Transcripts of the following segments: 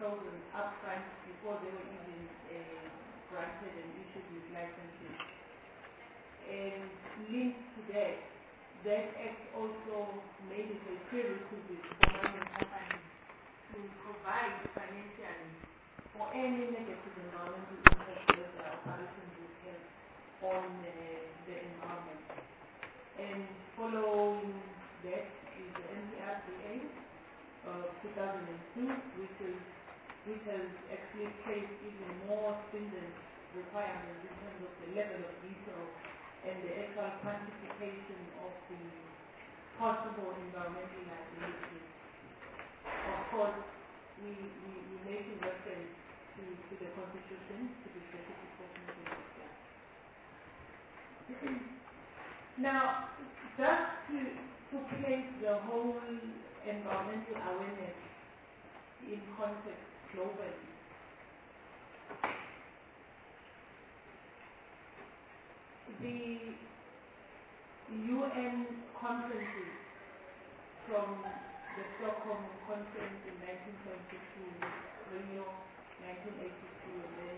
programs upfront before they were even granted and issued with licenses. And linked to that, that Act also made it a prerequisite for mining companies to provide financially for any negative environmental impact that their operations would have on the environment. And following that is the NPRDA of 2002, which has actually placed even more stringent requirements in terms of the level of detail and the actual quantification of the possible environmental liability. Of course, we making reference to the Constitution, to the specific portions of it. Now, just to place the whole environmental awareness in context globally, the UN conferences from the Stockholm Conference in 1972, Rio 1982, and then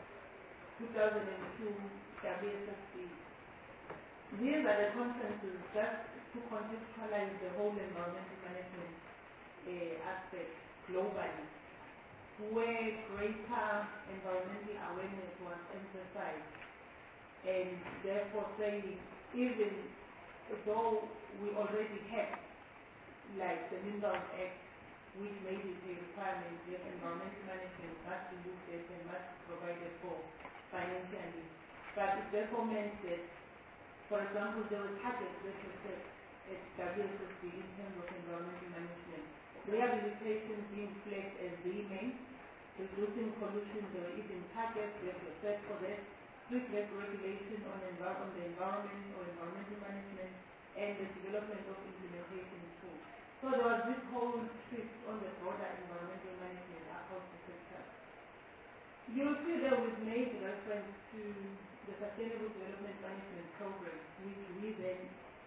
2002 WSSC. These are the conferences just to contextualize the whole environmental management aspect globally, where greater environmental awareness was emphasized. And therefore saying, even though we already had, like the Minerals Act, which made it a requirement that environmental management must be looked at and must be provided for financially. But it therefore meant that, for example, there were targets that were set at WSSC in terms of environmental management. Rehabilitation being flagged as the main, reducing pollution, there were even targets that were set for that. Strict regulation on the environment or environmental management, and the development of implementation tools. So there was this whole shift on the broader environmental management across the sector. You'll see that we've made reference to the Sustainable Development Management Program, which we then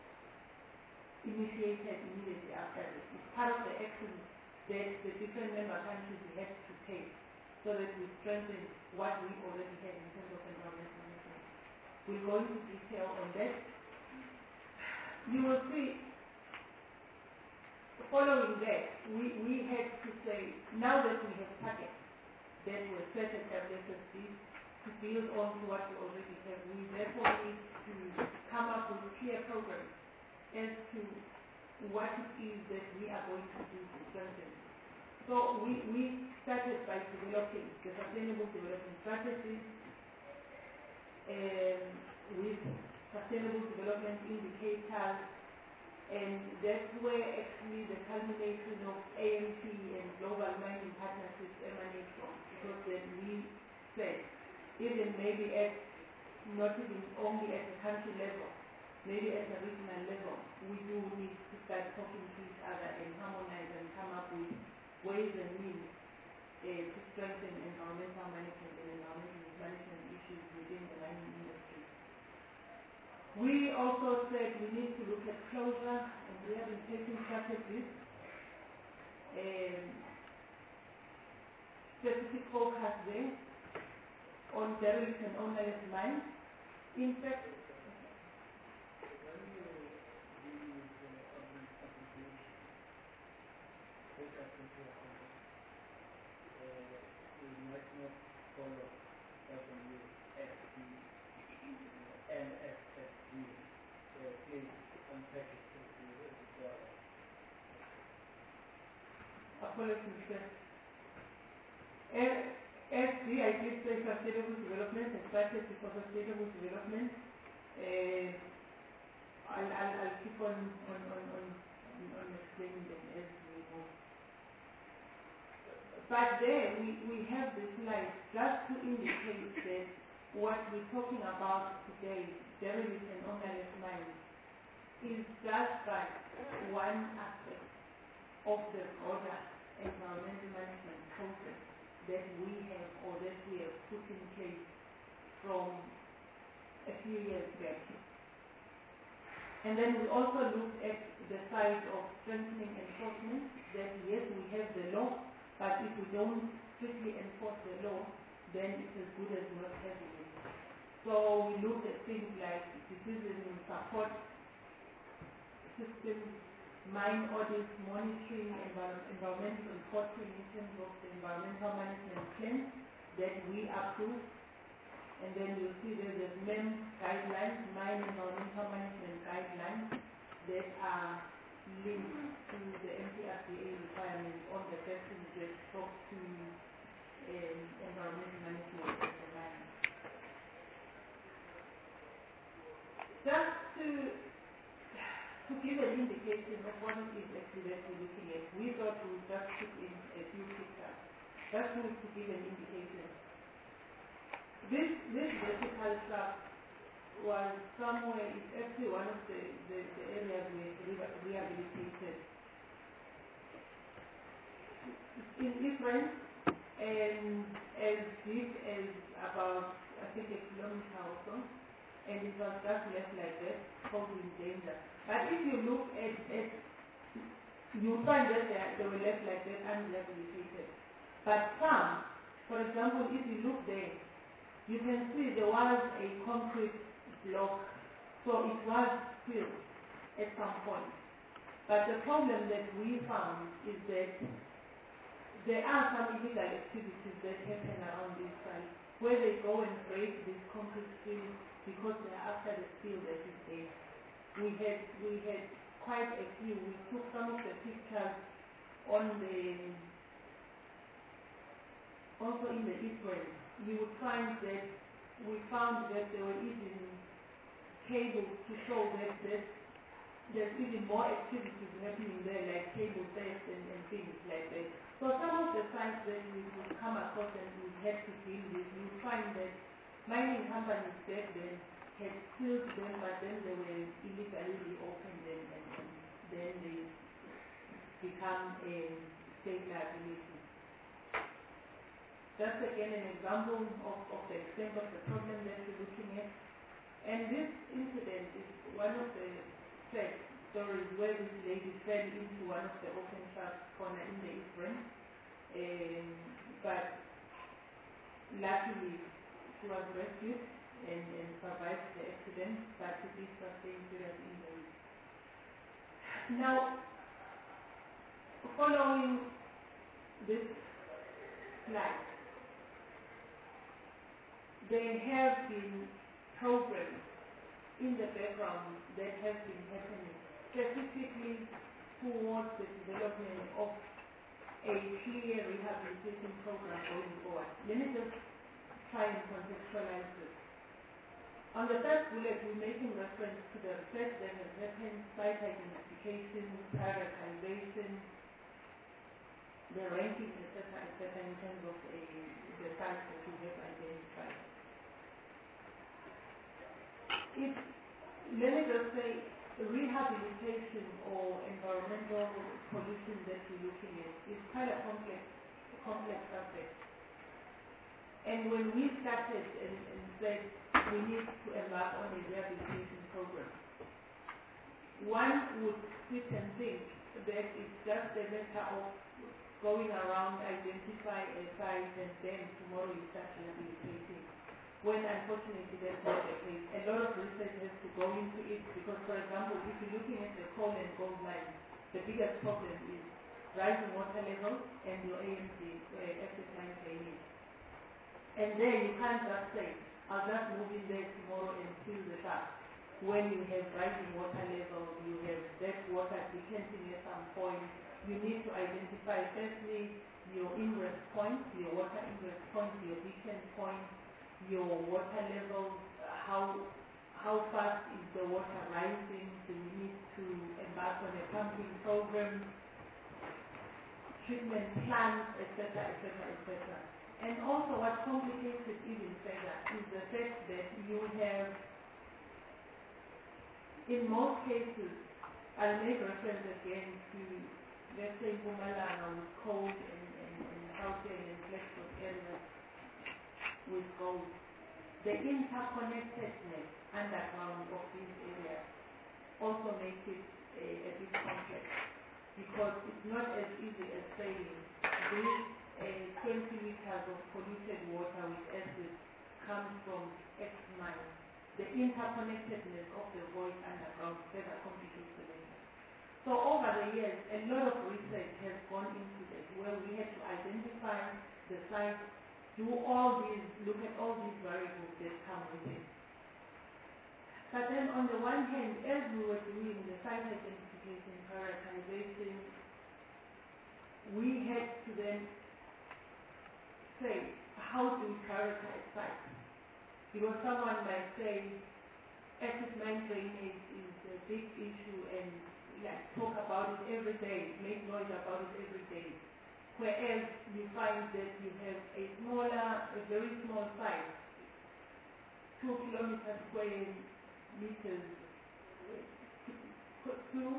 initiated immediately after this. It's part of the actions that the different member countries had to take, so that we strengthen what we already had in terms of environmental management. We'll go into detail on that. You will see, following that, we had to say, now that we have targets that were set at WSSC to build on to what we already have, we therefore need to come up with clear programs as to what it is that we are going to do to strengthen. So we started by developing the Sustainable Development Strategy with Sustainable Development Indicators, and that's where actually the culmination of AMP and Global Mining Partnerships emanate from, because then we said, even maybe at, not even only at the country level, maybe at the regional level, we do need to start talking to each other and harmonize and come up with ways and means to strengthen environmental management and environmental management issues within the mining industry. We also said we need to look at closure and rehabilitation strategies, specific focus there on derelict and ownerless mines. In fact, follow WSSC and SSD. Please unpack it to the apologies, sir. SD, I did say Sustainable Development and Strategy for Sustainable Development. I'll keep on explaining them as we go. But there we have this slide just to indicate that what we're talking about today, derelict and ownerless mines, is just but one aspect of the broader environmental management process that we have or that we have put in place from a few years back. And then we also looked at the side of strengthening enforcement, that yes, we have the law, but if we don't strictly enforce the law, then it's as good as not having it. So we looked at things like decision support systems, mine audits, monitoring, environmental reporting in terms of the environmental management plan that we approve. And then you'll see there's the MEM guidelines, mine environmental management guidelines that are linked to the MPRDA requirements on the person that talk to environmental management of the mine. Just to give an indication of what it is actually that we're looking at, we thought we would just put in a few pictures, just to give an indication. This vertical stuff was somewhere, it's actually one of the areas we rehabilitated. It's in difference and as deep as about, I think, a kilometer or so, and it was just left like that, posing danger. But if you look at you find that they were left like that unrehabilitated. But some, for example, if you look there, you can see there was a concrete block, so it was filled at some point. But the problem that we found is that there are some illegal activities that happen around this site, where they go and break this concrete field because they are after the steel that is there. We had quite a few. We took some of the pictures on also in the Israel. You would find that we found that there were even cables to show that there's even more activities happening there, like cable theft and things like that. So some of the sites that we would come across and we had to deal with, you would find that mining companies back then had sealed them, but then they were illegally opened and then they become a state liability. Just again an example of the extent of the problem that we're looking at. And this incident is one of the sad stories where this lady fell into one of the open shaft corner in the Israel. But luckily she was rescued and survived the accident, but she did sustain serious injuries. Now, following this slide, there have been programs in the background that have been happening, specifically towards the development of a clear rehabilitation program going forward. Let me just try and contextualize this. On the first bullet, we're making reference to the research that has happened, site identification, prioritization, the ranking, etc., in terms of the sites that we have identified. Let me just say, rehabilitation or environmental pollution that we're looking at is quite a complex subject. And when we started and said we need to embark on a rehabilitation program, one would sit and think that it's just a matter of going around, identify a site, and then tomorrow you start rehabilitating. When unfortunately that's not the case. A lot of research has to go into it because, for example, if you're looking at the coal and gold mine, the biggest problem is rising water levels and your AMD, acid mine drainage. And there you can't just say, I'll just move in there tomorrow and fill the shaft. When you have rising water levels, you have that water decanting at some point, you need to identify firstly your ingress point, your water ingress point, your decant point, your water levels, how fast is the water rising, do we need to embark on a pumping program, treatment plans, etc., etc., etc. And also what complicates it even further is the fact that you have, in most cases, I'll make reference again to, let's say, Mpumalanga with coal and Gauteng and Blackfoot areas with gold. The interconnectedness underground of these areas also makes it a bit complex because it's not as easy as saying this 20 liters of polluted water with acid comes from X mine. The interconnectedness of the void underground further complicates the matter. So over the years, a lot of research has gone into this, where we had to identify the site, look at all these variables that come with it. But then on the one hand, as we were doing the site identification, prioritization, we had to then say, how do we prioritize sites? Because someone might say, acid mine drainage is a big issue and talk about it every day, make noise about it every day. Whereas you find that you have a very small site, 2 kilometers square meters, 2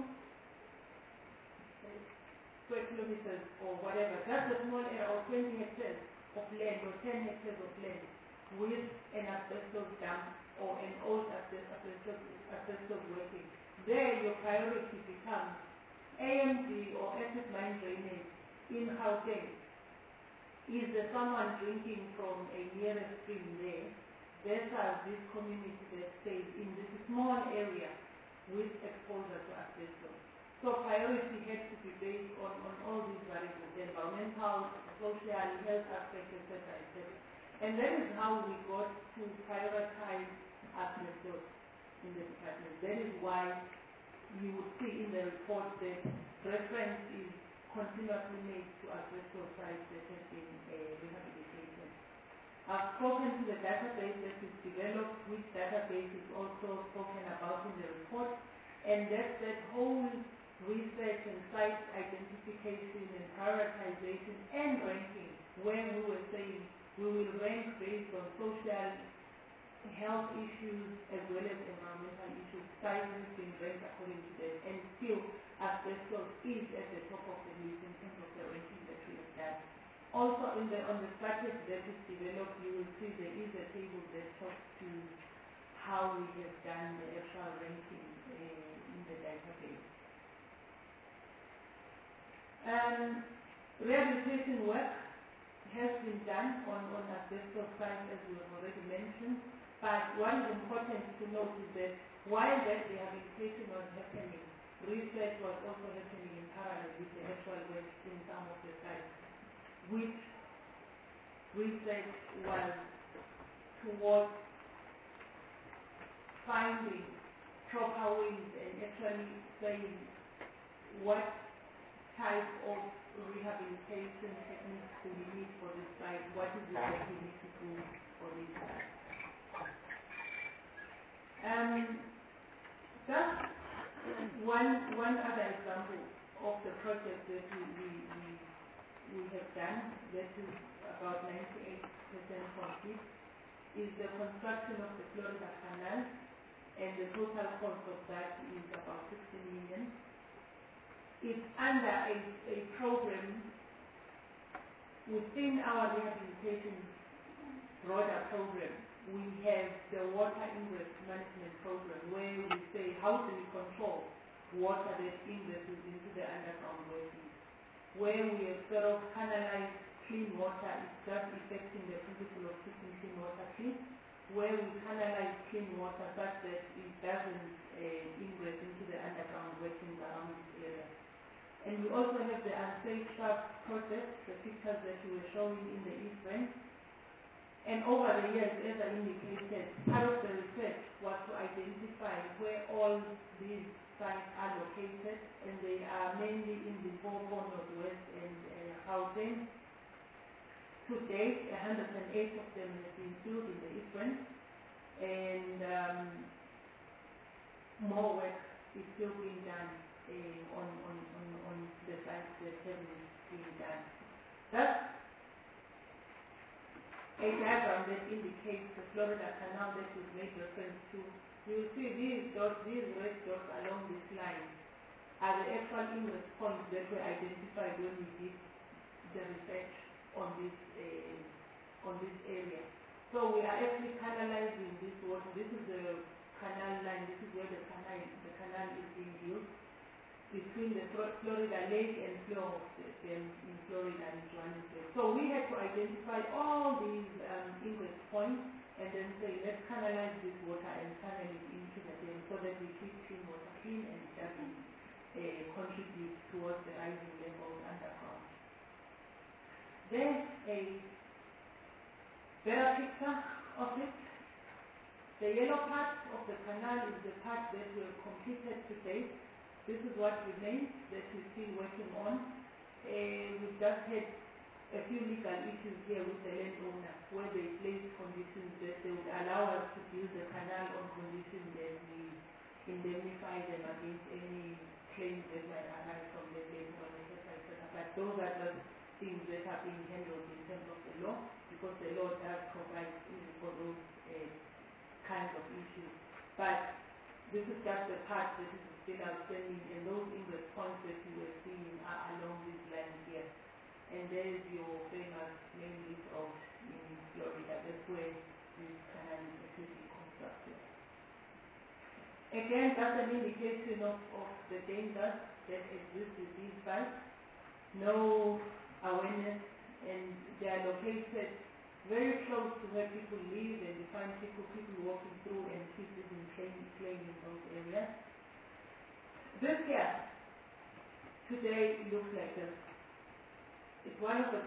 square kilometers or whatever, that's a small area of 20 hectares of land or 10 hectares of land with an asbestos dump or an old asbestos working. There your priority becomes AMD or acid mine drainage in Gauteng. Is there someone drinking from a nearest stream there? Versus this community that stays in this small area with exposure to asbestos. So priority has to be based on all these variables, the environmental, social, health aspects, etc., etc. And that is how we got to prioritize asbestos in the department. That is why you would see in the report that reference is continuously made to asbestos sites that have been rehabilitated. I've spoken to the database that is developed, which database is also spoken about in the report, and that's that whole research and site identification and prioritization and ranking, where we were saying we will rank based on social health issues as well as environmental issues. Sites have been ranked according to that, and still asbestos is at the top of the list in terms of the ranking that we have done. Also on the strategy that is developed, you will see there is a table that talks to how we have done the actual ranking in the database. Rehabilitation work has been done on asbestos sites, as we have already mentioned, but what is important to note is that while that rehabilitation was happening, research was also happening in parallel with the actual work in some of the sites, which research was towards finding proper ways and actually saying what type of rehabilitation techniques do we need for this site, what is it that we need to do for this site. Just one other example of the project that we have done, that is about 98% complete, is the construction of the Florida Canal, and the total cost of that is about 60 million. It's under a program within our rehabilitation broader program. We have the water ingress management program, where we say how do we control water that ingresses into the underground workings, where we have sort of canalized clean water, it's just effecting the principle of keeping clean water clean, where we canalize clean water such that it doesn't ingress into the underground workings around this area. And we also have the unsafe shaft process, the pictures that we were showing in the East Rand. And over the years, as I indicated, part of the research was to identify where all these sites are located, and they are mainly in the Limpopo, Northwest, and Gauteng. To date, 108 of them have been filled in the East Rand, and more work is still being done on the sites that haven't been done. That's a diagram that indicates the Florida Canal that was made reference to. You'll see these dots, these red dots along this line are the actual ingress points that were identified when we did the research on this area. So we are actually canalizing this water. This is the canal line. This is where the canal is being built. between the Florida Lake and flow of the dam in Florida and Johannesburg. So we had to identify all these ingress points and then say, let's canalize this water and channel it into the dam so that we keep clean water clean and it doesn't contribute towards the rising levels underground. There's a better picture of it. The yellow part of the canal is the part that we have completed to date. This is what remains that we're still working on. We've just had a few legal issues here with the landowner where they placed conditions that they would allow us to build the canal on condition that we indemnify them against any claims that might arise from the landowner, etc. But those are just things that are being handled in terms of the law, because the law does provide for those kinds of issues. But this is just the part that is still outstanding, and those ingress points that you were seeing are along this line here. And there's your famous main lead road in Florida. That's where this canal is actually constructed. Again, that's an indication of the dangers that exist with these sites. No awareness, and they are located very close to where people live, and you find people walking through and kids even playing in those areas. This here today looks like this. It's one of the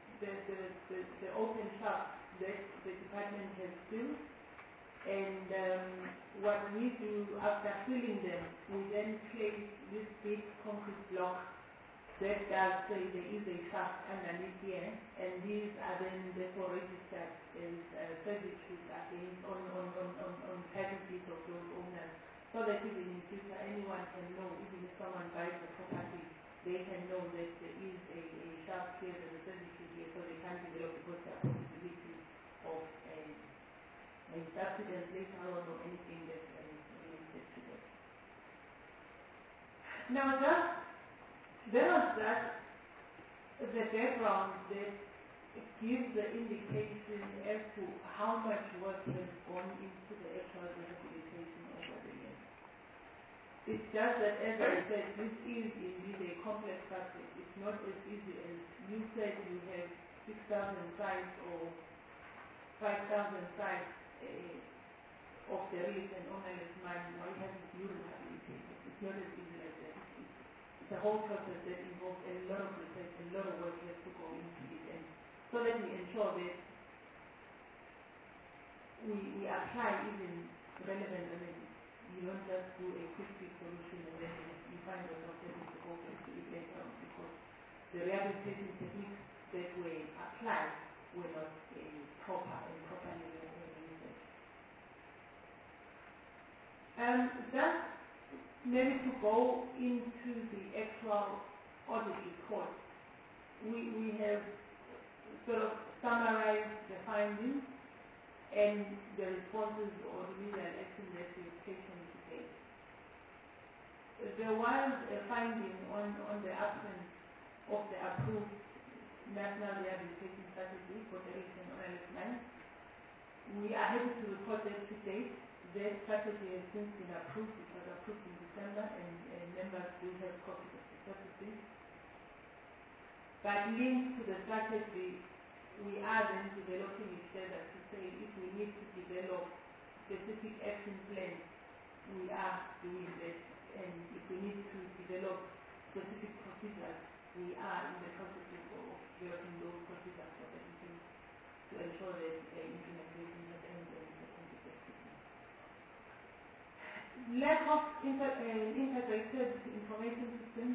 open shafts that the department has built, and what we do after filling them, we then place this big concrete block that does say there is a shaft underneath here, and these are then therefore registered as servitude against on packages of those owners, so that even in future anyone can know, even if someone buys the property, they can know that there is a shaft here, there is a servitude here, so they can't develop because there are possibilities of a subsidence later on or anything that is related to that. Now there was the background that gives the indication as to how much work has gone into the actual rehabilitation over the years. It's just that, as I said, this is indeed a complex subject. It's not as easy as you said you have 6,000 sites or 5,000 sites of the reef and ownerless mine. Now you have to do rehabilitation. It's not as easy like that. It's a whole process that involves a lot of research, a lot of work has to go into it, and so that we ensure that we apply even relevant. I mean, you don't just do a quick fix solution and then you find yourself having to go back to it later on, because the rehabilitation techniques that were applied were not proper and properly researched. Just maybe to go into the actual audit report, we have sort of summarized the findings and the responses or remedial action that we've taken to date. There was a finding on the absence of the approved National Rehabilitation Strategy for the reef and ownerless mines. We are happy to report that to date that strategy has since been approved. It was approved in December, and members will have copies of the strategy. But linked to the strategy, we are then developing it further to say if we need to develop specific action plans, we are doing that. And if we need to develop specific procedures, we are in the process of developing those procedures so that we can to ensure that implementation happens and effectively. Lack of integrated information systems.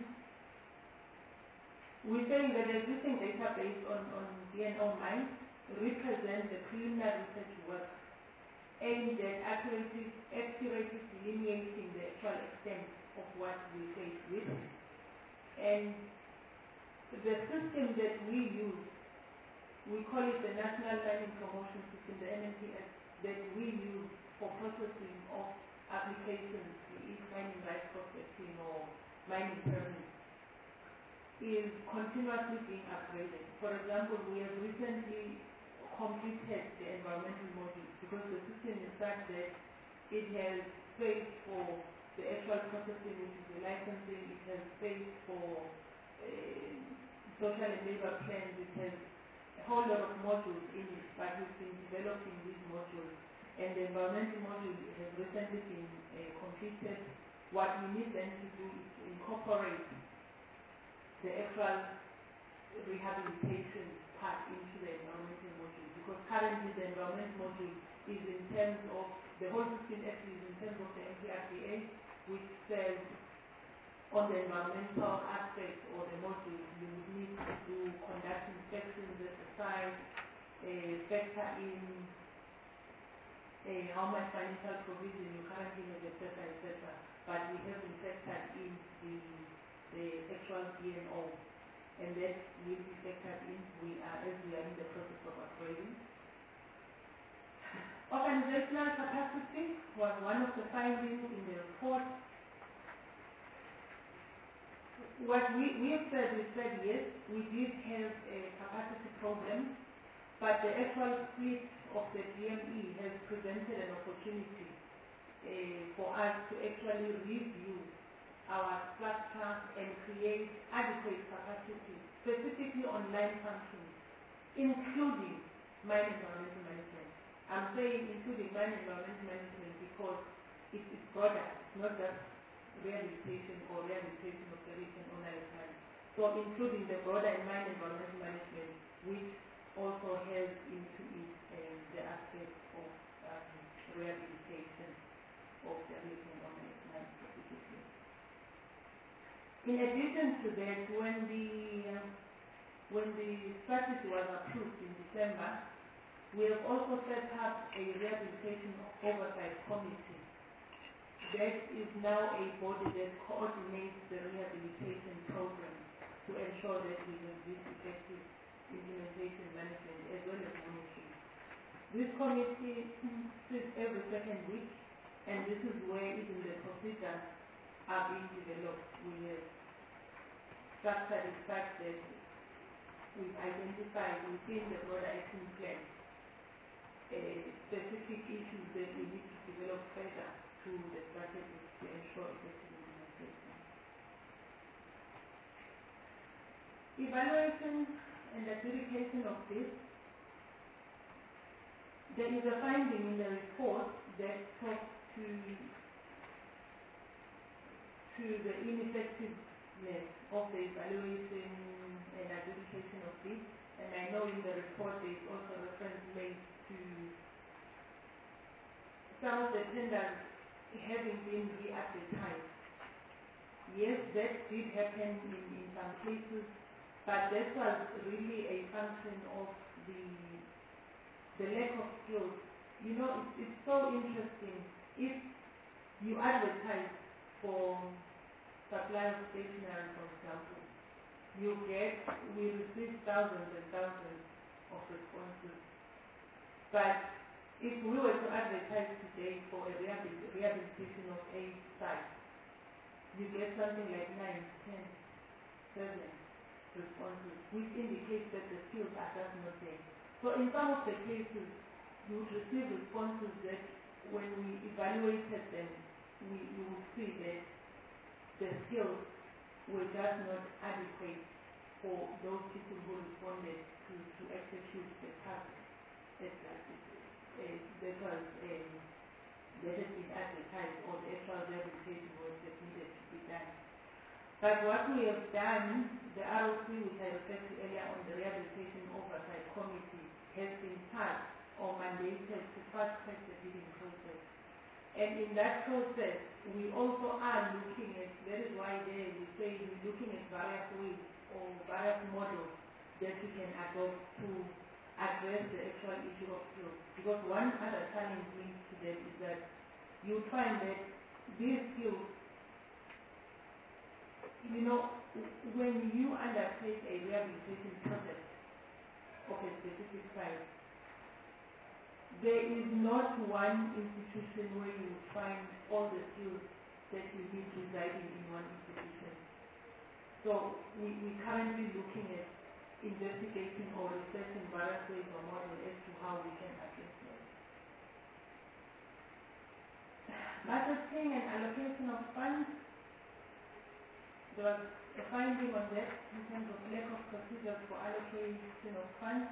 We say that the existing database on DNO mines represents the preliminary research work aimed at accurately delineating the actual extent of what we face with. And the system that we use, we call it the National Mining Promotion System, the NMPS, that we use for processing of applications, be it mining rights prospecting or mining permits, is continuously being upgraded. For example, we have recently completed the environmental module because the system is such that it has space for the actual processing, which is the licensing. It has space for social and labor plans. It has a whole lot of modules in it, but we've been developing these modules. And the environmental module has recently been completed. What we need then to do is to incorporate the actual rehabilitation part into the environmental module, because currently the environmental module is in terms of, the whole 15 actually is in terms of the MPRDA, which says on the environmental aspect or the module, you would need to conduct inspections at the site, factor in how much financial provision you currently have, etc. But we haven't factored in the actual DNO, and that will be factored in. As we are in the process of upgrading. Organizational capacity was one of the findings in the report. What we have said, we said yes, we did have a capacity problem, but the actual split of the DME has presented an opportunity for us to actually review our structure and create adequate capacity, specifically on line functions, including mine environmental management. I'm saying including mine environmental management because it's broader, it's not just rehabilitation or rehabilitation operation on our time. So including the broader mine environmental management, which also has into it the aspect of rehabilitation of the region on the land specifically. In addition to that, when the strategy was approved in December, we have also set up a rehabilitation oversight committee. That is now a body that coordinates the rehabilitation program to ensure that we have this effective implementation management as well as monitoring. This committee sits every second week, and this is where even the procedures are being developed. We have structured the fact that we've identified within the broader action plan specific issues that we need to develop further to the strategy to ensure effective implementation. Evaluation and adjudication of this. There is a finding in the report that talks to the ineffectiveness of the evaluation and adjudication of this. And I know in the report there is also reference made to some of the tenders having been re-advertised. Yes, that did happen in some cases, but that was really a function of the lack of skills. You know, it's so interesting. If you advertise for supply of stationery, for example, we receive thousands and thousands of responses. But if we were to advertise today for a rehabilitation of a site, you get something like 9, 10, 7 responses, which indicates that the skills are just not there. So in some of the cases, you would receive responses that when we evaluated them, you would see that the skills were just not adequate for those people who responded to execute the task that has been advertised, or the actual rehabilitation work that needed to be done. But what we have done, the ROC, which I referred to earlier on, the Rehabilitation Oversight Committee, has been tasked or mandated to fast-track the bidding process. And in that process, we also are looking at, that is why there we say we're looking at various ways or various models that we can adopt to address the actual issue of skills. Because one other challenge linked to that is that you find that these skills, you know, when you undertake a rehabilitation project of a specific site, there is not one institution where you would find all the skills that you need residing in one institution. So we're currently looking at investigating or researching various ways or models as to how we can address that. Budgeting and allocation of funds, there was a finding on that in terms of lack of procedures for allocation of funds.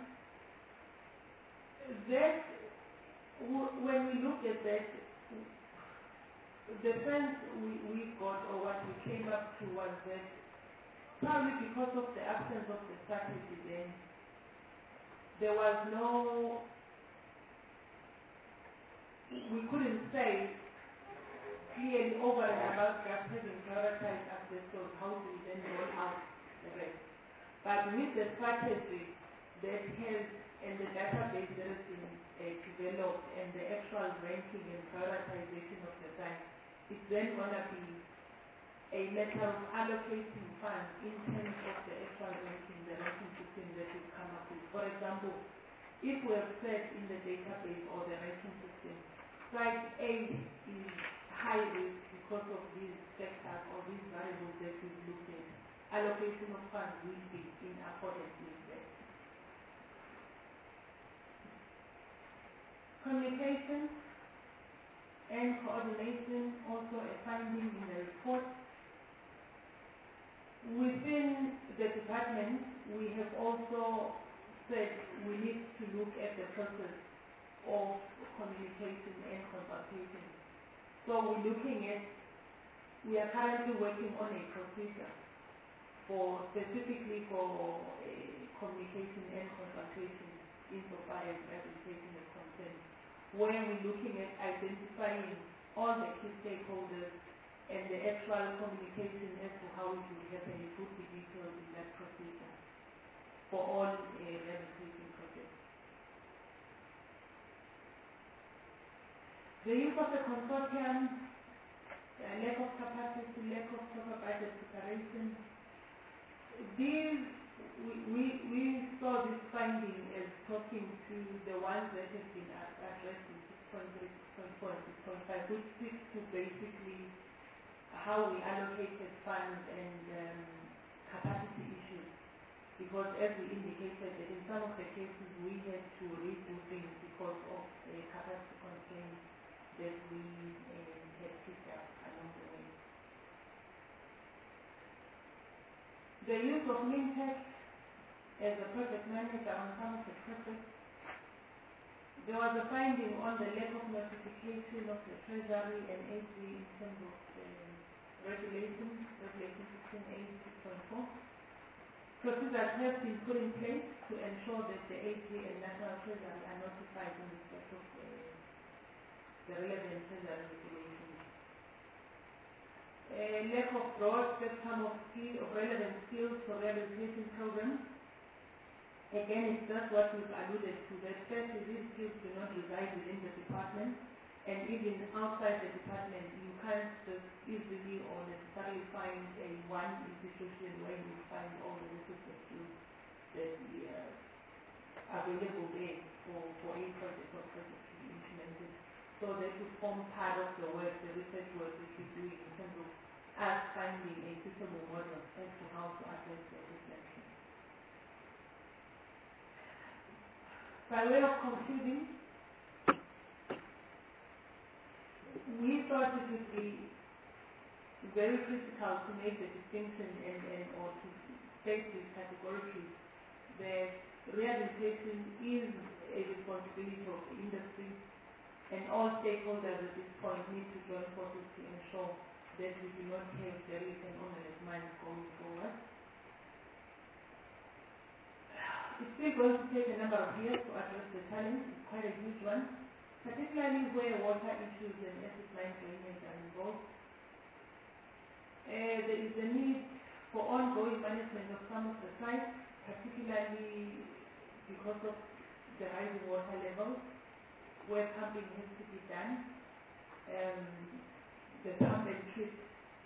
That, when we looked at that, the sense we got, or what we came up to, was that probably because of the absence of the strategy then, there was no, we couldn't say clearly over and above just having prioritized aspects, how do we then roll out the rest. But with the strategy that has, and the database that has been developed, and the actual ranking and prioritization of the time, it's then going to be a matter of allocating funds in terms of the actual ranking, the ranking system that we've come up with. For example, if we have said in the database or the ranking system, site A is high risk because of these factors or these variables that we've looked at, allocation of funds will be in accordance with that. Communication and coordination, also a finding in the report. Within the department, we have also said we need to look at the process of communication and consultation. So we're looking at, we are currently working on a procedure specifically for communication and consultation insofar as rehabilitation is concerned, where we're looking at identifying all the key stakeholders and the actual communication as to how it will happen. It would be detailed in that procedure for all rehabilitation projects. The use of the consortium, lack of capacity, lack of proper budget preparation. These, we saw this finding as talking to the ones that have been addressed in 6.3, 6.4, and 6.5, which speaks to basically how we allocated funds and capacity issues. Because as we indicated, that in some of the cases we had to redo things because of capacity constraints that we had picked up along the way. The use of MINTEC as a project manager on some of the projects. There was a finding on the lack of notification of the Treasury and AG in terms of regulation 16A 6.4. Procedures have been put in place to ensure that the AG and National Treasury are notified in respect of the relevant Treasury regulations. A lack of broad spectrum of relevant skills for rehabilitation programs. Again, it's just what we've alluded to, that first, these skills do not reside within the department, and even outside the department, you can't just easily or necessarily find one institution where you find all the necessary skills that are available there for a project or project to be implemented. So that would form part of the work, the research work that we do in terms of us finding a suitable model as to how to address the reflection. By way of concluding, we thought it would be very critical to make the distinction or to state this categorically that rehabilitation is a responsibility of the industry, and all stakeholders at this point need to join forces to ensure that we do not have various and onerous minds going forward. It's still going to take a number of years to address the challenge. It's quite a huge one, particularly where water issues and acid mine drainage are involved. There is a need for ongoing management of some of the sites, particularly because of the rising water levels, where pumping has to be done. The pump and treat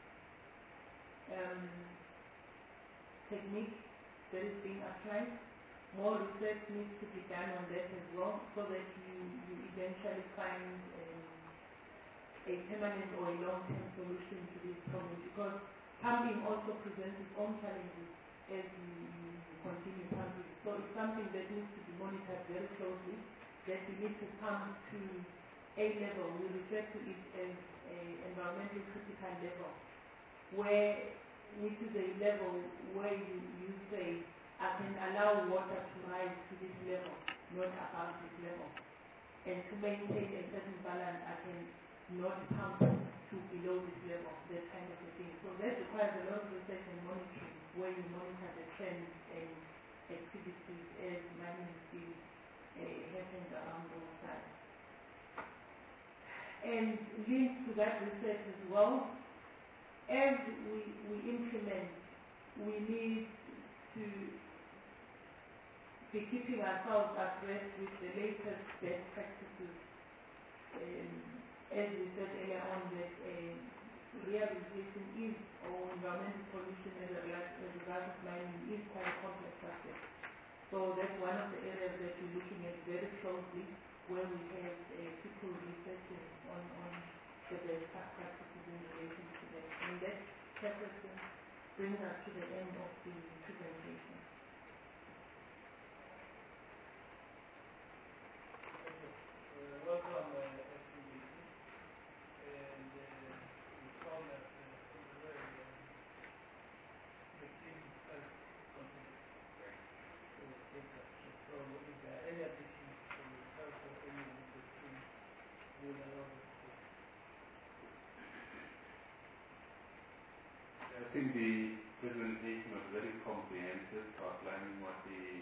technique that is being applied. More research needs to be done on that as well, so that you eventually find a permanent or a long-term solution to this problem, because pumping also presents its own challenges as you continue pumping. So it's something that needs to be monitored very closely, that we need to pump to A level, we refer to it as a environmental critical level, which is a level where you say, I can allow water to rise to this level, not above this level. And to maintain a certain balance, I can not pump to below this level, that kind of a thing. So that requires a lot of research and monitoring, where you monitor the trends and activities as mining still happens around those sites. And linked to that research as well, as we implement, we need to be keeping ourselves abreast with the latest best practices. As we said earlier on, that rehabilitation is, or environmental pollution as a result of mining is quite a complex subject. So that's one of the areas that we're looking at very closely, where we have people researching on the best practices in relation to that. And that question brings us to the end of the presentation. Welcome, FCDC, and we found that the team has contributed to take us. So if there are any additions to yourself or anyone in the team, we will allow them to. I think the presentation was very comprehensive, outlining what the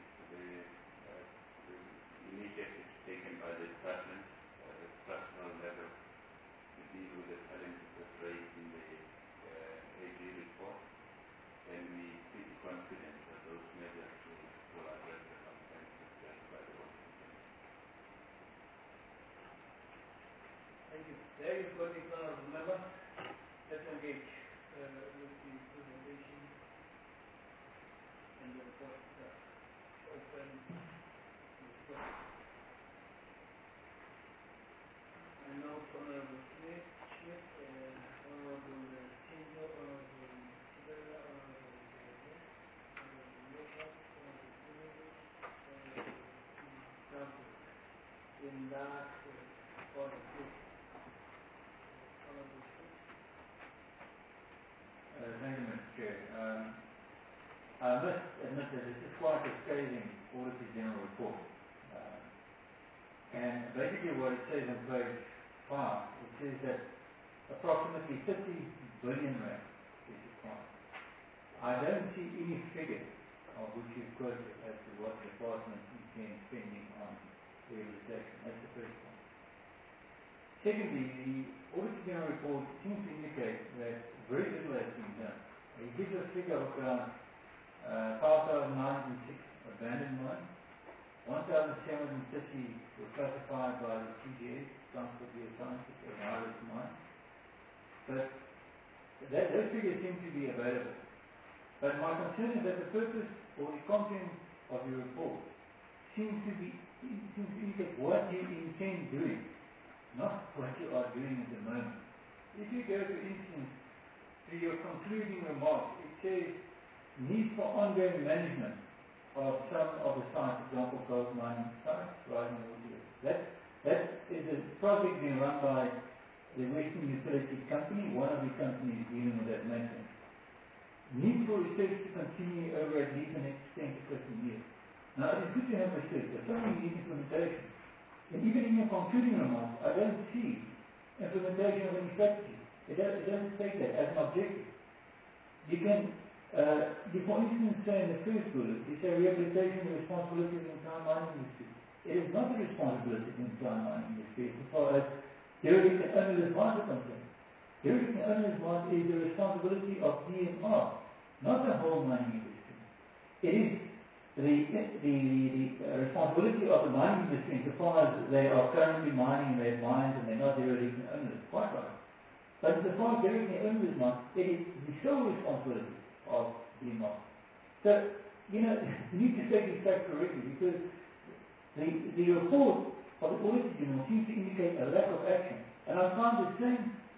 initiatives taken by the department at the structural level to deal with the challenges that raised in the AG report, and we are pretty confident that those measures will address the concerns expressed by the working committee. Thank you. There you've got it now. Remember, let's engage with the presentation and the report open discussion. And now Honorable Smith, Honorable Chinjo, Honorable Sibella, Honorable Honorable Yokas, Honorable Kennedy, Honorable Campbell. In that order, please. Honorable Smith. Thank you, Mr. Chair. I must admit that this is quite a scathing Auditor General report. And basically what it says on page 5, it says that approximately 30 billion rand is required. I don't see any figure of which you've quoted as to what the department intends spending on rehabilitation. That's the first one. Secondly, the Auditor General report seems to indicate that very little has been done. It gives a figure of around 5,906 abandoned mines, 1,730 were classified by the TGS, Transport Geosciences, as high-risk mines. But those figures seem to be available. But my concern is that the purpose or the content of your report seems to indicate what you intend doing, not what you are doing at the moment. If you go, for instance, to your concluding remarks, it says need for ongoing management of some of the sites, for example, gold mining sites, rising water. That is a project being run by the Western Utilities Company, one of the companies dealing with that matter. Need for research to continue over at least the next 10 to 15 years. Now, it is good to have research, but something needs implementation. And even in your concluding remarks, I don't see implementation of any strategy. It doesn't state that as an objective. You can, for instance, say in the first bullet, you say rehabilitation is the responsibility of the entire mining industry. It is not the responsibility of the entire mining industry as far as derelict and ownerless mines are concerned. Derelict and ownerless mines is the responsibility of DMR, not the whole mining industry. It is the responsibility of the mining industry insofar as they are currently mining their mines and they're not derelict and ownerless. Quite right. But as far as derelict and ownerless mines, it is the sole responsibility of DMR. So, you need to state this fact correctly, because the report of the Auditor General seems to indicate a lack of action. And I find the same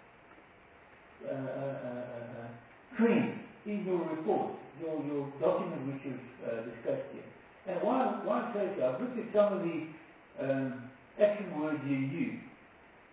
trend in your report, your document which you've discussed here. And why I say so, I've looked at some of the action words you use.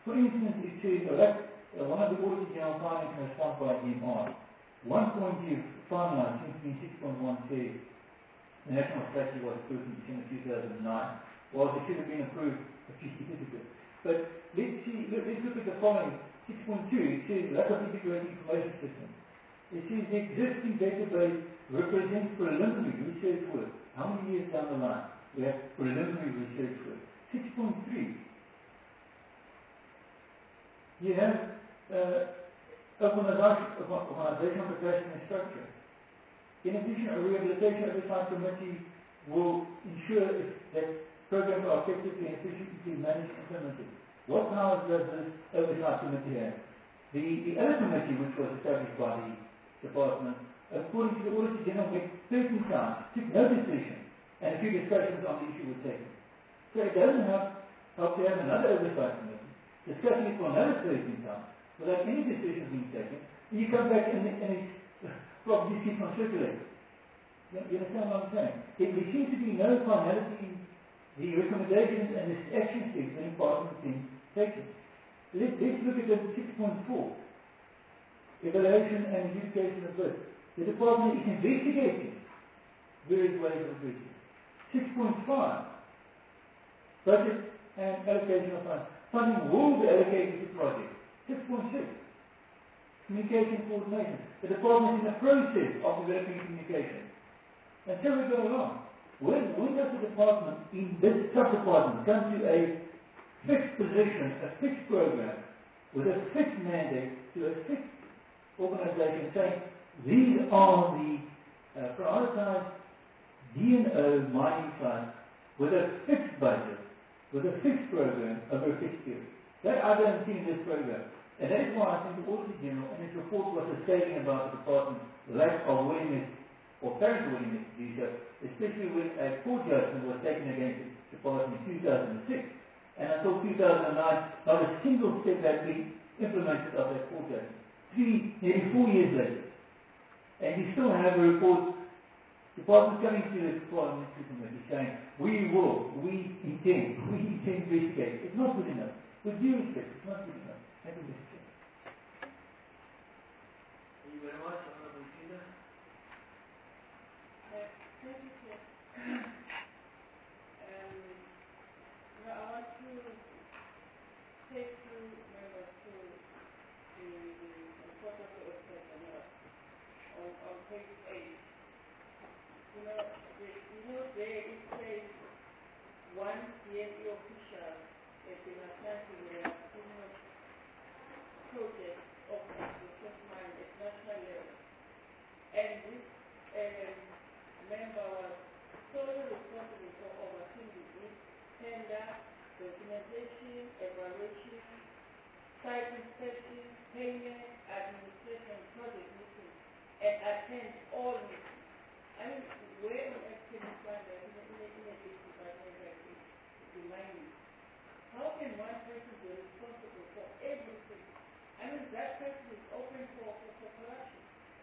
For instance, it says, one of the audit general findings in response by DMR. One point you've finalized, since 6.1 says the national strategy was approved in December 2009. Well, it should have been approved a few years ago. But let's look at the following. 6.2, it says lack of integrated information system. It says the existing database represents preliminary research work. How many years down the line we have preliminary research work? 6.3. You have organizational capacity and structure. In addition, a rehabilitation oversight committee will ensure that programs are effectively and efficiently managed and implemented. What powers does this oversight committee have? The other committee, which was established by the department, according to the Auditor General, met 13 times, took no decision, and a few discussions on the issue were taken. So it doesn't help to have another oversight committee discussing it for another 13 times without any decision being taken, and you come back and it's probably keep on circulating. You understand what I'm saying? There seems to be no finality in the recommendations and the action steps that the department team taken. Let's look at the 6.4. Evaluation and adjudication of bids. The department is investigating various ways of addressing. 6.5. Budget and allocation of funds. Funding will be allocated to projects. 6.6. Communication coordination. The department is in the process of developing communication. And so we go along. When does the department, in this sub-department, come to a fixed position, a fixed program, with a fixed mandate to a fixed organization saying, these are the prioritized D&O mining sites with a fixed budget, with a fixed program over a fixed period. That I don't see in this program. And that is why I think the Auditor General in his report was stating about the department's lack of willingness or apparent willingness to do so, especially when a court judgment was taken against the department in 2006. And until 2009, not a single step had been implemented of that court judgment. Nearly 4 years later. And you still have a report, department coming to the parliamentary committee saying, we intend to investigate. It's not good enough. With due respect, it's not good enough. Thank you, Mr. Chair. Thank you very much, Honorable Tina. Thank you, Chair. Now I want to take you members to the report of the Auditor General on page 8. There it says one DNE official has been assigned to the project of the mine at national level. And this member was solely responsible for overseeing the bid, tender, documentation, evaluation, site inspection, payment, administration, project meetings, and attend all meetings. I mean, where on earth can you find that in a big department like this, the mining? How can one person be responsible for everything? I mean, that person is open for corruption.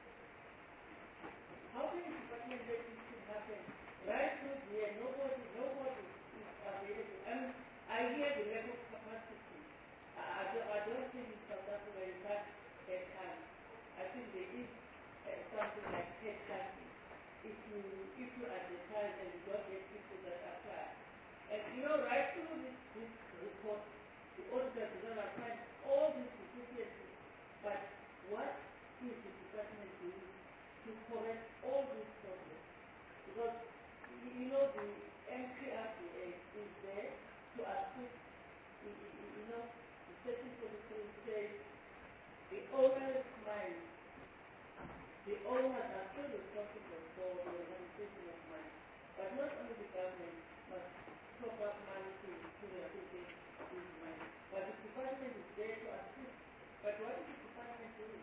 How can a department let this thing happen? Right through here, nobody is available. I mean, I hear the level of capacity. I don't think in South Africa is that time. I think there is something like headcount. If you advertise and you don't get people that apply. And right through this report, the Auditor General finds all these deficiencies. But what is the department doing to correct all these problems? Because the MPRDA is there to assist. The Section 43 says the owner's mine. The owners are still responsible for the organization of mine. But not only the government must top up money to rehabilitate these mines. But the department is there to assist. But what is the department doing?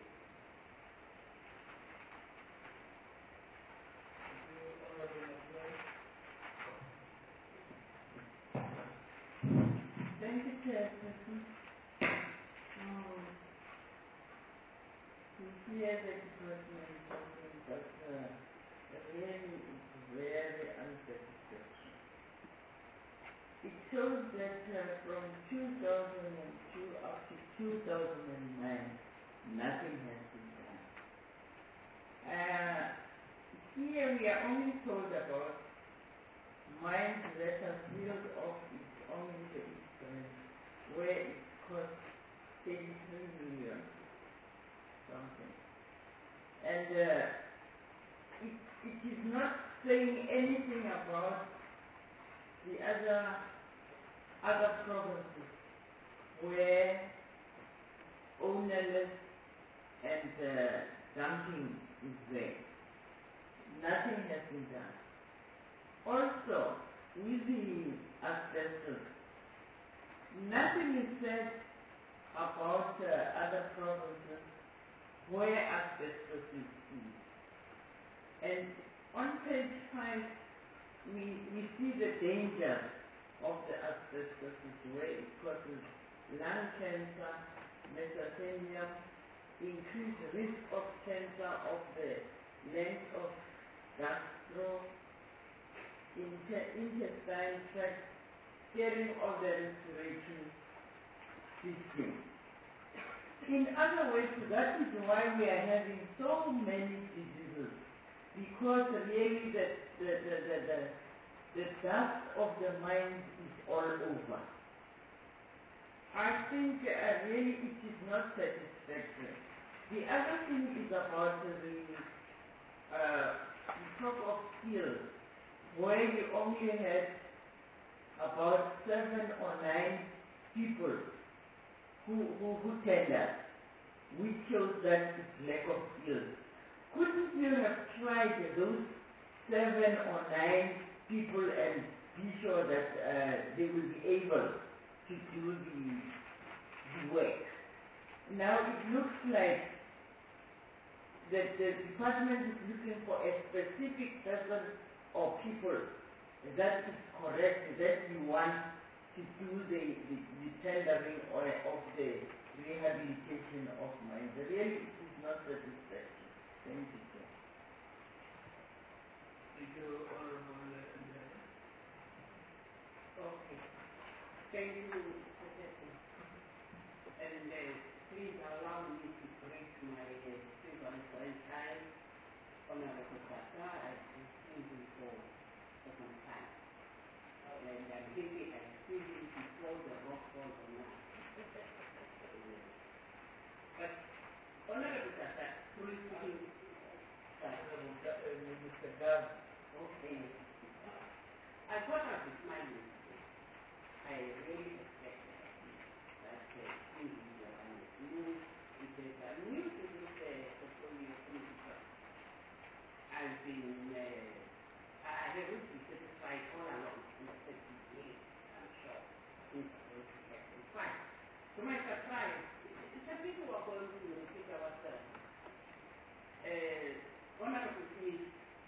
Thank you, Chairperson. We hear the department talking, but really very unsatisfactory. it shows that from 2002 up to 2009, nothing has been done. Here we are only told about mines that are built off its own instruments, where it cost 33 million something. And it is not saying anything about the other provinces where ownerless and dumping is there. Nothing has been done. Also, with the asbestos, nothing is said about other provinces where asbestos is used. And on page 5, we see the danger of the asbestos, where it causes lung cancer, mesothelioma, increased risk of cancer of the length of gastro, intestine tract, tearing of the respiratory system. In other words, that is why we are having so many diseases, because really the dust of the mind is all over. I think really it is not satisfactory. The other thing is about the talk of skills, where you only had about 7 or 9 people who tendered, which shows that it's lack of skills. Couldn't you have tried those 7 or 9 people and be sure that they will be able to do the work? Now it looks like that the department is looking for a specific person or people that is correct, that you want to do the tendering of the rehabilitation of mines. Really, it is not satisfactory. Thank you, sir. Thank you, Honorable Ndaya. Okay. Thank you, Professor. And please allow me to break my civil franchise. Honorable Tata, I've been singing for some time. And I'm thinking I'm singing before the rock falls on us. But Honorable Tata, please Mr. Gav. okay. I thought I was smiling. I really expected that individual and new is a new to this portfolio committee. I've been I haven't been satisfied all along in the 30 days, I'm sure things are going to get fine. To my surprise, it's a bit we're going to repeat ourselves. Honorable Smith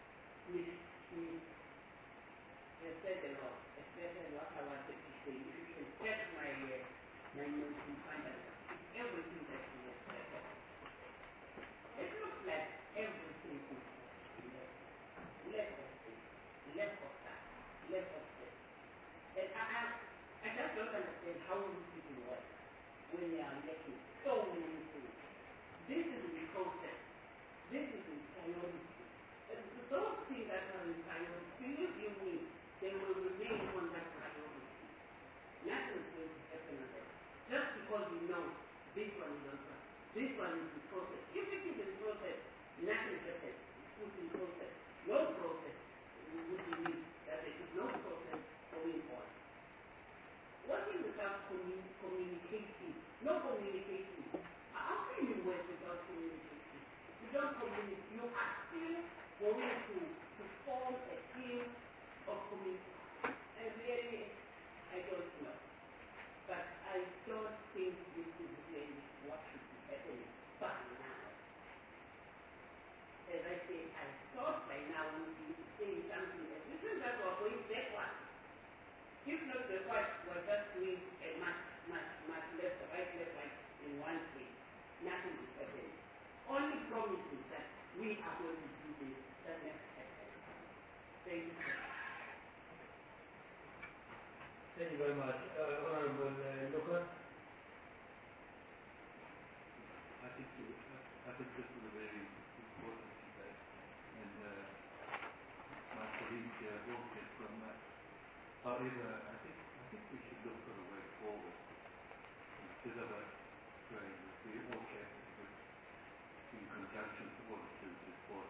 has said a lot, especially what I wanted to say. If you can check my notes and find out everything that he has said. It looks like everything is left of this, left of that, left of this. And I just don't understand how these people work when they are making so many things. This is the process. This is the priority. Those things that are in priority, believe you me, they will remain on that priority. Nothing is going to happen on that. Just because you know this one is on track, this one is in process. If it is in process, nothing happens. It's put in process. No process would mean that there is no process going on. Working without communicating, no communicating. How can you work without communicating? You don't communicate. You are still going to form a team of communication. And really, I don't know. But I don't think this is really what should be happening by now. As I say, I thought by now we would be saying something else. This is that we're going backward. If not backward, we're just doing a much left, right, in one place. Nothing is happening. Only promises that we are going to do this, that next happen. Thank you. Thank you very much. Honorable Lucas. I think this is a very important debate, and my colleague wrote it from that. However, I think we should look for a way forward instead of us praying that we all have to do in conjunction with all of this report.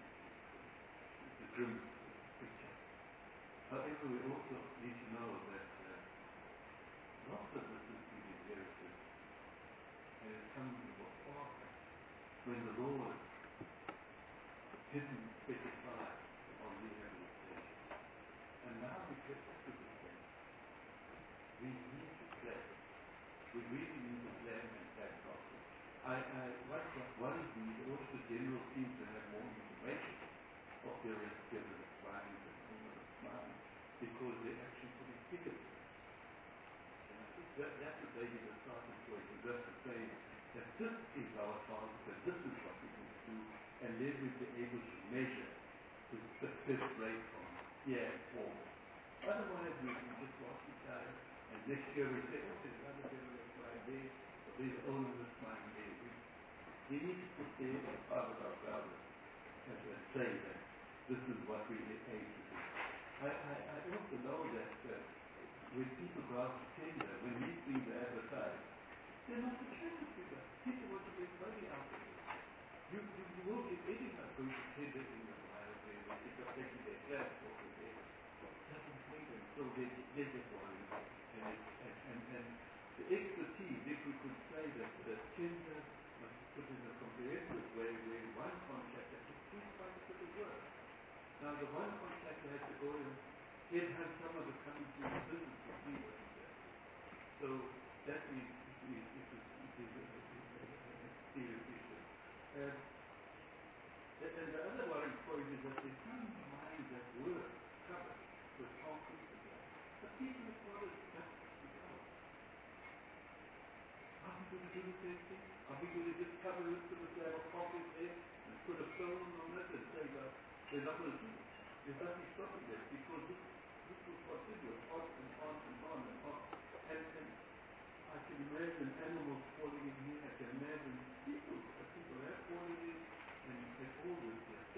The grim picture. However, we also need to know that lots of this is being inherited, and it comes from far back when the Lord didn't specify on rehabilitation. And now we get to the thing. We need to plan. We really need to plan and plan properly. What worries me is also the general seems to have more information of various different minds and human minds because they're actually putting figures. And I think that's what they did a starting point, is just to say that this is our task, that this is what we need to do, and then we'll be able to measure the success rate from here and forward. Otherwise, we can just watch each other, and next year we say, oh, there's another development right there, or there's only this mine there. We need to put there as part of our government and say that this is what we aim to do. I also know that when people go out to tender, when these things are advertised, they're not attractive figures. People want to make money out of it. You won't get anyone going to tender in the mile where they end up taking their transport and they doesn't pay them. So they just want it. And the expertise, if we could say that the tender must be put in a comprehensive way where one contractor has to quite a bit of work. Now the one contractor has to go and headhunt some of the coming to the business to see what he does. So that is a serious issue. And the other worrying point is that there's some mines that were covered with concrete and that. But people have got it just to go. Are we going to do the same thing? Are we going to just cover it with a slab of concrete there and put a stone on it and say that they're not going to do it? There's nothing stopping them because this will continue on and on and on and on. And I can imagine animals falling in here. I can imagine people have fallen in and all this. So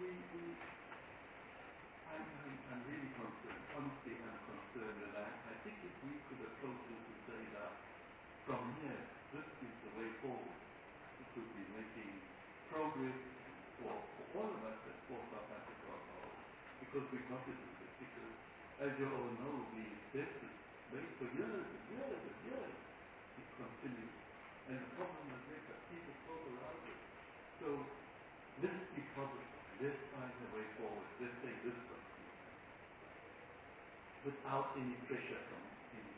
I'm really concerned. Honestly, I'm concerned. And I think if we could approach this and say that from here, this is the way forward, it would be making progress for all of us and for South Africa on all. Because we got it in particular. As you all know, the deficit rate for years and years and years it continues. And the problem is that people talk around it. So let's be positive. Let's find a way forward. Let's say this one. Without any pressure from any.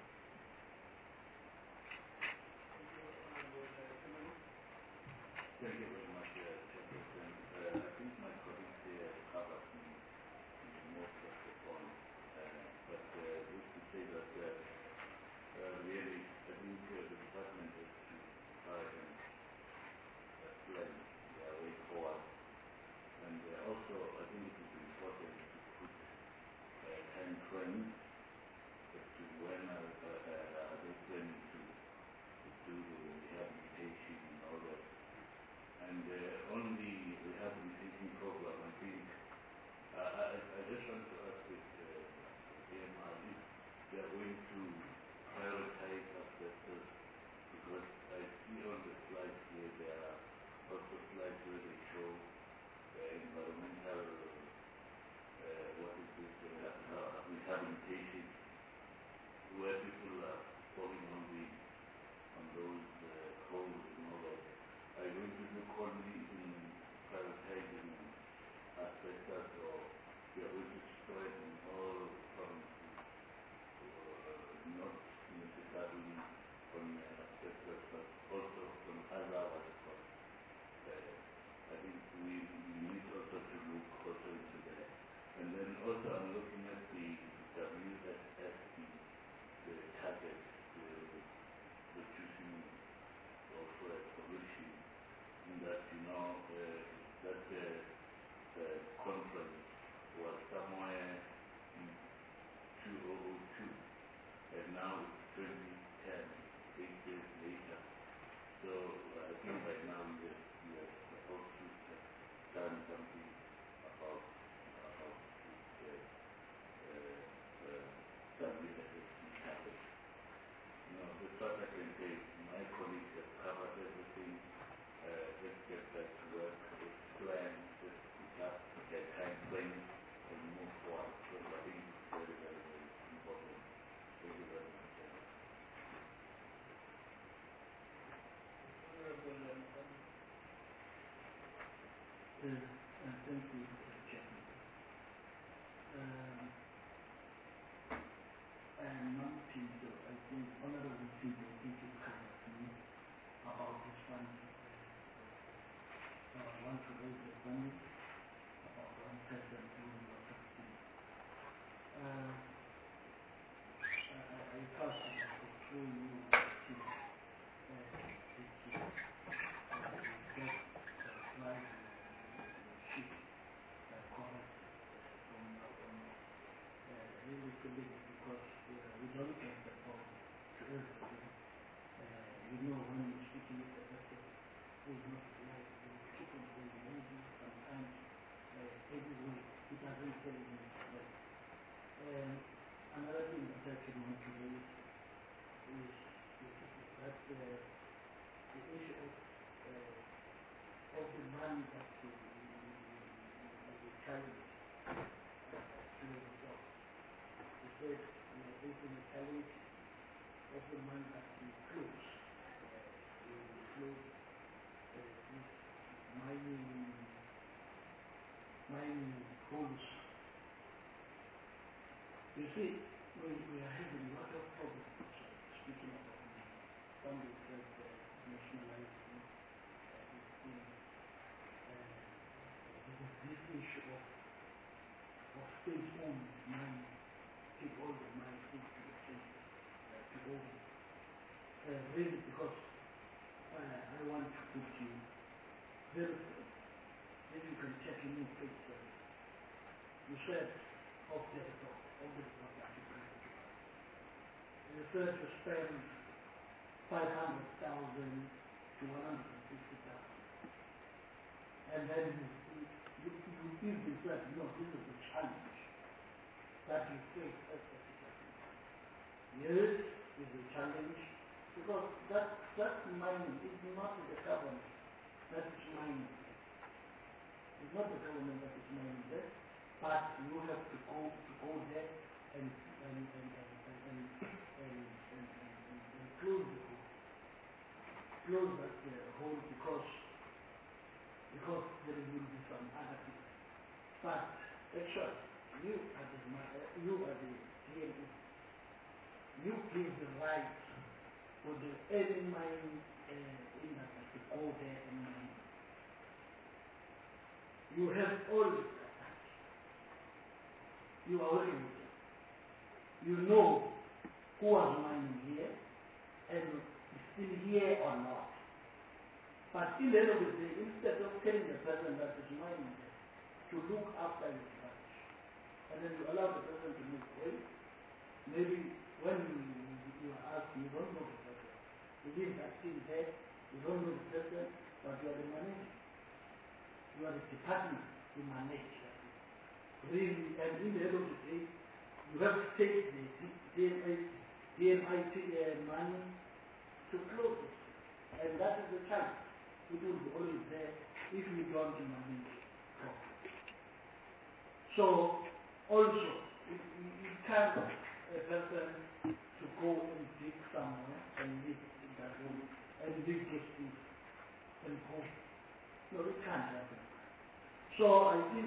Thank you very much, Chairperson. I think my colleagues here covered most of the points. But just to say that really, I think the department has to try and plan their way forward. And also, I think it is important to put time frames as to when are they planning to do the rehabilitation and all that. And on the rehabilitation program, I think I just want to ask if AMR if they are going to prioritize asbestos, because I see on the slides here there are also slides where they show environmental rehabilitation, where people are falling on those holes and all that. Are you going to look only in prioritizing asbestos, or we are going to spread in all provinces, not necessarily on asbestos, but also on other waterfalls? I think we need also to look also into that. And then also I'm looking at the WSSP, the target, the reducing of pollution, in that, that conference was somewhere in 2002, 2010, 8 years later. So I think by now we have also done something about this WFSC topic. That's what I can say. My colleagues have covered everything. Let's get back to work. Let's plan. Let's put up a time frame and move forward. So I think it's very, very, very important. Thank you very much. Honorable thank you, Chairman. And Pinto, I think, Honorable Pinto, I think you covered me about this one. I want to raise the point about one person doing lots of things. I thought I could show you because we don't get the phone to everything. You know, when you're speaking with the person, it's not like you're speaking to the lady sometimes everywhere. It doesn't say in its way. Another thing that I can want to raise is that the issue of the money that the challenge to the job. He said, we are facing a challenge of the money that we close. We close this mining holes. You see, we are having a lot of problems. Speaking about money, somebody said nationalizing this issue of state-owned mining. Take all the money into the state to own. Really, because I want to put you very clear. If you can check in your page, you said of the report that you created. You said to spend 500,000 to 150,000. And then you easily said, no, this is the challenge that you face as a citizen. Yes, is a challenge because that mining is not the government that is mining. It's not the government that is mining there, but you have to go there and close the hole. Close that hole because there will be some other people. But actually, you are the DME. You give the right for the any mining industry to go there and mine. You have all the capacity. You are working with them. You know who was mining here and is still here or not. But in the end of the day, instead of telling the person that is mining there to look after his rights, and then you allow the person to move away. Maybe when you are asked, you don't know the person. You leave that thing there, you don't know the person, but you are the manager. You are the department to manage that thing. Really, and in the end of the day, you have to take the DMIT money to close it. And that is the challenge. It will be always there if you don't manage properly. So, also, you can't a person to go and dig somewhere and live in that hole and dig those things and go. No, it can't happen. So I think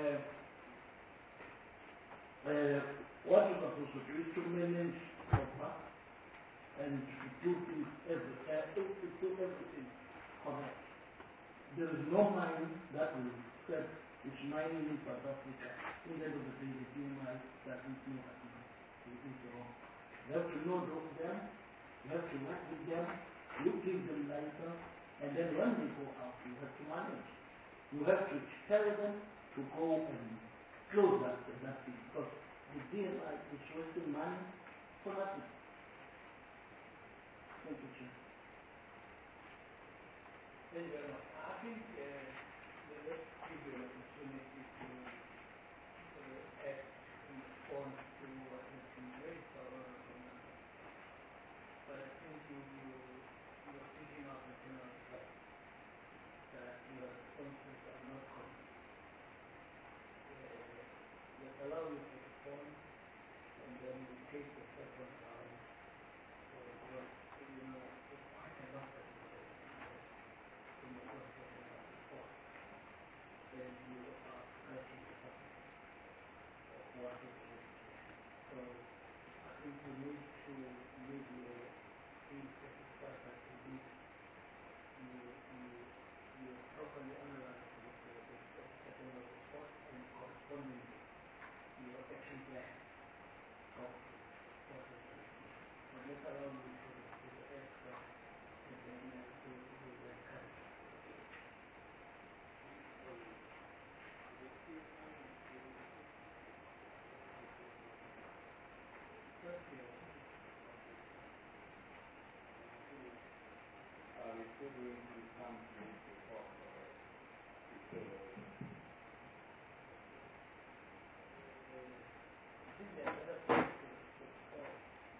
what you're supposed to do is to manage proper and to do things everything correct. There is no mine that will set its mining in South Africa. In the end of the day, the DMI doesn't know that it is wrong. You have to know them, you have to work with them, you give them license, and then when they go out, you have to manage. You have to tell them to go and close that thing, because the DMI is wasting money for nothing. Thank you, Chair. Thank you very much. I think let's give you an opportunity to act in response to what has been raised by honorable members. But I think you're thinking of the general fact that your responses are not complete. Let's allow you to respond, and then we take the second round. So, you know, it's quite a lot that you said in the process of that report. Then you are scratching the surface of what is the situation. So, I think you need to leave your being satisfied that indeed you properly analyze the second report and correspondingly your action plan of what is the situation. But let's allow you to answer and then to then come. We still going to come to the report I think there are other things to respond.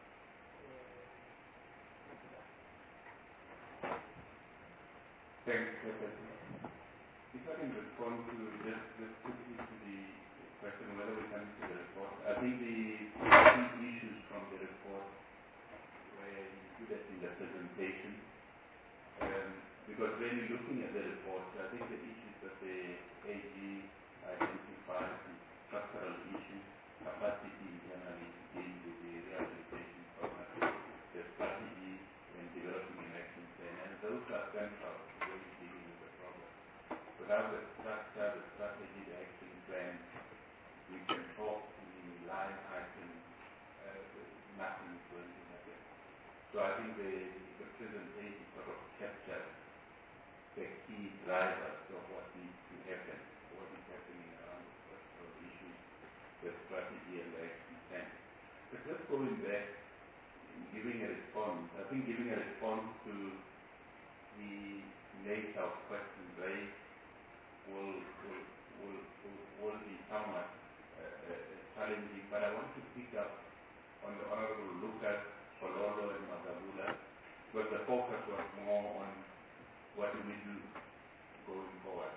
Thanks, Secretary. If I can respond to just quickly to the question whether we come to the report. I think the key issues from the report were included in the presentation. Because when you're looking at the report, I think the issues that the AG identified, the structural issues, capacity internally to deal with the rehabilitation program, the strategy and developing an action plan, and those are central to really dealing with the problem. Without the structure, the strategy, the action plan, we can talk in line item, nothing is going to happen. So I think the presentation sort of captures the key drivers of what needs to happen, what is happening around the structural issues, the strategy and the action plan. But just going back, giving a response, I think giving a response to the nature of questions raised will be somewhat challenging, but I want to pick up on the Honorable Lucas, Pololo and Magabula, because the focus was more on what do we do going forward.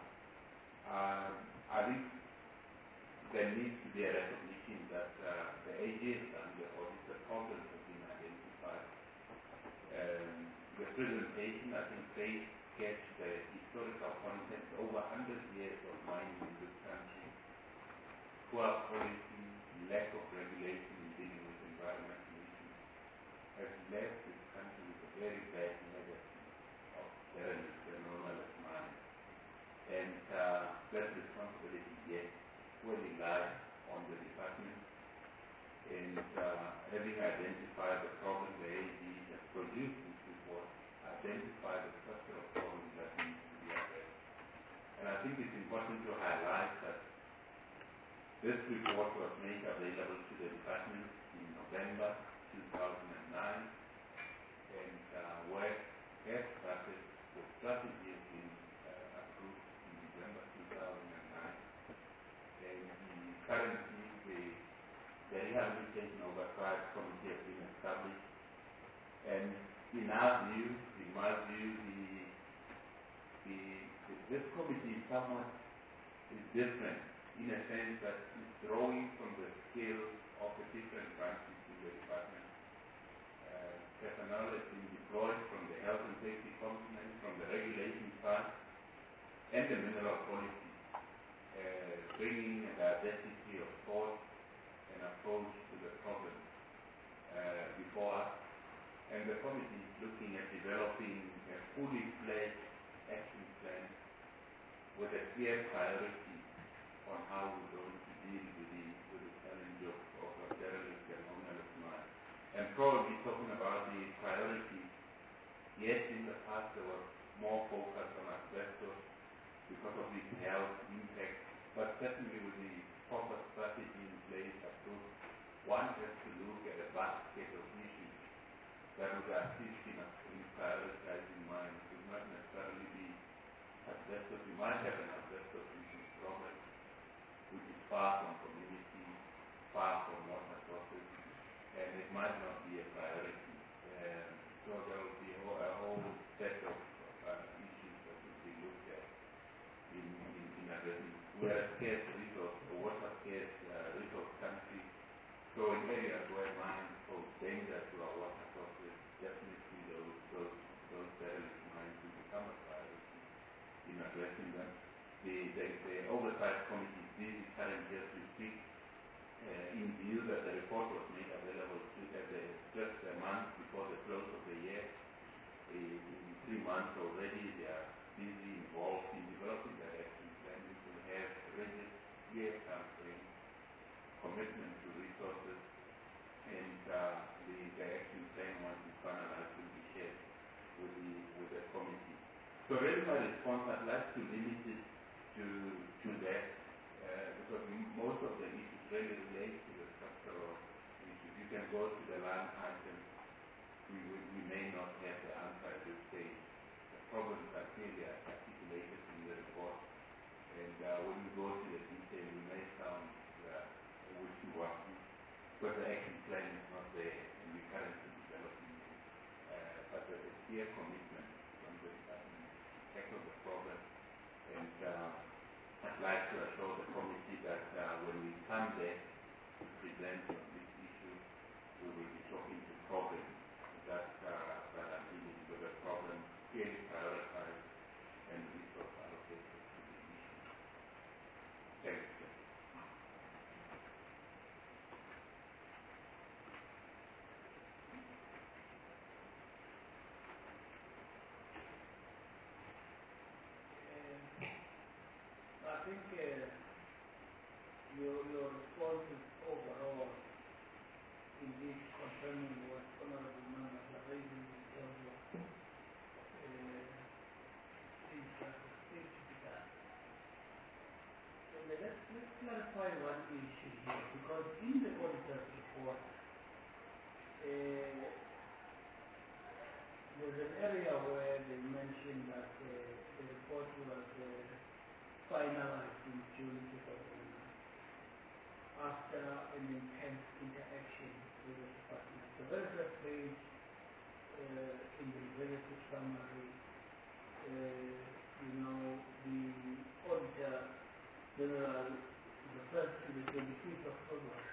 I think there needs to be a recognition that the AGs and the audit, the problems have been identified. The presentation, I think, they sketch the historical context, over 100 years of mining in this country, poor policy, lack of regulation in dealing with environmental issues, has left this country with a very bad legacy of terrorist and normalist mining. And that responsibility, yes, fully lies on the department. And having identified the problem, the AG has produced this report, identified the structural problems that need to be addressed. And I think it's important to highlight that this report was made available to the department in November 2009, and work has started. The strategy has been approved in December 2009, and currently the Rehabilitation Oversight Committee has been established. And in our view, in my view, this committee is different in a sense that it's drawing from the skills of the different branches in the department. Personnel has been deployed from the health and safety component, from the regulation side, and the mineral policy, bringing a diversity of thought and approach to the problem before us. And the committee is looking at developing a fully fledged action plan with a clear priority on how we're going to deal with the challenge of terrorist and normalist mine. And probably talking about the priorities, yes, in the past there was more focus on asbestos because of its health impact, but certainly with the proper strategy in place approved, one has to look at a basket of issues that would assist in prioritizing mines. It would not necessarily be asbestos. You might have an asbestos issue problem, which is far from community, far from water sources, and it might not be a priority. So there will be a whole set of issues that will be looked at in addressing. We are a scarce resource, a water scarce resource country, so in areas where mines pose danger to our water sources, definitely those derelict mines will become a priority in addressing them. The oversight committee is busy currently as we speak, in view that the report was made available just a month before the close of the year. In 3 months already, they are busy involved in developing their action plan, which will have really clear campaign, commitment to resources, and the action plan, once it's finalized, will be shared with the committee. So really my response, I'd like to limit it to that, because most of the issues really relate to the structural issues. You can go to the land items, we may not have the answer at this stage. The problems are clearly articulated in the report, and when we go to the detail, we may sound wishy-washy, but the action plan is not there, and we're currently developing it. But there's a clear commitment from the department to tackle the problem, and I'd like to assure the committee that when we come there to present on this issue, we will be talking to problems that are dealing with the problem, clearly prioritized and resource allocated to the issue. Thank you. I think your responses overall indeed concerning what honorable members are raising in terms of things that need to be done. So let's clarify one issue here, because in the auditor's report, there's an area where they mentioned that the report was finalized in June 2009 after an intense interaction with the department. The very first page in the relative summary, the Auditor General refers to the 25th of February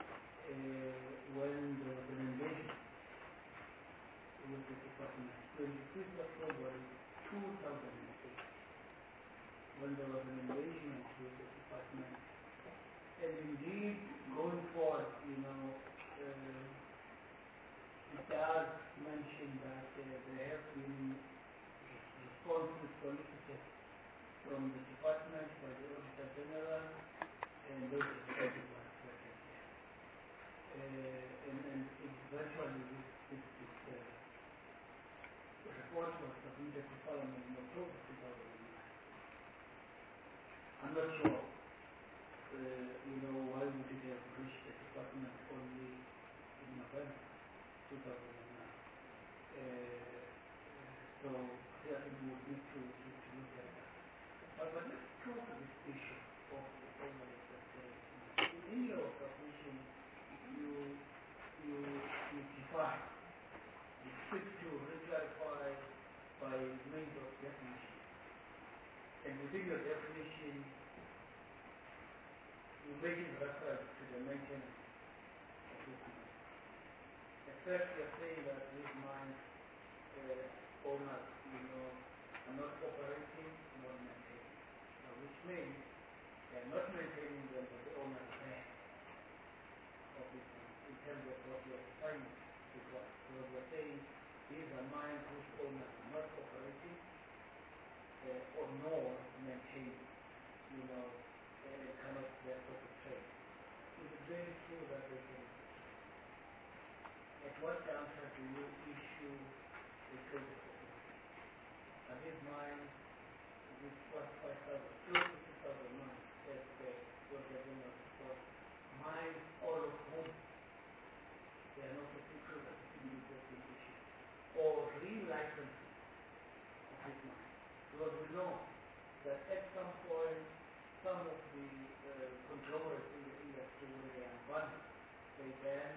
when there was an engagement with the department. 25th of February 2008. When there was an engagement with the department. And indeed, going forward, it does mention that there have been responses solicited from the department by the Auditor General, and those responses were accepted. And eventually, this report was submitted to Parliament in October 2009. I'm not sure, why would it have reached the department only in November 2009. So I think we would need to look at that. But let's talk about this issue of the overlay taxation. In your submission, you define, you seek to reclarify by means of definition. And within your definition, you make reference to the maintenance of this mine. At first, you're saying that these mines owners, are not operating nor maintaining, which means they are not maintaining them, but the owners are of this mine in terms of what you're defining. Because we're saying these are mines whose owners are not operating or nor maintaining, kind of their sort of trade. Is it very true that they can? At what juncture do you issue a trade certificate? Are these mines, this was 5,000, close to 6,000 mines, as the general report, mines all of whom they are not equivalent to the issue? know that at some point, some of the conglomerates in the industry, when they are run, they then,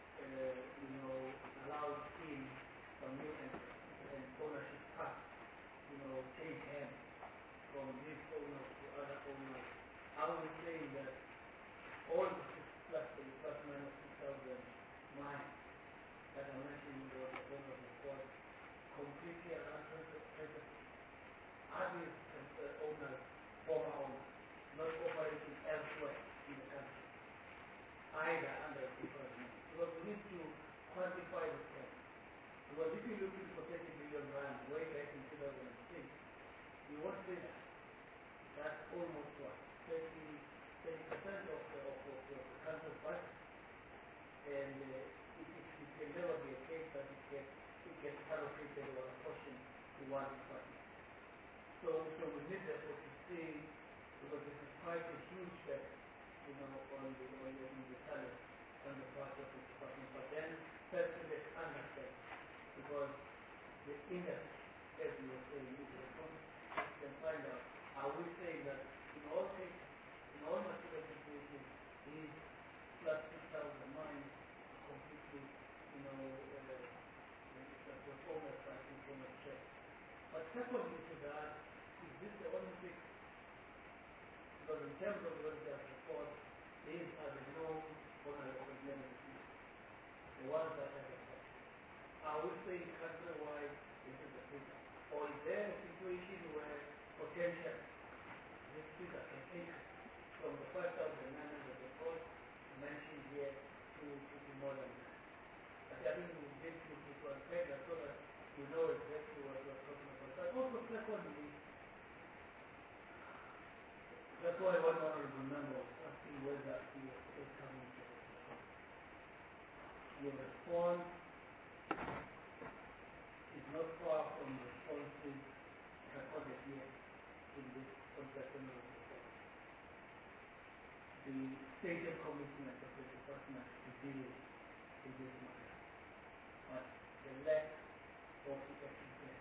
allow in some new entrants and ownership path, change hands from this owner to other owners. I was saying that all the 6 plus minus 6,000 mines that I mentioned in the owner report completely unrepresented. Are these owners, former owners, not operating elsewhere in the country, either under a different name? Because we need to quantify the term. Because if you're looking for 30 billion rand way back in 2006, you won't say that. That's almost what? 30% of the country's budget. And it can never be a case that it gets allocated or apportioned to one department. So we need therefore to see, because this is quite a huge step, on the talent on the part of the department. But then first let's understand, because the industry, as you were saying, is responsible. Can find out, are we saying that in all cases, in all material situations, these plus 6,000 mines completely, the performance by informal check. But secondly to that, is this the only thing? Because in terms of the report, these are the known honorable members, the ones that have effect. Are we saying countrywide this is the figure? Or is there a situation where potential this figure can take from the 5,900 report mentioned here to more than that? But I think we get to unpack that so that we know exactly what we're talking about. But also secondly, that's why one honorable member was asking whether he was still coming to the report. Your response is not far from responses recorded here in this conceptual report. The stated commitment of the department to deal with this matter, but the lack of the action plan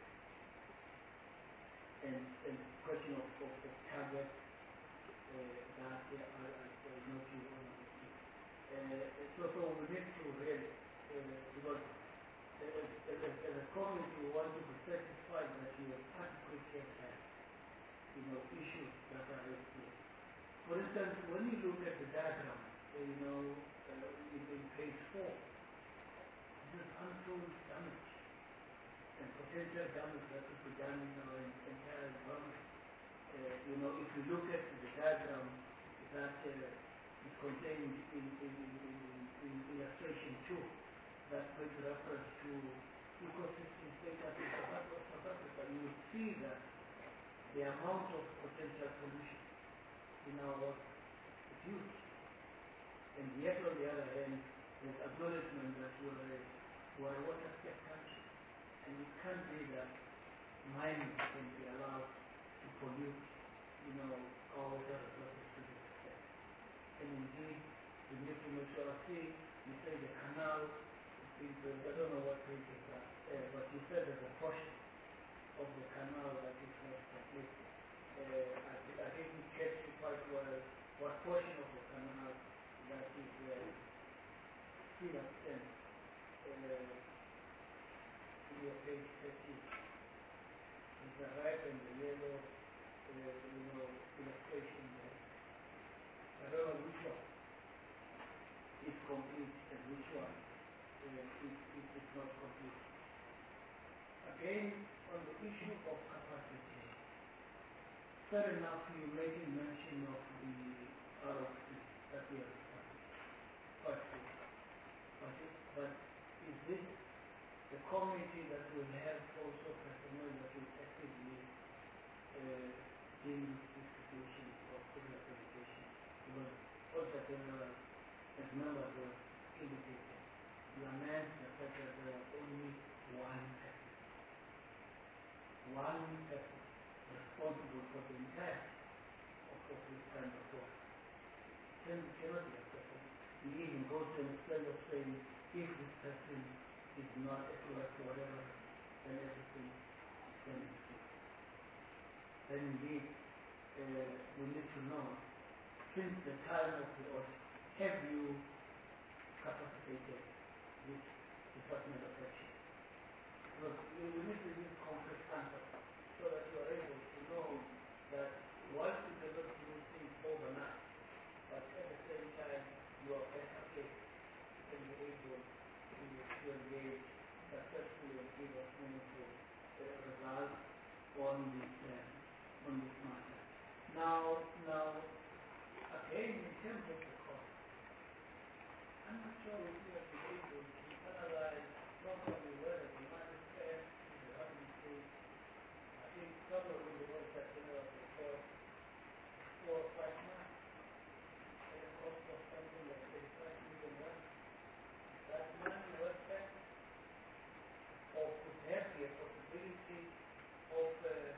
and question of target that I not you want to see. So we need to really, because as a community, we want to be satisfied that you have adequate care, issues that are raised here. For instance, when you look at the diagram, in page 4, this is untold damage and potential damage that could be done in our entire environment. If you look at the diagram that is contained in illustration 2, that makes reference to ecosystem status in South Africa, you will see that the amount of potential pollution in our water is huge. And yet on the other hand, there's acknowledgement that we are a water-scarce country. And it can't be that mining can be allowed to pollute, our water resources to this extent. And indeed, we need to make sure, you say the canal, I don't know what page is that, but you said there's a portion of the canal that is not complete. I didn't catch you quite well what portion of the canal that is still absent in your page 13. It's the red and the yellow, illustration there. I don't know which one is complete and which one is not complete. Again, on the issue of capacity, fair enough, you making mention of the RFP that we are discussing. But is this the committee that will have also personnel that will actively deal with this situation of civil accreditation? Because also general, as members were indicated, lament the fact that there was only one person responsible for the entire of this kind of work. Cannot be accepted. We even go to the extent of saying, if this person is not at work, whatever, then everything is going to be. then indeed we need to know, since the time of the audit, have you capacitated this Department of Action? Because we need to use concrete answers so that you are able to know that whilst you cannot do things overnight, but at the same time you are better placed and be able to engage successfully and give us meaningful results on this matter. Now, again, in terms of the cost, I'm not sure if we have been able to analyze properly whether the money spent in the housing state. I think somewhere in the World General report 4 or 5 months at a cost of something like 35 million rand. That money was spent, or could there be a possibility of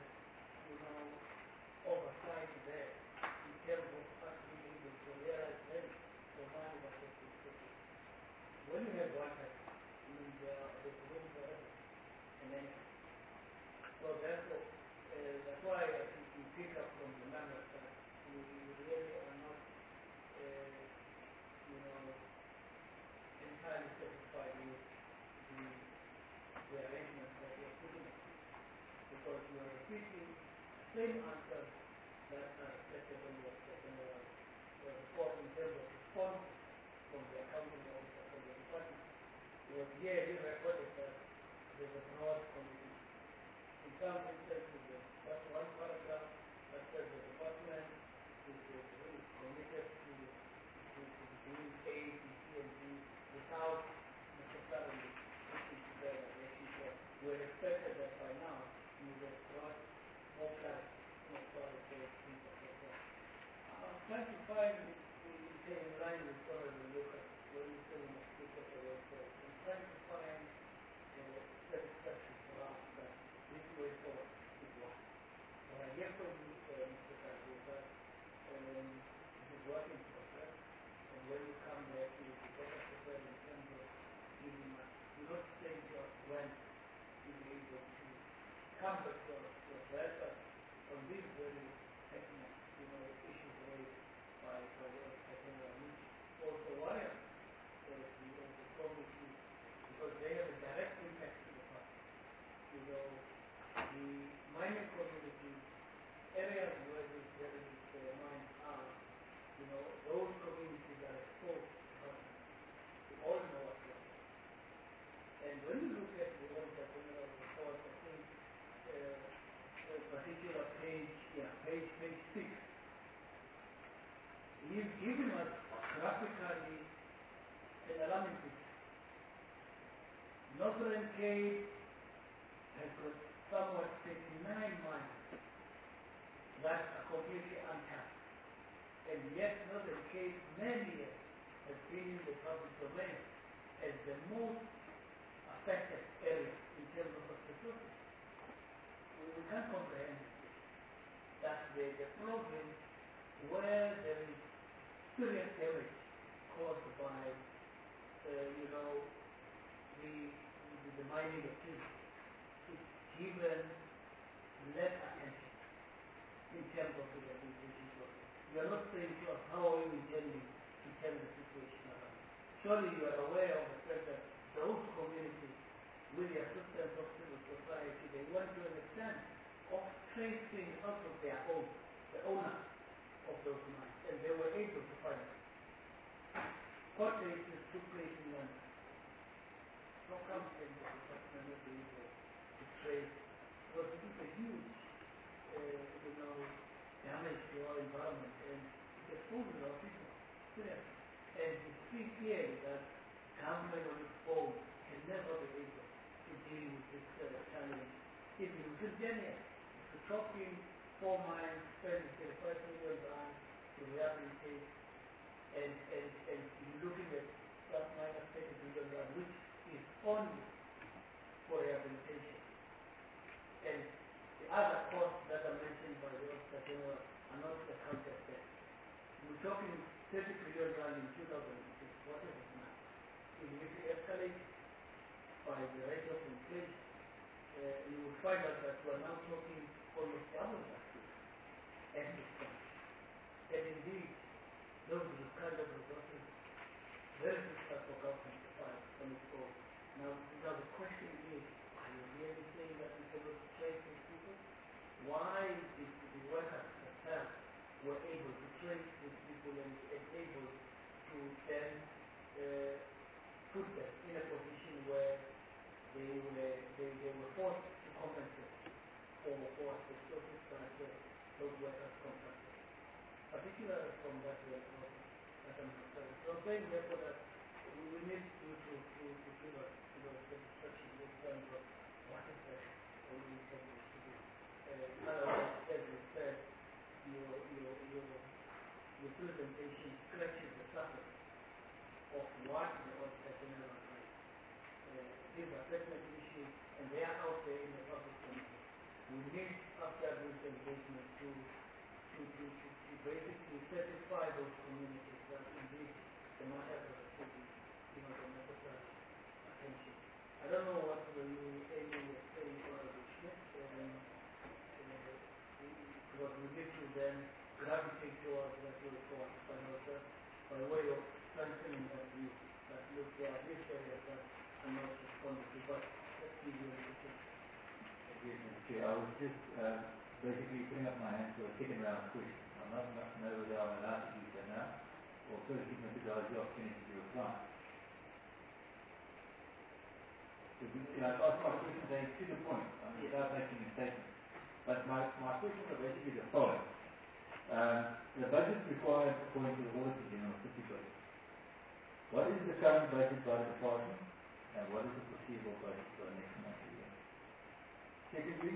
oversight there in terms of us being able to realize then the money that has been taken. When you have one person, there's room for everything and anything. So therefore, that's why I think we pick up from the numbers that we really are not, entirely satisfied with the arrangements that we are putting in. Because we are repeating the same answers that are expected in the general report in terms of response from the accounting officer from the department. Because here we recorded that there's a broad committee. In some instances, there's just one paragraph that says the department is really committed to doing A, B, C, and D without necessarily putting together the issue. We're expected that by now you would have brought more clarity as far as those things are concerned. I'm trying to find in line with some of the look at when you say we must look at the website. I'm trying to find satisfaction for us that this way forward is one. What I hear from you, Mr. Kaku, is that this is work in progress, and when you come back, you will be better prepared in terms of giving us, you're not saying to us when you'll be able to come back to us to address us on these very technical, issues raised by the General, which also worry us as the committee, because they have a direct impact to the party. The mining community, areas where these very mines are, those communities are exposed to happening. We all know what's going on. And when you look at the Auditor General report, I think a particular page 6, he's giving us graphically an alarming picture. Northern Cape has got somewhat 39 mines that are completely untapped. And yet Northern Cape many years has been in the public domain as the most affected area in terms of hospitality. We can't comprehend it. That there's a province where there is serious damage caused by the mining activity. It's given less attention in terms of the rehabilitation process. You are not saying to us how are you intending to turn the situation around. Surely you are aware of the fact that those communities, with the assistance of civil society, they went to an extent of tracing out of their own, the owners of those mines, and they were able to find them. Court cases took place in London. How come the department not be able to trace? Because it is a huge, damage to our environment, and it exposes our people. Seriously. And you see clearly that government on its own can never be able to deal with this challenge. Even within 10 years, if you're talking 4 mines, spending 35 million rand to rehabilitate, and you're looking at plus minus 30 million rand, which is only for rehabilitation. And the other costs that are mentioned by the Auditor General are not accounted for. We're talking 30 billion rand in 2006. What is it now? If we escalate by the rate of inflation, you will find out that we're now talking almost double that. and systems. And indeed, those are the kind of resources very difficult for government to find on its own. Now the question is, are you really saying that we cannot trace these people? Why did the workers themselves were able to trace these people and able to then put them in a position where they were forced to compensate for the resources that those workers contracted, particularly from that that I'm concerned. So I'm saying therefore that we need to give us the instructions in terms of what is that we supposed to do. Otherwise, as you said, your presentation scratches the surface of what the auditor general writes. These are pertinent issues, and they are out there in the public domain. We need, after this engagement, to basically satisfy those communities that indeed the matter has received the necessary attention. I don't know what you Amy was saying about the Schmidt, because we need to then gravitate towards that report by way of strengthening that view. That look, there are these areas that are not responded to, but let's give you an opportunity. I was just basically putting up my hand for a second round question. I'm not know whether I'm allowed to do that now, or first give Mr. Dawes the opportunity to reply. So I've asked my question to the point, without making a statement. But my questions are basically the following. The budget required according to the Auditor General 50 budget. What is the current budget by the department, and what is the foreseeable budget for the next financial year? Secondly,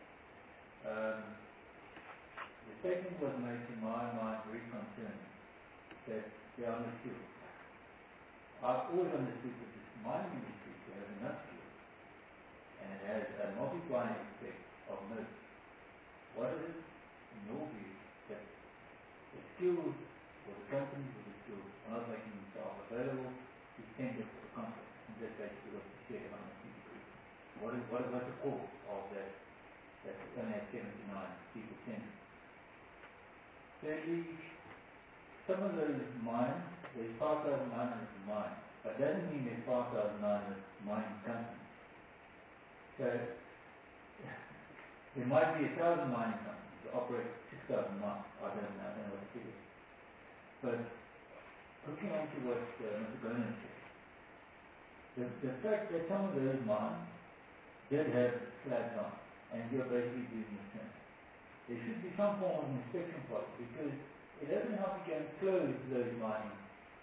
the statement was made to my mind very concerned that there are no skills. I've always understood that this mining industry has enough skills, and it has a multiplying effect of note. What is it, in your view, that the skills or the companies with the skills are not making themselves available to tender for the contract? And that's basically what you said on the TV. What is the cause of that only at 79 people tender? Thirdly, some of those mines, there's 5,900 mines, but that doesn't mean there's 5,900 mining companies. So there might be 1,000 mining companies that operate 6,000 mines. I don't know what the figure is. But looking on to what Mr. Bernard said, the fact that some of those mines did have slabs on, and you're basically doing the same. There should be some form of inspection policy, because it doesn't help you go and close those mining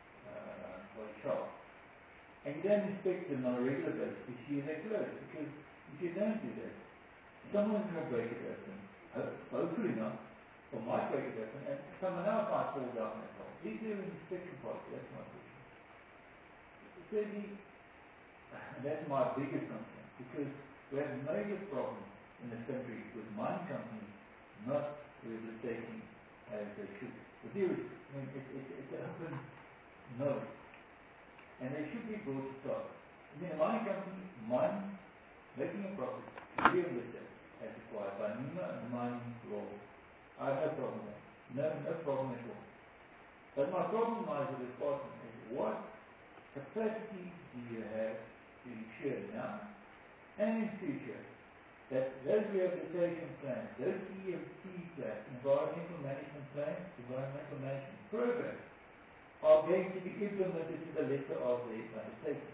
shops. And you don't inspect them on a regular basis to see if they're closed, because if you don't do that, someone's going to break it open, hopefully not, or might break it open, and someone else might fall down that hole. Is there an inspection policy? That's my question. Thirdly, and that's my biggest concern, because we have a major problem in this country with mining companies not rehabilitating as they should. But there is, it's an open knowledge, and they should be brought to start. I mean, a mining company, making a profit, rehabilitate as required by NEMA and mining law. I have no problem with that. No problem at all. But my problem lies with the department is what capacity do you have to ensure now and in future that those rehabilitation plans, those EMP plans, environmental management plans, environmental management programs, are going to be implemented to the letter of the undertaking.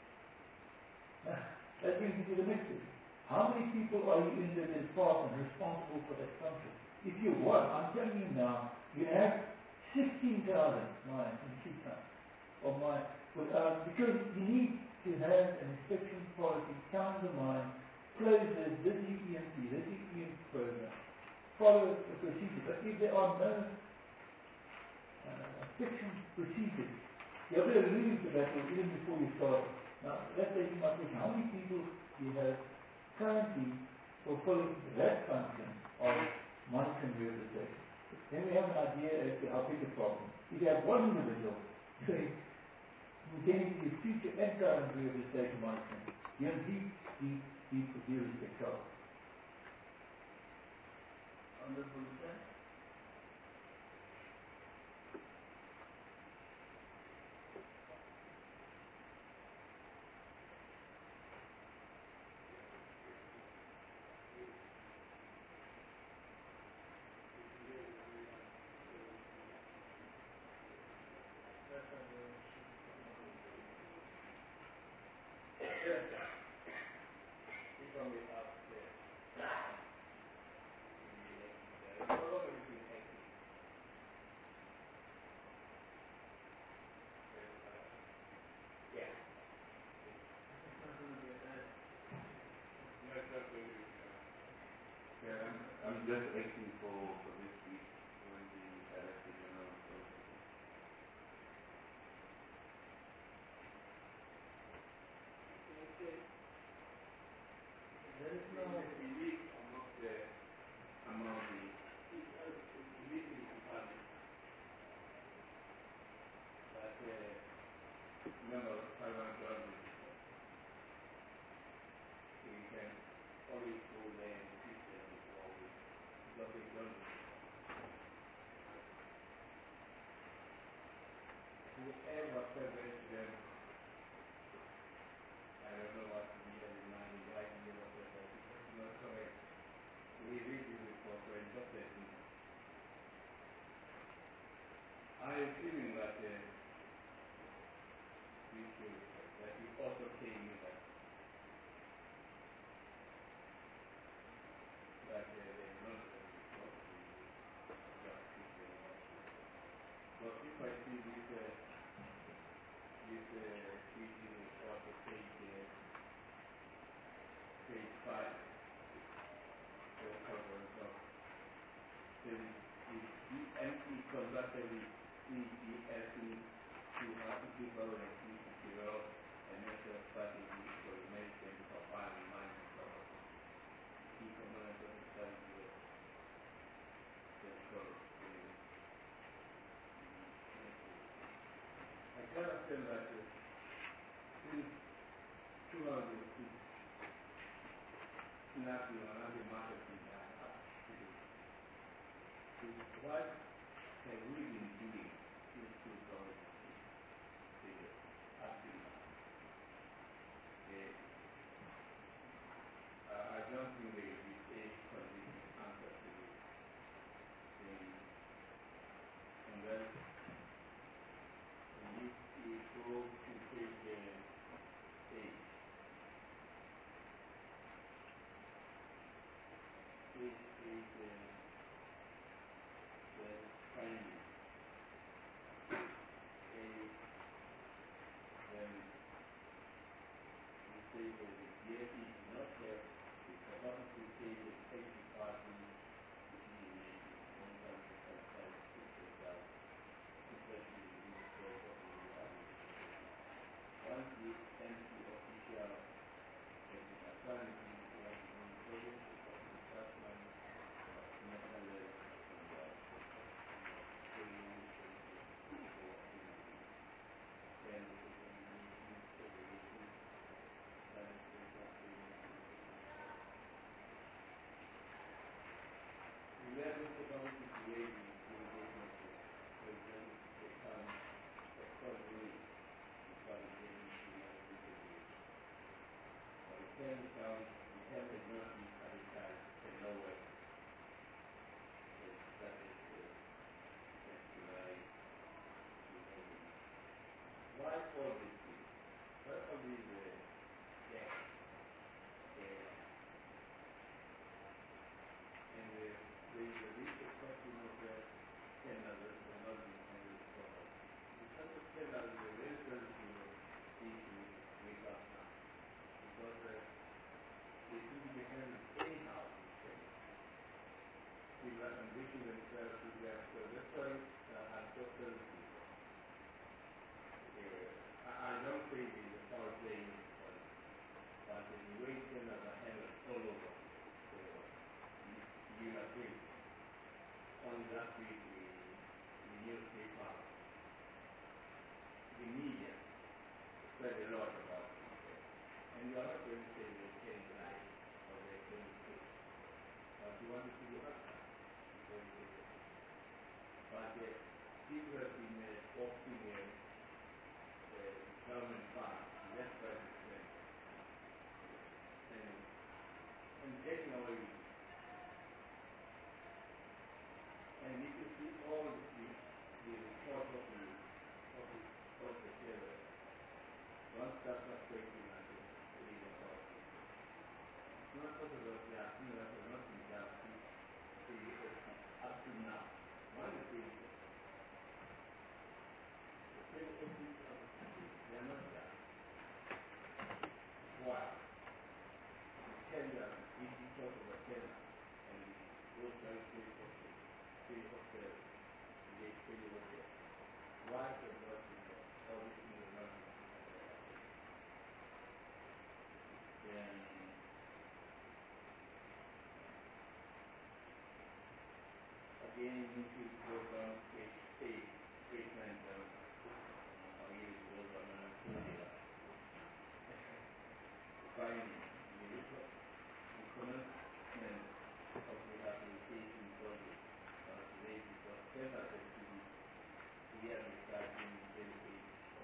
That brings me to the next thing. How many people are you in the department responsible for that function? If you want, I'm telling you now, you have 16,000 mines in Keystone of mine, because you need to have an inspection policy, count the mine, close this EMP program, follow the procedure. But if there are no inspection procedures, you're going to lose the battle even before you start. Now, that's taking my question. How many people do you have currently fulfilling that function of monitoring rehabilitation? Then we have an idea as to how big the problem. If you have one individual doing getting the future and current rehabilitation monitoring, you're in deep abuse of trouble. Honorable Lieutenant? just acting for this week when the Director General was also there. Okay. There is no We need among the meeting department that member of Parliament government, we can always go there and teach them before we got it done. Whoever presents them, I don't know what to be in mind, why you know that it's not correct. We read this report for interpreting. I am feeling that we should, that you also came with that they not but if I see this reading report of page 5, the cover of the DME conducted with CGSE to have people and develop a national strategy for the medicine of farm and mining property. Key components of the strategy the I cannot tell that since 2006, nothing on other markets in that. What have we been doing since 2006? I don't think there will be a complete answer to this. And then you go to page 8. Page 8 the finding. Then you say that the DFE did not have the capacity to pay the safety party once the MC official has been assigned to the project, the statement of national level why all these things? Why all these gaps? And there is a big question of tenders that are not being handled properly. Because of tenders, the very sensitive issue with us now. Because they seem to be handled anyhow in Kenya. People are enriching themselves with their trajectory and social people. I don't say it in the power playing, but the way tenders are handled all over. You agree. Only last week the newspaper, the media said a lot about it. And you are not going to say they change life or they change things. But you want to see the outcome. But people have been opting government funds, left, right, and center. And taking away. And if you see all the report of the table, one starts frustrating at the legal authority. It's not possible they are similar to not be done up to now. One is the same ethics of the country, they are not done. Why? The tender, if you talk about tender, and those guys pay for the late pay okay. Why the not obviously the not then again if you go down page 8, page 9 down, again it goes on finding the commencement of rehabilitation project today because Stella said to be here we start in today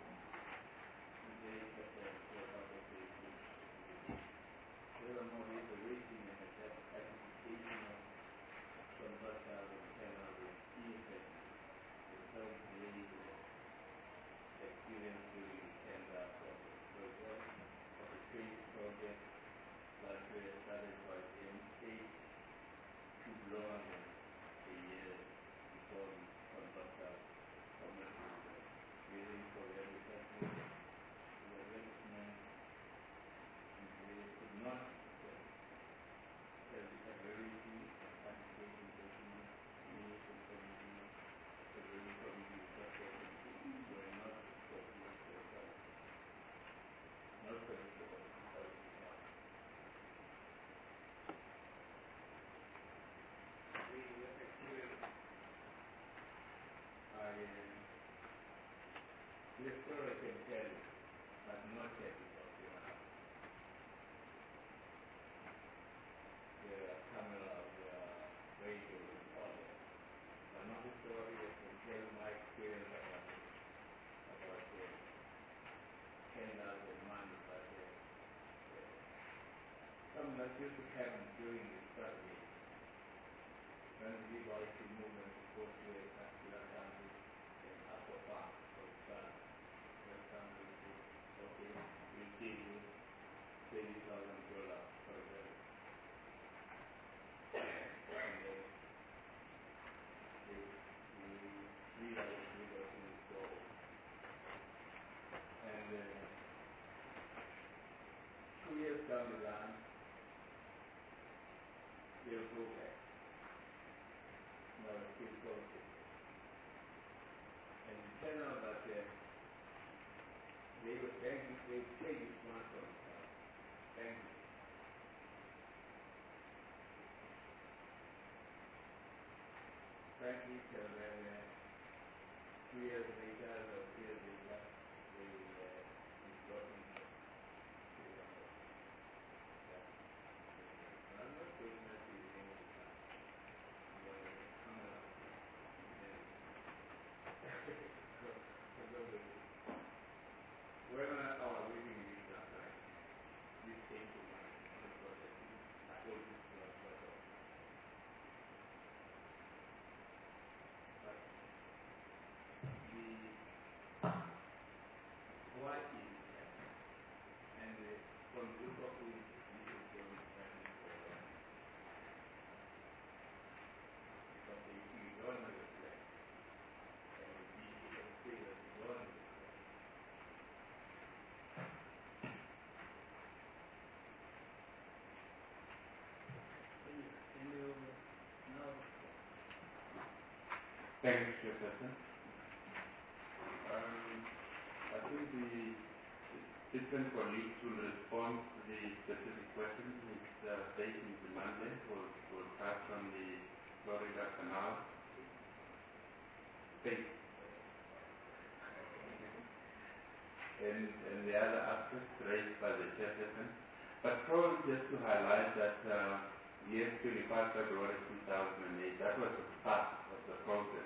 furthermore there is a waiting and identification of contractors and tenants with key effects the third grade experience during tender process. For example, of the trade project that started by M8 took longer than a year before the contractor commenced bidding for the advertisement. The advertisement they could not have the ability application document needs information available from the instructor were not predictable. Not predictable. This story I can tell you, but not tell you what you have. There are cameras, there are radios and all that. But not the story I can tell my experience about tenders and money, but some that used to happen during the study. When the liberty movement was to a particular country and after farm, for example, okay, we'll give you $30,000 for example. And then we realize we got to go. And 2 years down the line, they'll go back. No, it's still going. And in general, that they were banking, they would take this money from banking. Frankly, till then, 2 years later, or 3 years later, they will be working to I'm not saying that you know the time. You are coming up. When I was reading this last night, this came to mind because I told this to my brother. But why is it happening? And from the book of this is going to happen for a while. Because if you don't have a plan, and you say that you don't have a plan, Thank you, Chairperson. I think the different colleagues will respond to the specific questions. It's based in Monday. We'll touch on the Florida Canal. And the other aspects raised by the Chairperson. But probably just to highlight that yes, 25 February 2008, that was the start of the process.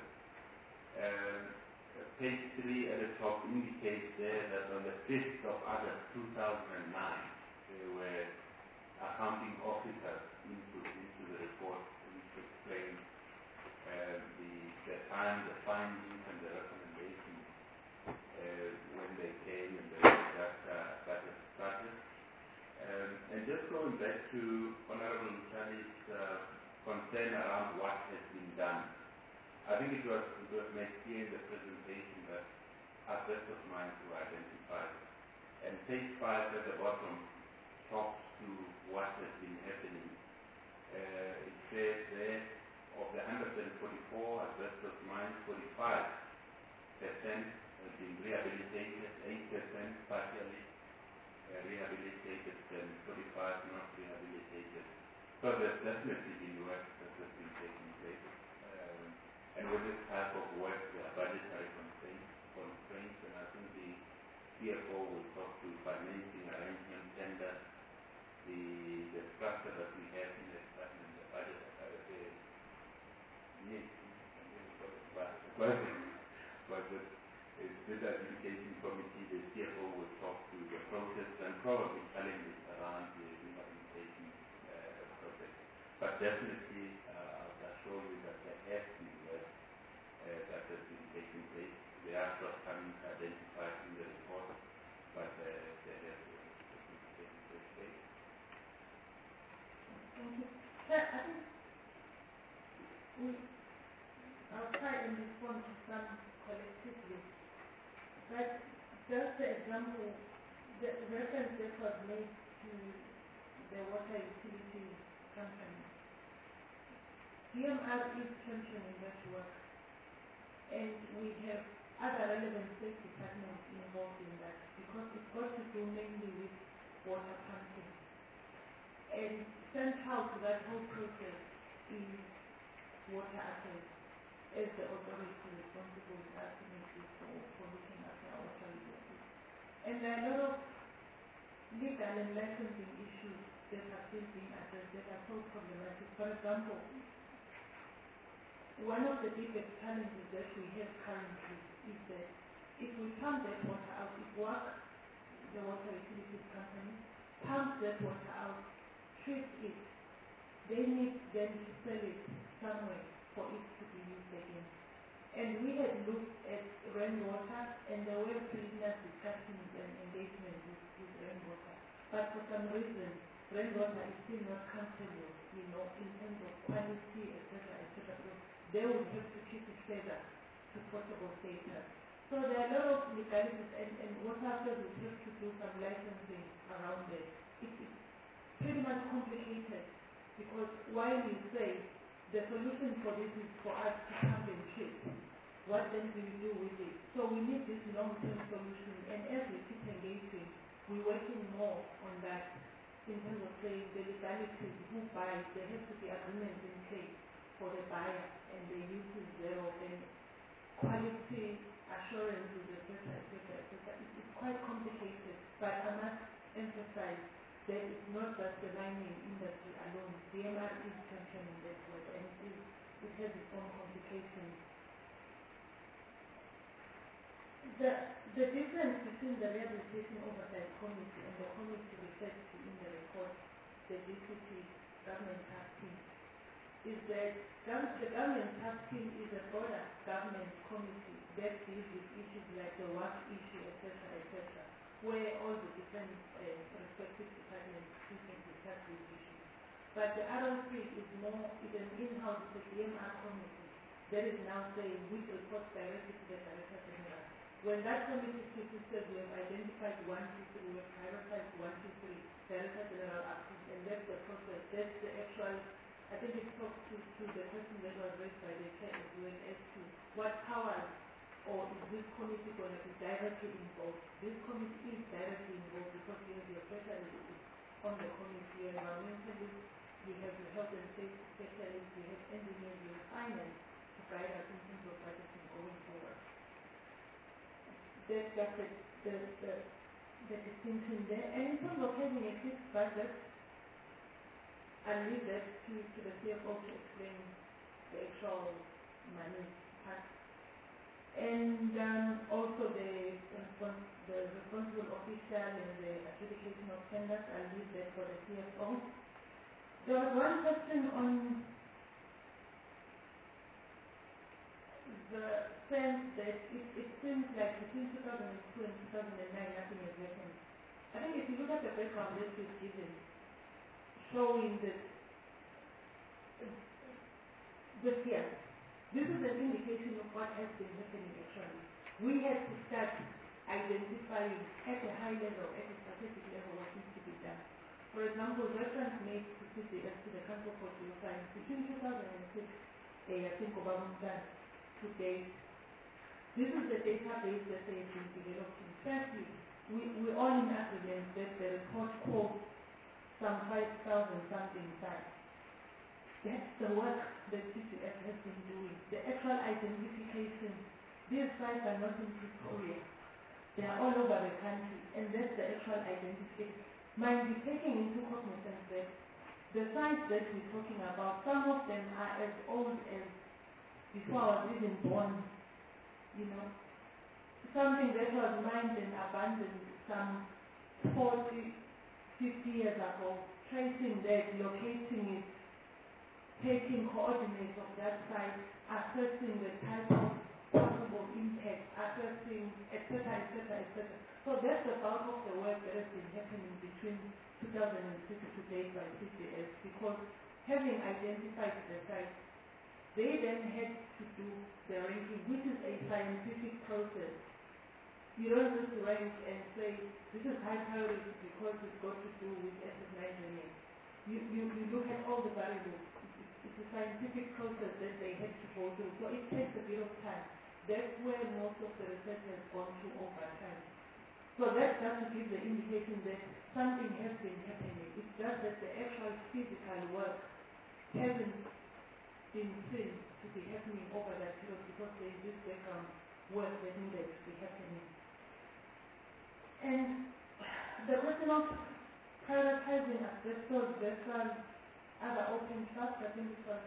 Page 3 at the top indicates there that on the 5th of August 2009, there were accounting officers input into the report which explained the time, the findings, and the recommendations when they came and the that started. And just going back to Honorable Charlie's concern around what has been done, I think it was made clear in the presentation that asbestos mines were identified. And page 5 at the bottom talks to what has been happening. It says there asbestos mines, 45% have been rehabilitated, 8% partially rehabilitated, and 45% not rehabilitated. So there's definitely been work that has been taking place. And with this type of work, there are budgetary constraints, and I think the CFO will talk to financing arrangement, tenders, the structure that we have in the department, the budget, this education committee, the CFO will talk to the process and probably challenges around the rehabilitation process. But definitely, I'll assure you that there has been work that has been taking place. There are shortcomings identified in the report, but there has been taking place. Thank you. I think I'll try and respond to some collectively. But just the example, the reference that was made to the water utility company. DMR is championing that work, and we have other relevant state departments involved in that because it's got to do mainly with water pumping. And central to that whole process is water affairs as the authority responsible ultimately for looking after our water resources. And there are a lot of legal and licensing issues that have still been addressed that are so problematic. For example, one of the biggest challenges that we have currently is that if we pump that water out, if WAC, the water utilities company, pumps that water out, treats it, they need then to sell it somewhere for it to be used again. And we had looked at rainwater, and there were preliminary discussions and engagement with rainwater. But for some reason, rainwater is still not comfortable, in terms of quality, etc., etc. So they would have to keep it further to potable status. So there are a lot of legalities, and water affairs would have to do some licensing around it. It's pretty much complicated because while you say the solution for this is for us to pump and treat, what then do you do with it? So we need this long-term solution, and as we keep engaging, we're working more on that in terms of saying the legalities, who buys, there has to be agreements in place for the buyer and the uses thereof, and quality assurances, etc., etc., etc. It's quite complicated, but I must emphasize that it's not just the mining industry alone. DMR is championing that work, and it has its own complications. The difference between the Rehabilitation Oversight Committee and the committee referred to in the report, the DCT Government Task Team, is that the Government Task Team is a broader government committee that deals with issues like the WAC issue, etc., etc., where all the different respective departments can discuss these issues. But the RLC is an in-house, it's a DMR committee that is now saying which reports directly to the Director General. When that committee says we have identified 1, 2, 3, we have prioritized 1, 2, 3, Director General approves, and that's the process, that's the actual, I think it talks to the question that was raised by the chair as well as to what powers or is this committee going to be directly involved. This committee is directly involved because you have your specialists on the committee, you have environmentalists, you have your health and safety specialists, you have engineers, you have finance to guide us in terms of budgeting going forward. That's just the distinction there. And in terms of having a fixed budget, I'll leave that to the CFO to explain the actual money part. And also the responsible official and the adjudication of tenders, I'll leave that for the CFO. There was one question on the sense that it seems like between 2002 and 2009 nothing has happened. I think if you look at the background that we've given, showing that this year, this is an indication of what has been happening actually. We have to start identifying at a high level, at a strategic level, what needs to be done. For example, reference made to CCS, to the Council for Geoscience, between 2006, I think, to date. This is the database that they have been developing. Firstly, we all in agreement that the report quotes some 5,000 something sites. That's the work that CCF has been doing. The actual identification, these sites are not in Pretoria. They are all over the country, and that's the actual identification. Mind you, taking into cognizance that the sites that we're talking about, some of them are as old as before I was even born, you know. Something that was mined and abandoned some 40, 50 years ago, tracing that, locating it, taking coordinates of that site, assessing the type of possible impact, assessing, etc., etc., etc. So that's the bulk of the work that has been happening between 2006 to date by CCS, because having identified the site, they then had to do the ranking, which is a scientific process. You don't just rank and say, this is high priority because it's got to do with asset management. You look at all the variables. It's a scientific process that they had to go through. So it takes a bit of time. That's where most of the research has gone through over time. So that's just to give the indication that something has been happening. It's just that the actual physical work hasn't been seen to be happening over that period because there is this background work that needed to be happening. And the question of prioritizing asbestos versus other open trust, I think it was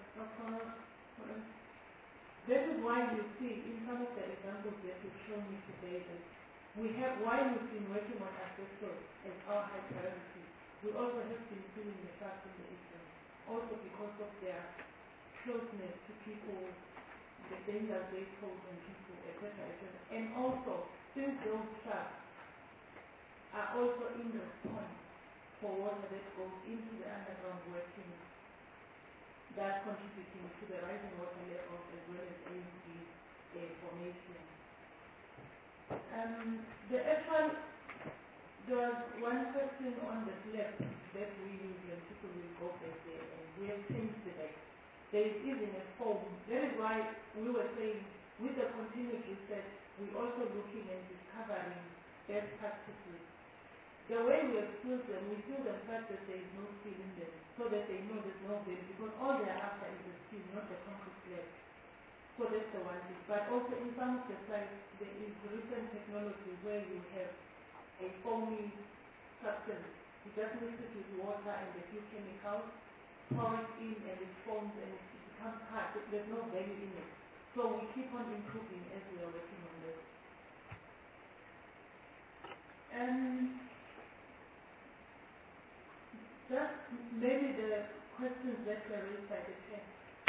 that is why you see in some of the examples that you've shown me today that we have, while we've been working on asbestos as our high priority, we also have been doing the trust in the Eastern, also because of their closeness to people, the dangers they pose on people, etc., etc. And also, since those trusts are also in response for water that goes into the underground workings, that's contributing to the rising water levels as well as AMD formation. There was one question on the slab that we use when people will go back there, and we have changed the back. There is in a foam. That is why we were saying, with the continued research, we're also looking and discovering best practices. The way we have filled them, we fill them such that there is no steel in them, so that they know there's no value, because all they are after is the steel, not the concrete slab. So that's the one thing. But also in some of the sites, there is recent technology where you have a foamy substance. You just mix it with water and a few chemicals, pour it in and it foams and it becomes hard. There's no value in it. So we keep on improving as we are working on this. Just maybe the questions that were raised by the chair.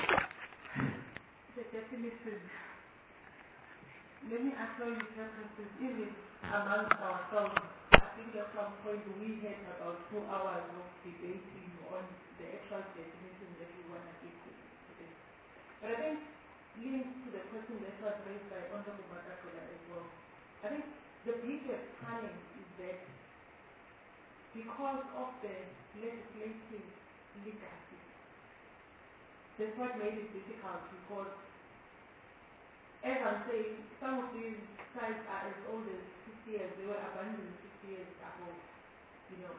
The definition. Let me actually references even amongst ourselves. I think at some point we had about 2 hours of debating on the actual definition that we want to give today. But I think linked to the question that was raised by Honorable Matakola as well, I think the biggest challenge is that because of the legislative legacy, that's what made it difficult, because as I'm saying, some of these sites are as old as 50 years. They were abandoned 50 years ago. You know,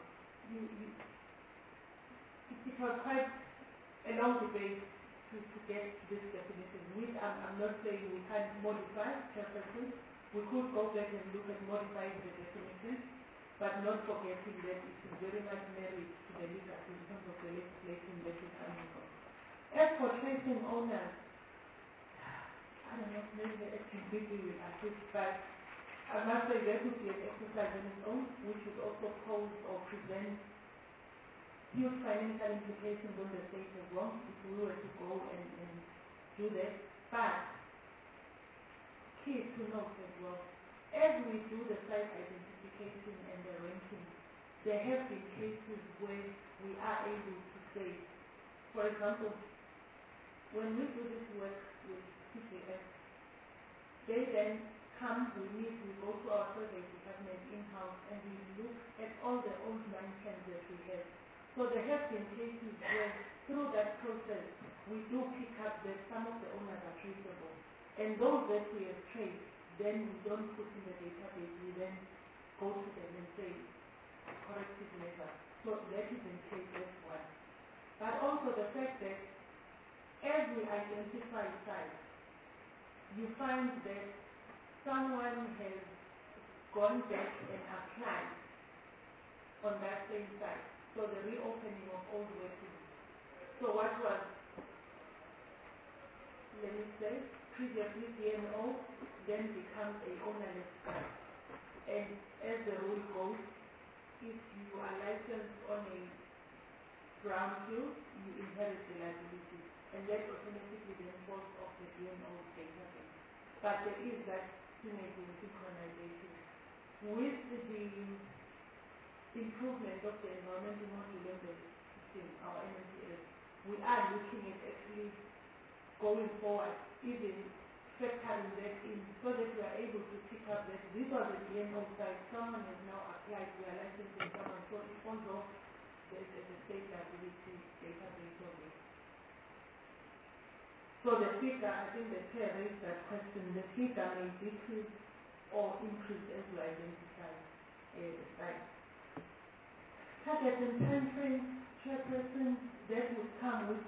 it was quite a long debate to get this definition, which I'm not saying we can't modify perfectly. We could go back and look at modifying the definition, but not forgetting that it is very much married to the legacy in terms of the legislation that is coming from. As for tracing owners, I don't know, maybe the activity will assist, but I must say that would be an exercise on its own, which would also pose or present huge financial implications on the state as well, if we were to go and do that. But key to note as well, as we do the site identification and the ranking, there have been cases where we are able to say, for example, when we do this work with CCS, they then come, we go to our survey department in-house and we look at all the old mine plans that we have. So there have been cases where through that process we do pick up that some of the owners are traceable. And those that we have traced, then we don't put in the database, we then go to them and say, corrective measure. So that is in place, that's one. But also the fact that as we identify sites, you find that someone has gone back and applied on that same site. So the reopening of old workings. So what was, let me say, previously DNO then becomes a ownerless site. And as the rule goes, if you are licensed on a brownfield, you inherit the liability. And that automatically then falls off the DNO database. But there is that synergy and synchronization. With the improvement of the environmental modular system, our MNTS, we are looking at actually going forward, even factoring that in, so that we are able to pick up that these are the DNO sites, someone has now applied, we are licensing someone, so it falls off the state liability database of it. So the figure, I think the chair raised that question, the figure may decrease or increase as we identify the site. Target and time frame, chairperson, that would come with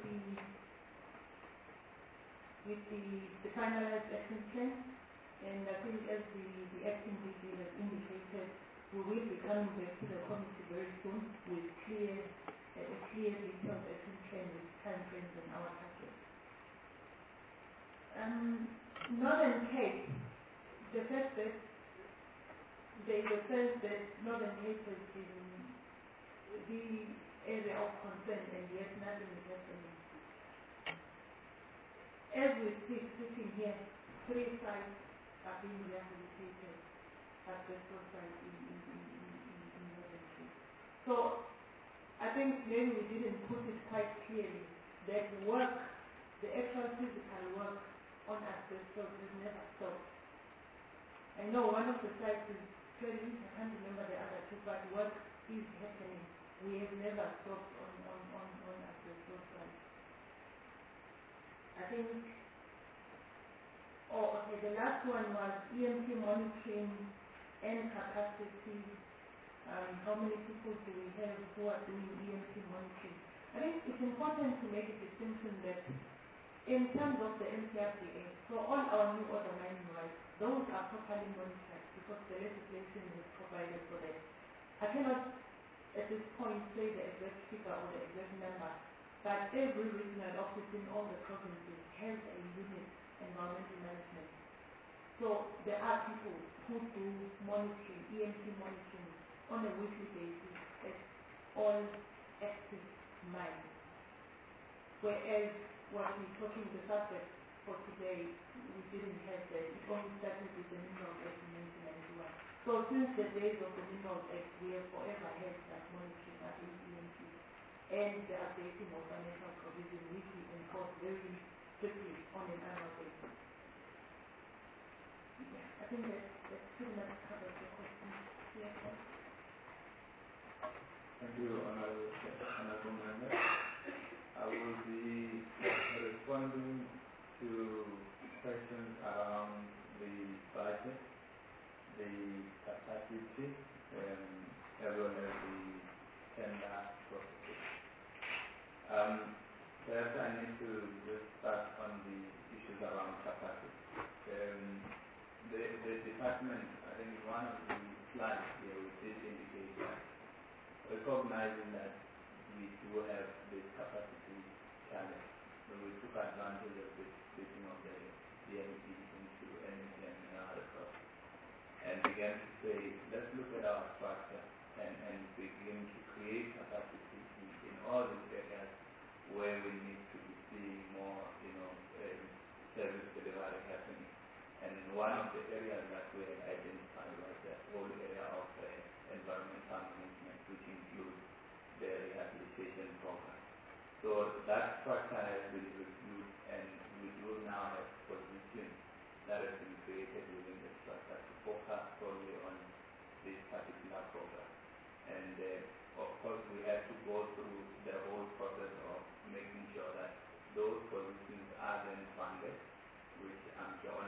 the finalized action plan, and I think as the acting DG has indicated, we will be coming back to the committee very soon with a clear detailed action plan with time frames and our targets. Northern Cape, the fact that there is a sense that Northern Cape has been the area of concern and yet nothing is happening. As we speak, sitting here, 3 sites are being rehabilitated at the site in Northern Cape. So I think maybe we didn't put it quite clearly that work, the actual physical work on asbestos has never stopped. I know one of the sites is clearly, I can't remember the other 2, but work is happening. We have never stopped on asbestos sites. I think, the last one was EMT monitoring and capacity. How many people do we have who are doing EMT monitoring? I think it's important to make a distinction that in terms of the MCRDA, so all our new order mining rights, those are properly monitored because the legislation is provided for that. I cannot at this point say the exact figure or the exact number, but every regional office in all the provinces has a unit environmental management. So there are people who do monitoring, EMT monitoring on a weekly basis at all active mines. Whereas what we're talking the subject for today, we didn't have that. It only started with the Minerals Act in 1991. So since the days of the Minerals Act, we have forever had that monitoring at EMT and the updating of financial provision weekly and cost very strictly on an annual basis. Yeah, I think that pretty much covers the question. Yeah. Thank you, Honorable Member. I will be responding to questions around the budget, the capacity, as well as the tender processes. Perhaps I need to just start on the issues around capacity. The department, I think one of the slides here, we did indicate that recognizing that we do have this capacity challenge, so we took advantage of this splitting of the DMP into NMPM and other process, and began to say, let's look at our structure and begin to create capacity in all these areas where we need to be seeing more, service delivery happening. And one of the areas that we had identified was the whole area of environmental management, which includes the rehabilitation program. So that structure has been reviewed, and we do now have positions that have been created within the structure to focus solely on this particular program. And of course, we have to go through the whole process of making sure that those positions are then funded, which I'm sure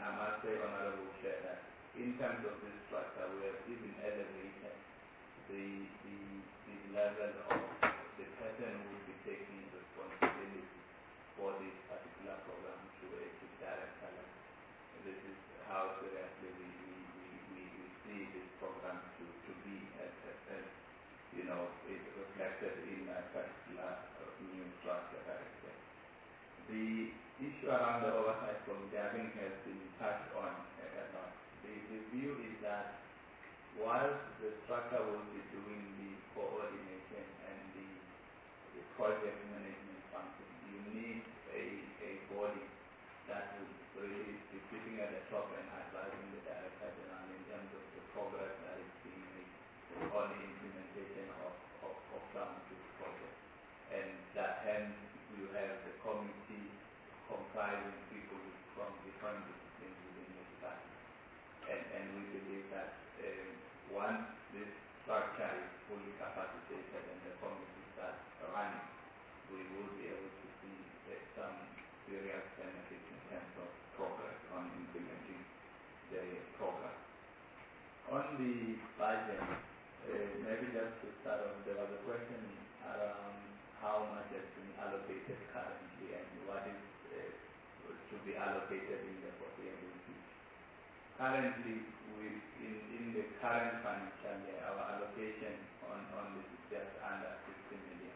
I must say, Honorable Chair, that in terms of this structure, we have even elevated the level of the person who will be taking responsibility for this particular program to a director level. This is how seriously we see this program to be as you know, it's reflected in a particular new structure director. The issue around the oversight committee, I think, has been touched on a lot. The view is that while the structure will be doing the coordination and the project management function, you need a body that will really be sitting at the top and advising the director general in terms of the progress that is being made on the implementation of some of this project. And that hence you have the committee comprising people from different disciplines within the department. And we believe that once this structure is fully capacitated and the committee starts running, we will be able to see some serious benefits in terms of progress on implementing the program. On the budget, maybe just to start off, there was a question around how much has been allocated currently and what is to be allocated in the foreseeable future. Currently, in the current financial year, our allocation on this is just under 50 million.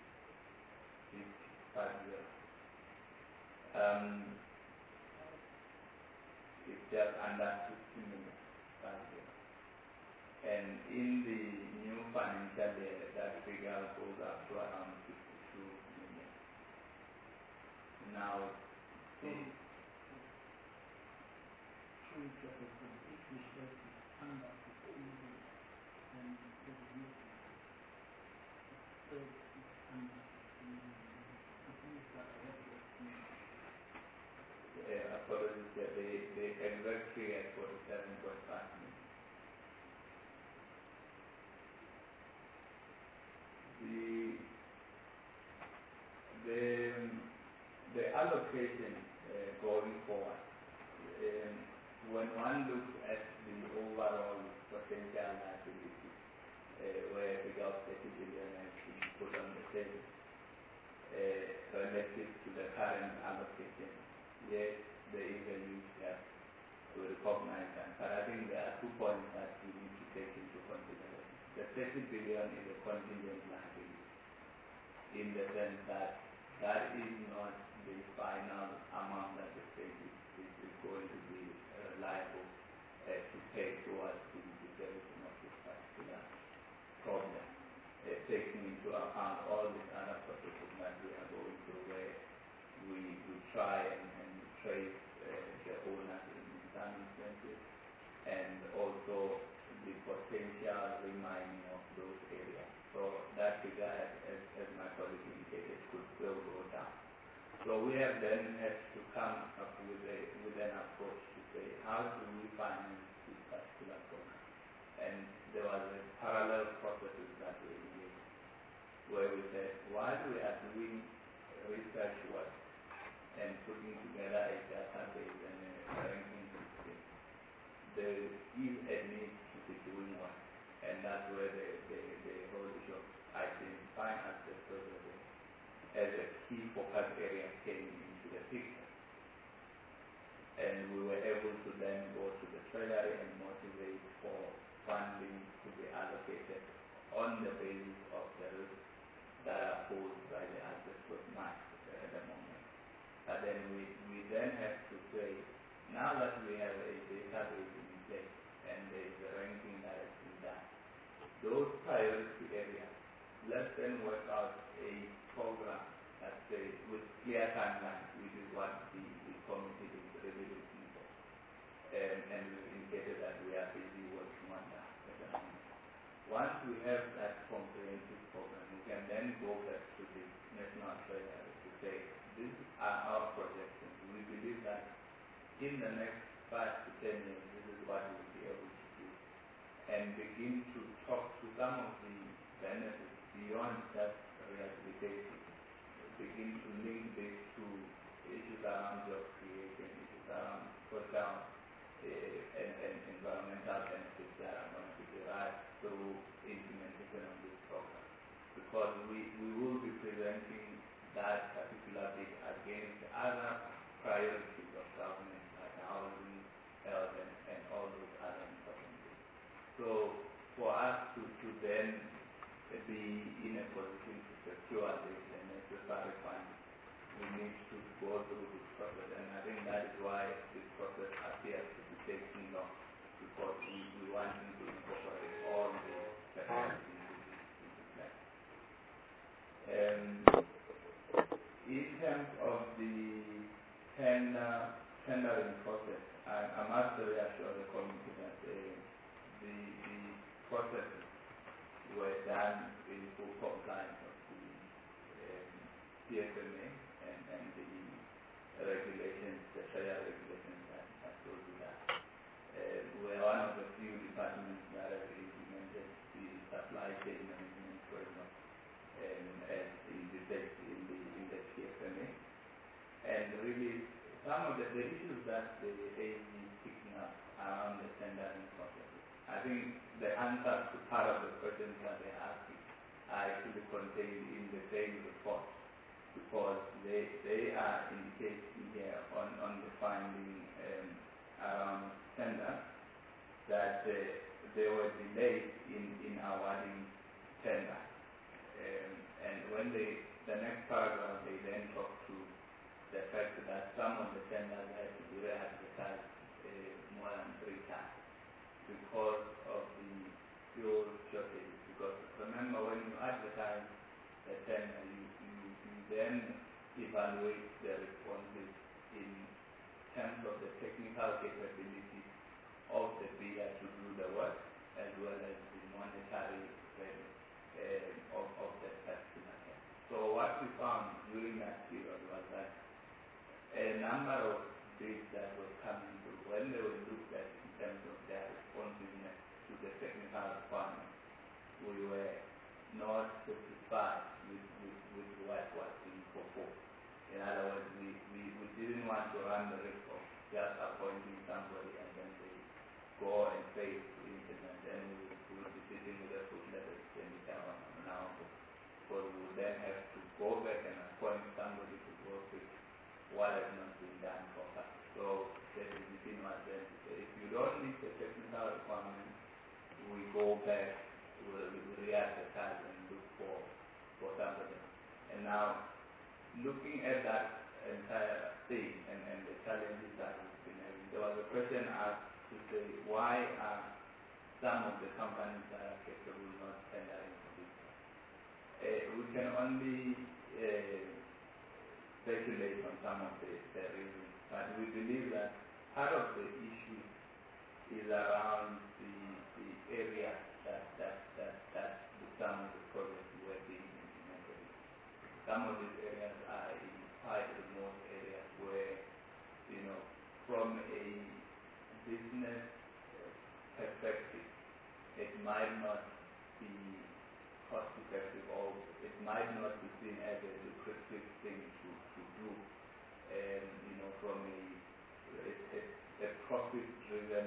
50. It's just under 50 million. 50. And in the new financial year, that figure goes up to around 52 million. Now, apologies, the exact figure is 47.5 million. The allocation going forward, when one looks at the overall potential liability, where about 30 billion has been put on the table, relative to the current allocation, yes, there is a huge gap. We recognize that. But I think there are 2 points that we need to take into consideration. The 30 billion is a contingent liability, in the sense that that is not the final amount that the state is going to be liable to pay towards the solution of this particular problem, taking into account all these other processes that we are going through, where we try and trace the owners in some instances, and also the potential remining of those areas. So that figure, as my colleague indicated, could still go down. So we have then had to come up with an approach to say, how do we finance this particular program? And there was a parallel processes that we engaged, where we said, while we are doing research work and putting together a database and a ranking system, there is a need to be doing work. And that's where the whole issue of identifying aspects of the as a key focus area came into the picture. And we were able to then go to the Treasury and motivate for funding to be allocated on the basis of the risks that are posed by the asbestos mine at the moment. But then we then have to say, now that we have a database in place and there is a ranking that has been done, those priority areas, let's then work out a program that says with clear timelines, which is what the committee is really looking for. And we've indicated that we are busy working on that at the moment. Once we have that comprehensive program, we can then go back to the National Treasury to say, these are our projections. We believe that in the next 5 to 10 years, this is what we'll be able to do. And begin to talk to some of the benefits beyond just rehabilitation. Begin to link this to issues around job creation, issues around social and environmental benefits that are going to be derived through implementation of this program. Because we will be presenting that particular bit against other priorities of government like housing, health, and all those other important things. So for us to then be in a position to secure the necessary funds, we need to go through this process, and I think that is why this process appears to be taking long, because we want to incorporate all the factors into plan. In terms of the tendering process, I must reassure the committee that the processes were done in full compliance of the PFMA and the regulations, the federal regulations that told you that. We are one of the few departments that have implemented the supply chain management framework as envisaged in the PFMA. And really, some of the issues that the AG is picking up around the tendering process, I think the answers to part of the questions that they're asking are actually contained in the same report, because they are indicating here on the finding around tender that there were delays in awarding tender. And when the next paragraph, they then talk to the fact that some of the tenders had to be re-advertised more than 3 times because of the fuel shortage. Because remember, when you advertise a tender, you then evaluate the responses in terms of the technical capability of the bidder to do the work, as well as the monetary value of the particular tender. So what we found during that period was that a number of bids that were coming through, when they were looked at in terms of their responsiveness to the technical requirements, we were not satisfied with what was being proposed. In other words, we didn't want to run the risk of just appointing somebody and then they go and fail to implement, and we would be sitting with a footlet expenditure on now, because we would then have to go back and appoint somebody to go fix what has not been done properly. So the decision was then to say, if you don't meet the technical requirements, we go back, we re-advertise and look for somebody. And now, looking at that entire thing and the challenges that we've been having, there was a question asked to say, why are some of the companies that are capable not tendering for this? We can only speculate on some of the reasons, but we believe that part of the issue is around the area that some of the projects were being implemented in. Some of these areas are in quite remote areas where, from a business perspective, it might not be cost effective, or it might not be seen as a lucrative thing to do, from a profit-driven,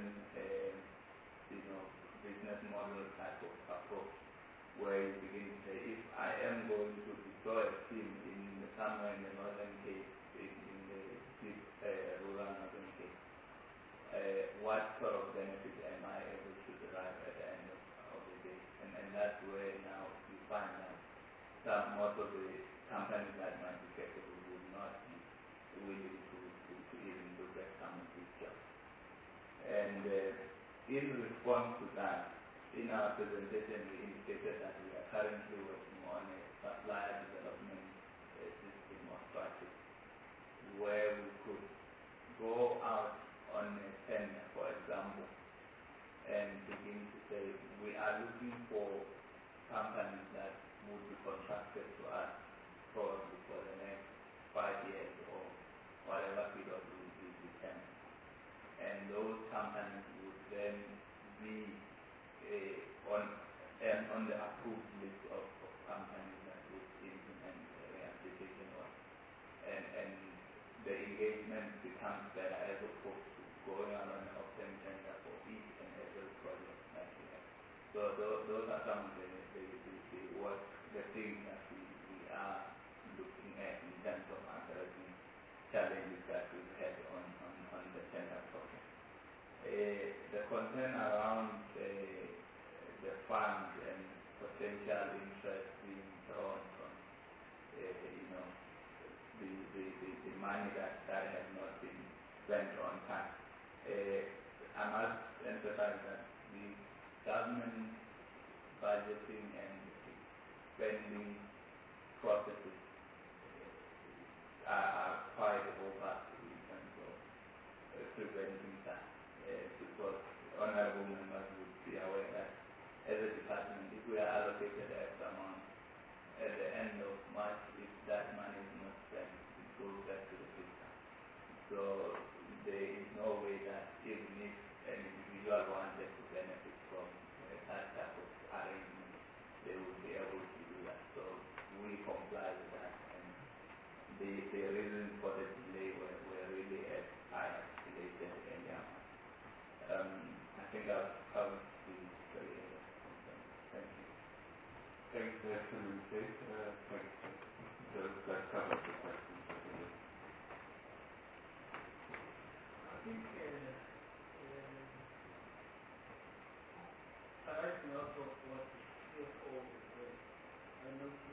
business model type of approach, where you begin to say, if I am going to deploy a team somewhere in the Northern Cape, in the deep rural Northern Cape, what sort of benefit am I able to derive at the end of the day? And that's where now you find that most of the companies that might be capable would not be willing to even look at some of these jobs. And in response to that, in our presentation we indicated that we are currently working on a supplier development system or strategy, where we could go out on a tender, for example, and begin to say we are looking for companies that would be contracted to us probably for the next 5 years or whatever period we determine. And those companies would then be on the approved list of becomes better as opposed to going on an open tender for each and every project that we have. So those are some of the things that we are looking at in terms of addressing challenges that we've had on the tender process. The concern around the funds and potential interest being drawn from the money that has not been spent on time. I must emphasize that the government budgeting and spending processes are quite robust in terms of preventing that, because honorable members would be aware that as a department, if we are allocated X amount at the end of March, if that money is not spent, it goes back to the fiscal. So there is no way that even if an individual wanted to benefit from that type of arrangement, they would be able to do that. So we comply with that, and the reasons for the delay were really as I articulated earlier. I think I've covered the area. Thank you. Thanks, Excellency. That covers the questions. I think arising out of what the CFO was saying, I know you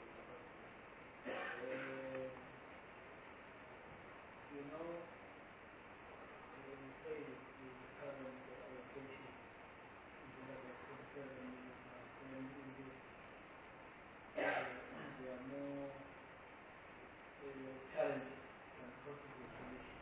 know, when you say the current allocation is about 47 million, then in this there are more challenges and possible solutions.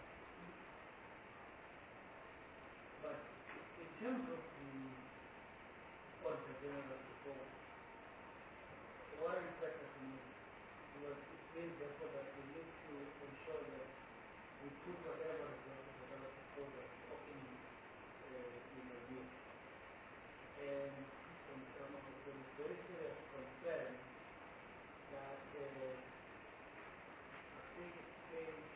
But in terms of the Auditor General report, what is better to me? Because it means therefore that we need to ensure that we put whatever resources at our disposal for any use. And there is very serious concern that I think it's page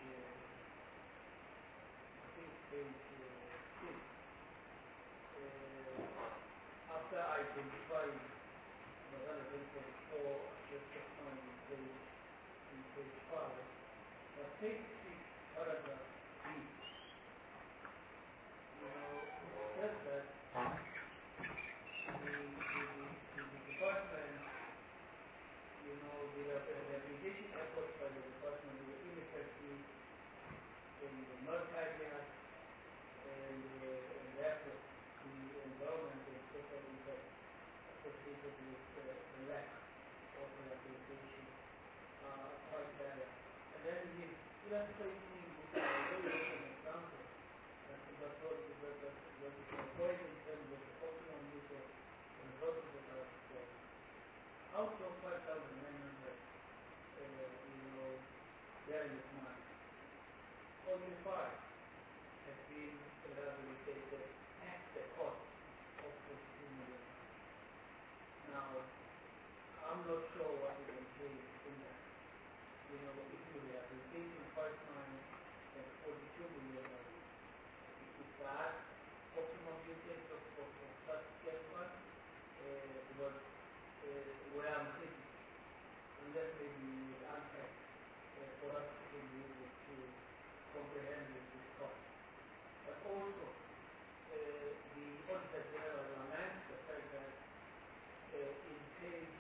6, after identifying about 144 just on page 5, but page 6, paragraph B, says that the department, the rehabilitation efforts by the department were ineffective in not tidying up and therefore the environment and social impact associated with the lack of rehabilitation are quite dire. And then he's illustrating with a very recent example that is avoid in terms of the optimum use of resources that are spent. Out of 5,900 various months, only 5 have been rehabilitated at the cost of 42 million. Now, I'm not sure what it entails in that. If you rehabilitating 5 months at 42 million, is that optimum usage of such care fund? Because where I'm sitting, unless maybe you would answer for us to be able to comprehend this cost. But also, the Auditor General laments the fact that in page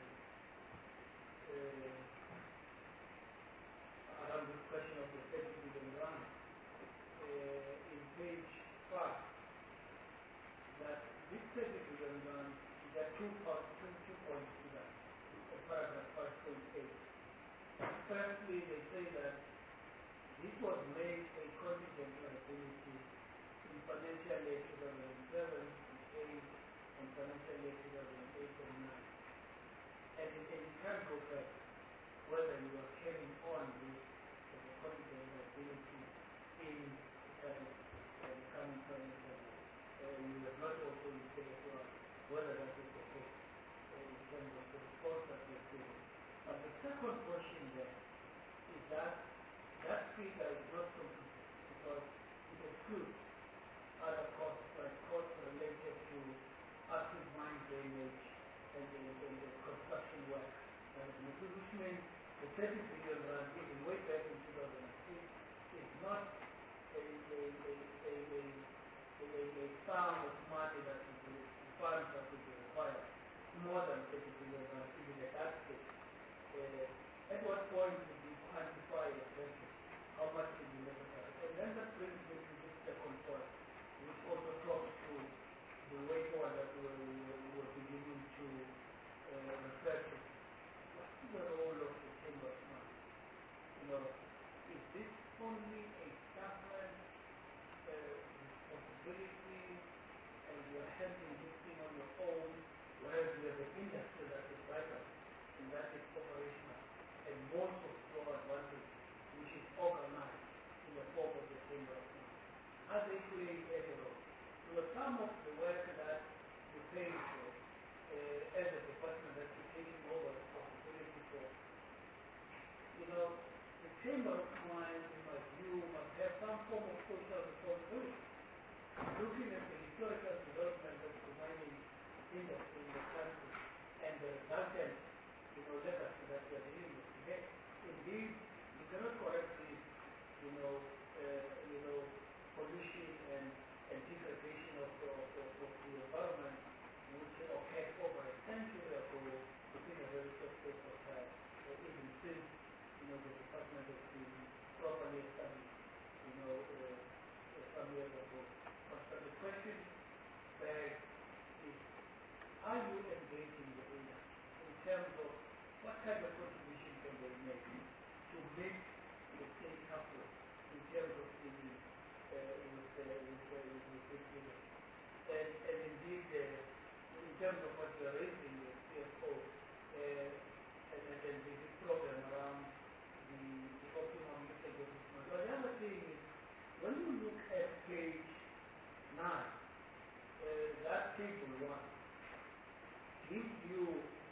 around this question of the 30 billion rand, in page 5, that this 30 billion rand, there are 2 points to that, paragraph 5.8. Firstly, they say that this was made a contingent liability in financial year 2007 and 8 and financial year 2008 and 9. And it can't go back whether you are carrying on this as a contingent liability in the coming financial year. And you have not also indicated to us whether that is the case in terms of the response that you are giving. But the second question there is that figure is not completed. because it excludes other costs like costs related to active mine drainage and the construction work. Which means the 30 billion rand given way back in 2006 is not a sum of money that is the funds that will be required, more than 30 billion rand even at that stage. At what point would you quantify exactly how much is necessary? And then that brings me to this second point, which also talks to the way forward that we were beginning to refer to. What is the role of the Chamber of Mines? Is this only a government responsibility and you are handling this thing on your own, whereas you have an industry that is vital and that is operational and most of your advantage, which is organized in the form of the Chamber of Mines? Are they playing any role? So some of the work that you pay for as a department that you're taking over responsibility for, the Chamber of Mines, in my view, must have some form of social responsibility. Looking at the historical development of the mining industry in the country and the resultant, legacy that we are dealing with today, indeed, you cannot correct this, pollution and degradation of the environment, which occurred over a century ago within a very short space of time, or even since the department has been properly established, some years ago. But the question is, are you engaging the industry in terms of what kind of contribution can they make to meet the state capital in terms of dealing with this issue? And indeed, in terms of what you are raising with CFO, and then this program around the optimum usage of this money. But the other thing is, when you look at page 9, that table 1 gives you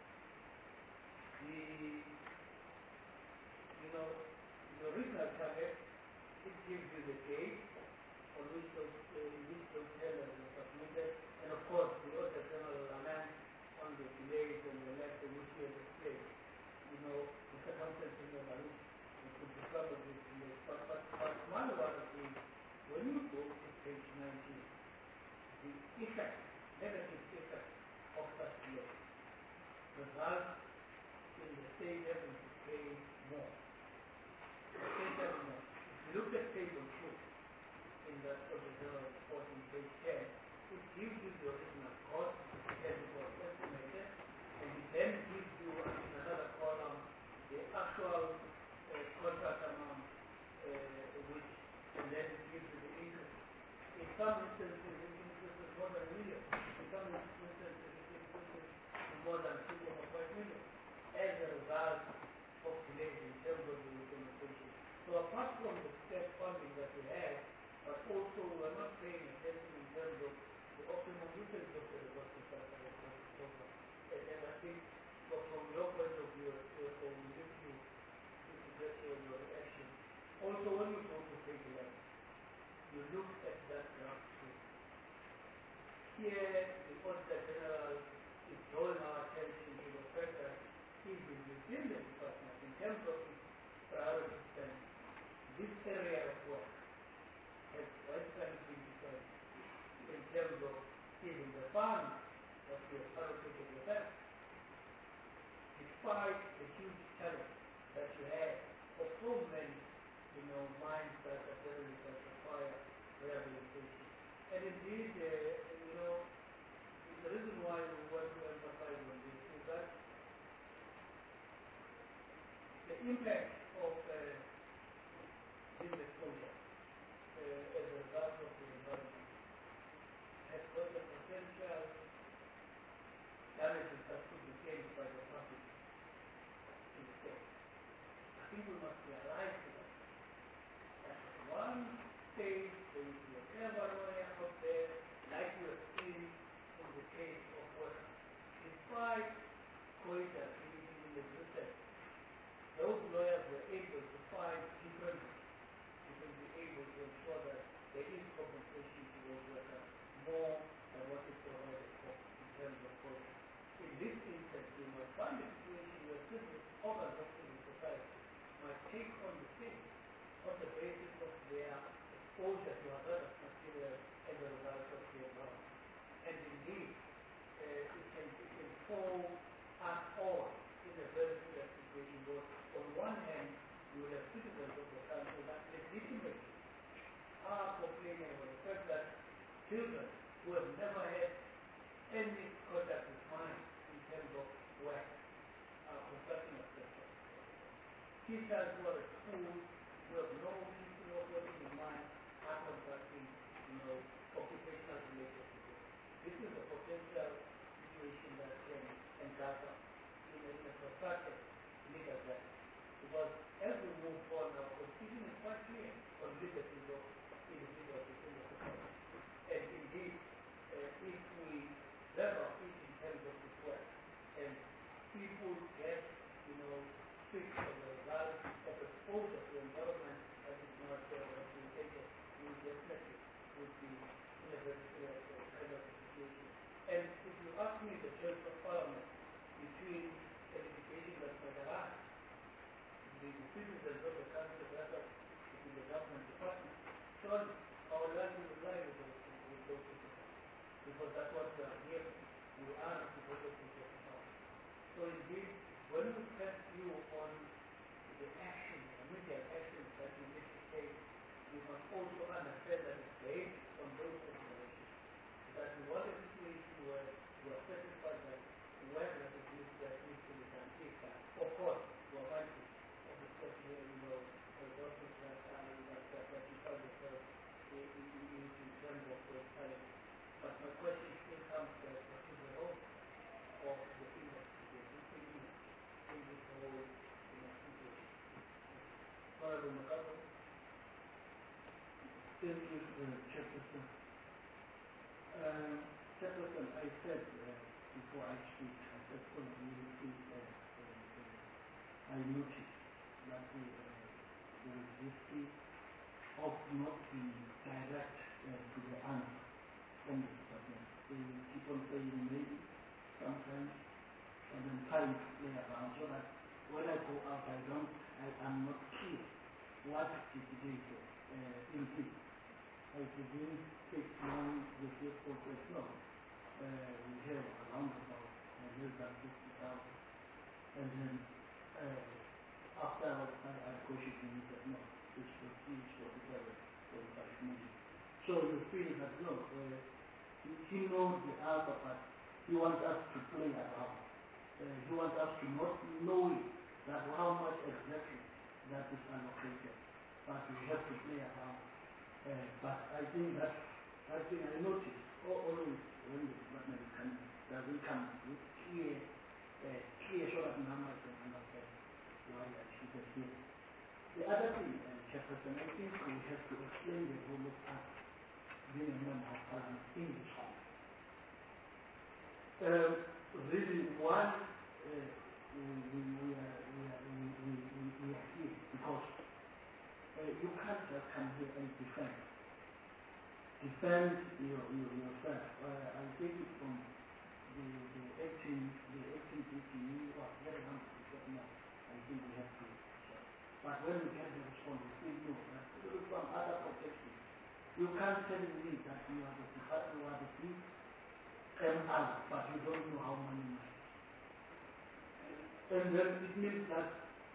the original target. It gives you the date on which those tenders were submitted, and of course the Auditor General lament on the delays and the length in which we have explained, the circumstances of which we could discover these delays. But my worry is, when you go to page 19, the effect, negative effect of such delay results in the state having to pay more. The state having more. If you look at table 2 in that original report in page 10, it gives you the original cost as it was estimated, and it then gives you in another column the actual contract amount, and then it gives you the increase. In some instances, it increases more than $1 million. In some instances, it increases more than $2.5 million as a result of delays in terms of the implementation. So apart from the step funding that we have, but also we are not paying attention in terms of the optimum usage of the resources that are program. And I think from your point of view, we need to get your reaction. Also, when you go to page 11, you look at that graph too. Here, the Auditor General is drawing our attention to the fact that even within the department, in terms of its priority spending, this area of work has radically been defined in terms of even the funds that we have allocated with that. Despite the huge challenge that you have of so many, mines that are generally that require rehabilitation. And indeed, the reason why we want to emphasize on this is that the impact of this exposure as a result of the environment has got a potential damages that could be claimed by the public to the state. I think we must be alive to that. At one stage, there will be a clever lawyer out there, like we have seen in the case of work. Despite coitus being in existence, those lawyers were able to find different will be able to ensure that there is compensation to those workers more than what is provided for in terms of quota. In this instance, you might find a situation where civil organs of civil society might take on the thing on the basis of their exposure to hazardous materials as a result of the environment. And indeed, it can fall us all in a very serious situation where on one hand, you will have citizens of the country that legitimately are complaining about the fact that children who have never had any contact with mine in terms of work are contracting asbestos. Teachers who are at school who have no history of working with mine are contracting, occupational related disease. This is a potential situation that can encounter in a protracted legal debt. Because as we move on, our constitution is quite clear on liberties of individuals within the society. And indeed, if we rev our feet in terms of this work, and people get, sick as a result of exposure to environment that is not representative, we definitely would be in a very serious kind of situation. And if you ask me the choice of parliament between a litigation that might arise, the citizens of the country versus the government department, surely our life will lie with those people. Because that's what we are here. We are supported to get about. So indeed, when we press you on the action, immediate actions that we need to take, we must also understand that it's based on those considerations. That we want a situation where we are satisfied that whether it is that needs to be done is done. Of course, we are mindful of the question, resources that you find yourself in terms of those challenges. But my question still comes to the role of the industry in this whole situation. Honorable McCarthy. Thank you, Chairperson. Chairperson, I said before I speak, I said I noticed that there is history of not being direct to the answer from the department. They keep on saying maybe, sometimes, and then time to play around so that when I go out, I'm not clear what it is in it. I didn't take long with this process. No. We have around about less than 50,000. And then after I questioned him, he said, no, it's 47, 45 million. So you feel that, no, he knows the answer, but he wants us to play around. He wants us to not know that how much exactly that is allocated, but we have to play around. But I think that I noticed always when the department doesn't come with clear sort of numbers and understand why I should have here. The other thing, Chairperson, I think we have to explain the role of us being a member of parliament in this hall. Really, one, we are here because you can't just come here and defend yourself. I take it from the acting DPE was very humble. No, I think we have to. But when we get the response, we still know that there is some other protection. You can't tell me that you are the department, you are the PMR, but you don't know how money is. And then it means that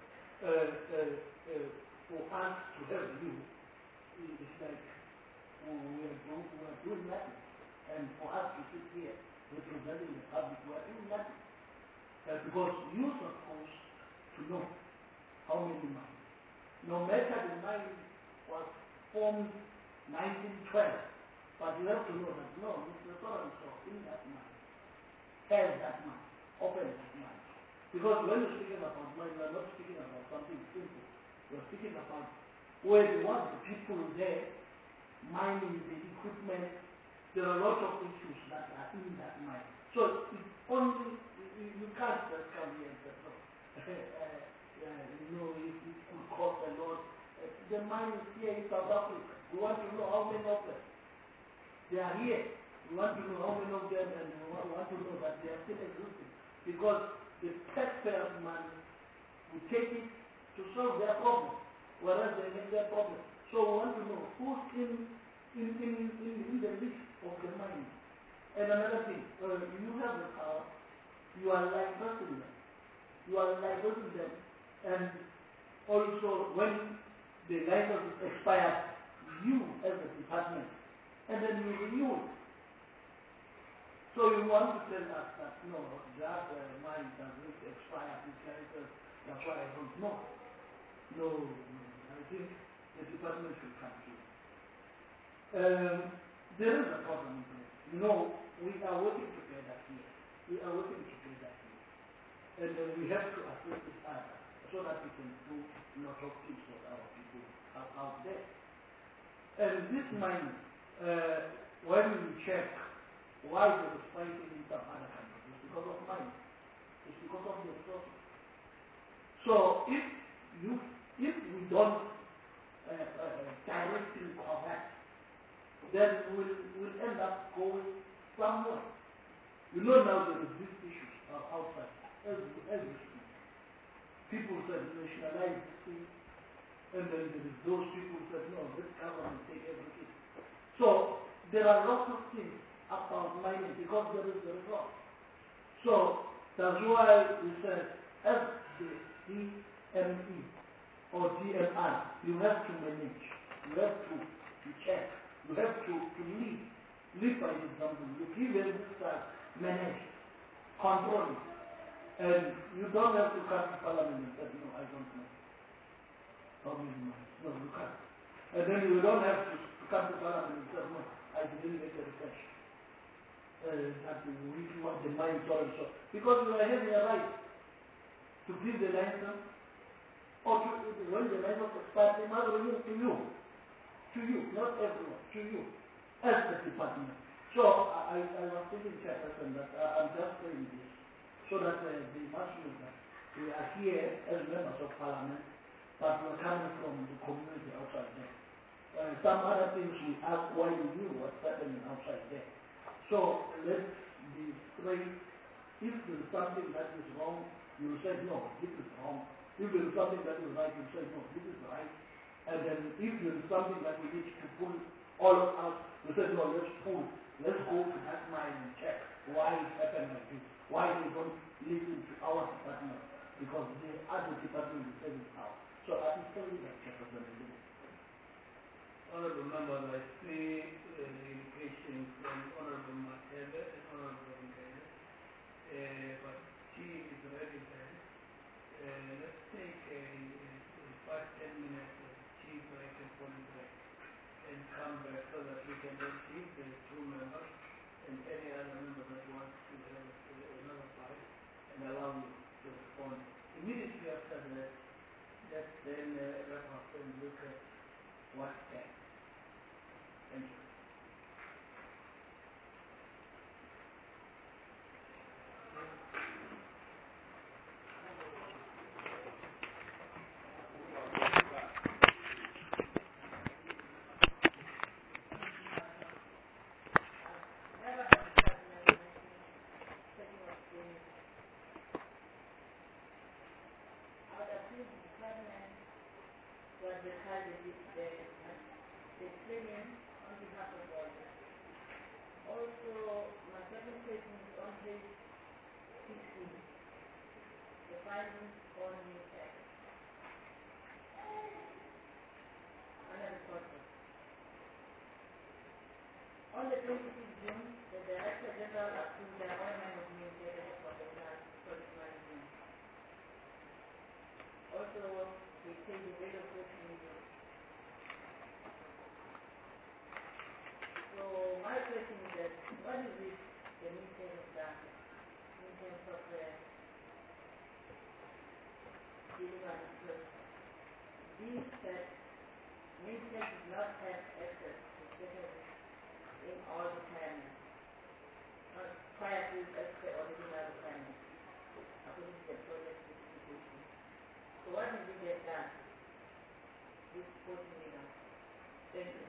for us to help you, it's like we are doing nothing. And for us to sit here representing the public, we are doing nothing. Because you're supposed to know how many money. No matter the mine was formed 1912, but you have to know that no, Mr. So-and-so in that mine has that mine, open that mine. Because when you're speaking about money, you are not speaking about something simple. You're speaking about where you want the people there, mining the equipment. There are a lot of issues that are in that mine. So it's only, you can't just come here and say, no, if it could cost a lot. the mines here in South Africa. We want to know how many of them. They are here. We want to know how many of them, and we want to know that they are still existing. Because the taxpayers' money will take it to solve their problem, whereas they make their problem. So we want to know who's in the list of the mines. And another thing, you have a car, you are licensing them. You are licensing them, and also when the license expires, you as a department, and then you renew it. So you want to tell us that no, that mine doesn't expire, this license, that's why I don't know. No, I think the department should come to. There is a problem in place. You know, we are working together here. We are working together here. And we have to assist each other so that we can do a lot of things for our people out there. And this mine, when we check why there is fighting in some other countries, it's because of mine. It's because of the resources. So if we don't directly correct, then we'll end up going somewhere. You know now there is these issues outside. As we speak. People said nationalize this thing, and then there is those people said no, this government take everything. So there are lots of things about mining because there is the resource. So that's why we said as the DME or DMR, you have to manage, you have to check, you have to lead by example. You give them this manage, control it. And you don't have to come to Parliament and say, no, I don't know. How many months? No, you can't. And then you don't have to come to Parliament and say, no, I didn't make a research. That we want the mine so and so. Because you are having a right to give the license, or when the license expires, they must renew to you. To you, not everyone, to you, as the department. So I was thinking, Chairperson, that I'm just saying this, so that they must know that we are here as members of Parliament, but we're coming from the community outside there. Some other things we ask why we knew what's happening outside there. So let's be straight. If there is something that is wrong, you will say no, this is wrong. If there is something that is right, you will say no, this is right. And then if there is something that we need to pull all of us, we say no, let's pull. Let's go to that mine and check why it happened like this. Why they don't listen to our department? Because the other department is saying how. So I'm telling you that Chairperson. Honorable members, I see the indication from Honorable Matebe and Honorable Ngele, but she is already there. Let's take a 5-10 minutes tea break and phone break and come back so that we can then see the two members and any other member that wants to have another part and allow you to respond. Immediately after that, let's then wrap up and look at what's next. Thank you. On the 26th June, the Director General approved the appointment of new Secretary for the Project Management. Also, we take the date of working meeting. So, my question is that, what is it the minister has done in terms of dealing with this person? Being that minister does not have access to secretaries in all departments, prior to the original department, according to the project specification. So what did we get done with supporting me now. Thank you.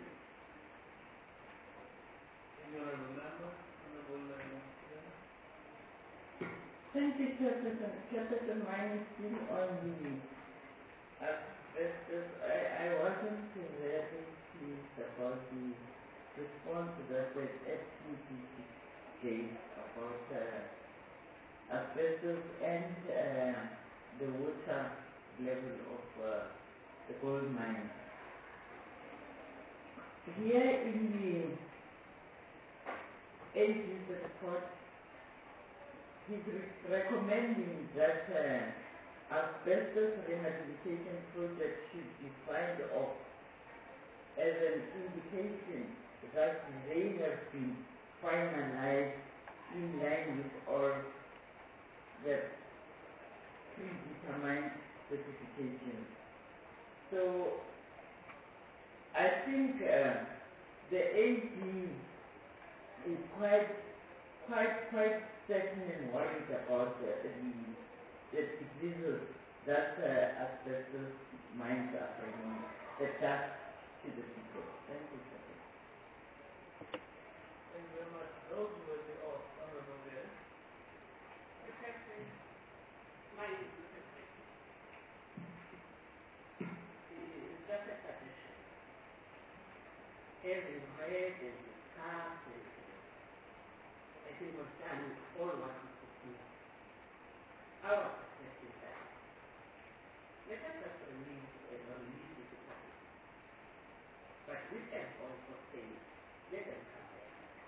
Any honorable member? Honorable Fiona? Thank you, Chairperson. Chairperson, mine is still on the asbestos. I wasn't very pleased about the response that the FCPC gave about asbestos and the water level of the gold mine. Here in the AG's report, he's recommending that asbestos rehabilitation project should be signed off as an indication that they have been finalized in line with all the predetermined specifications. So I think the AG is quite certain and worried about the diseases that asbestos mines are bringing, the dust to the people. Thank you, sir. Thank you very much. Those were the honorable guests. The question, mine is the question. It's just a tradition. Everywhere there's a scarf, I think we've done all what we could do. Our success is that. Let us just release the party. But we can also say, let them come back.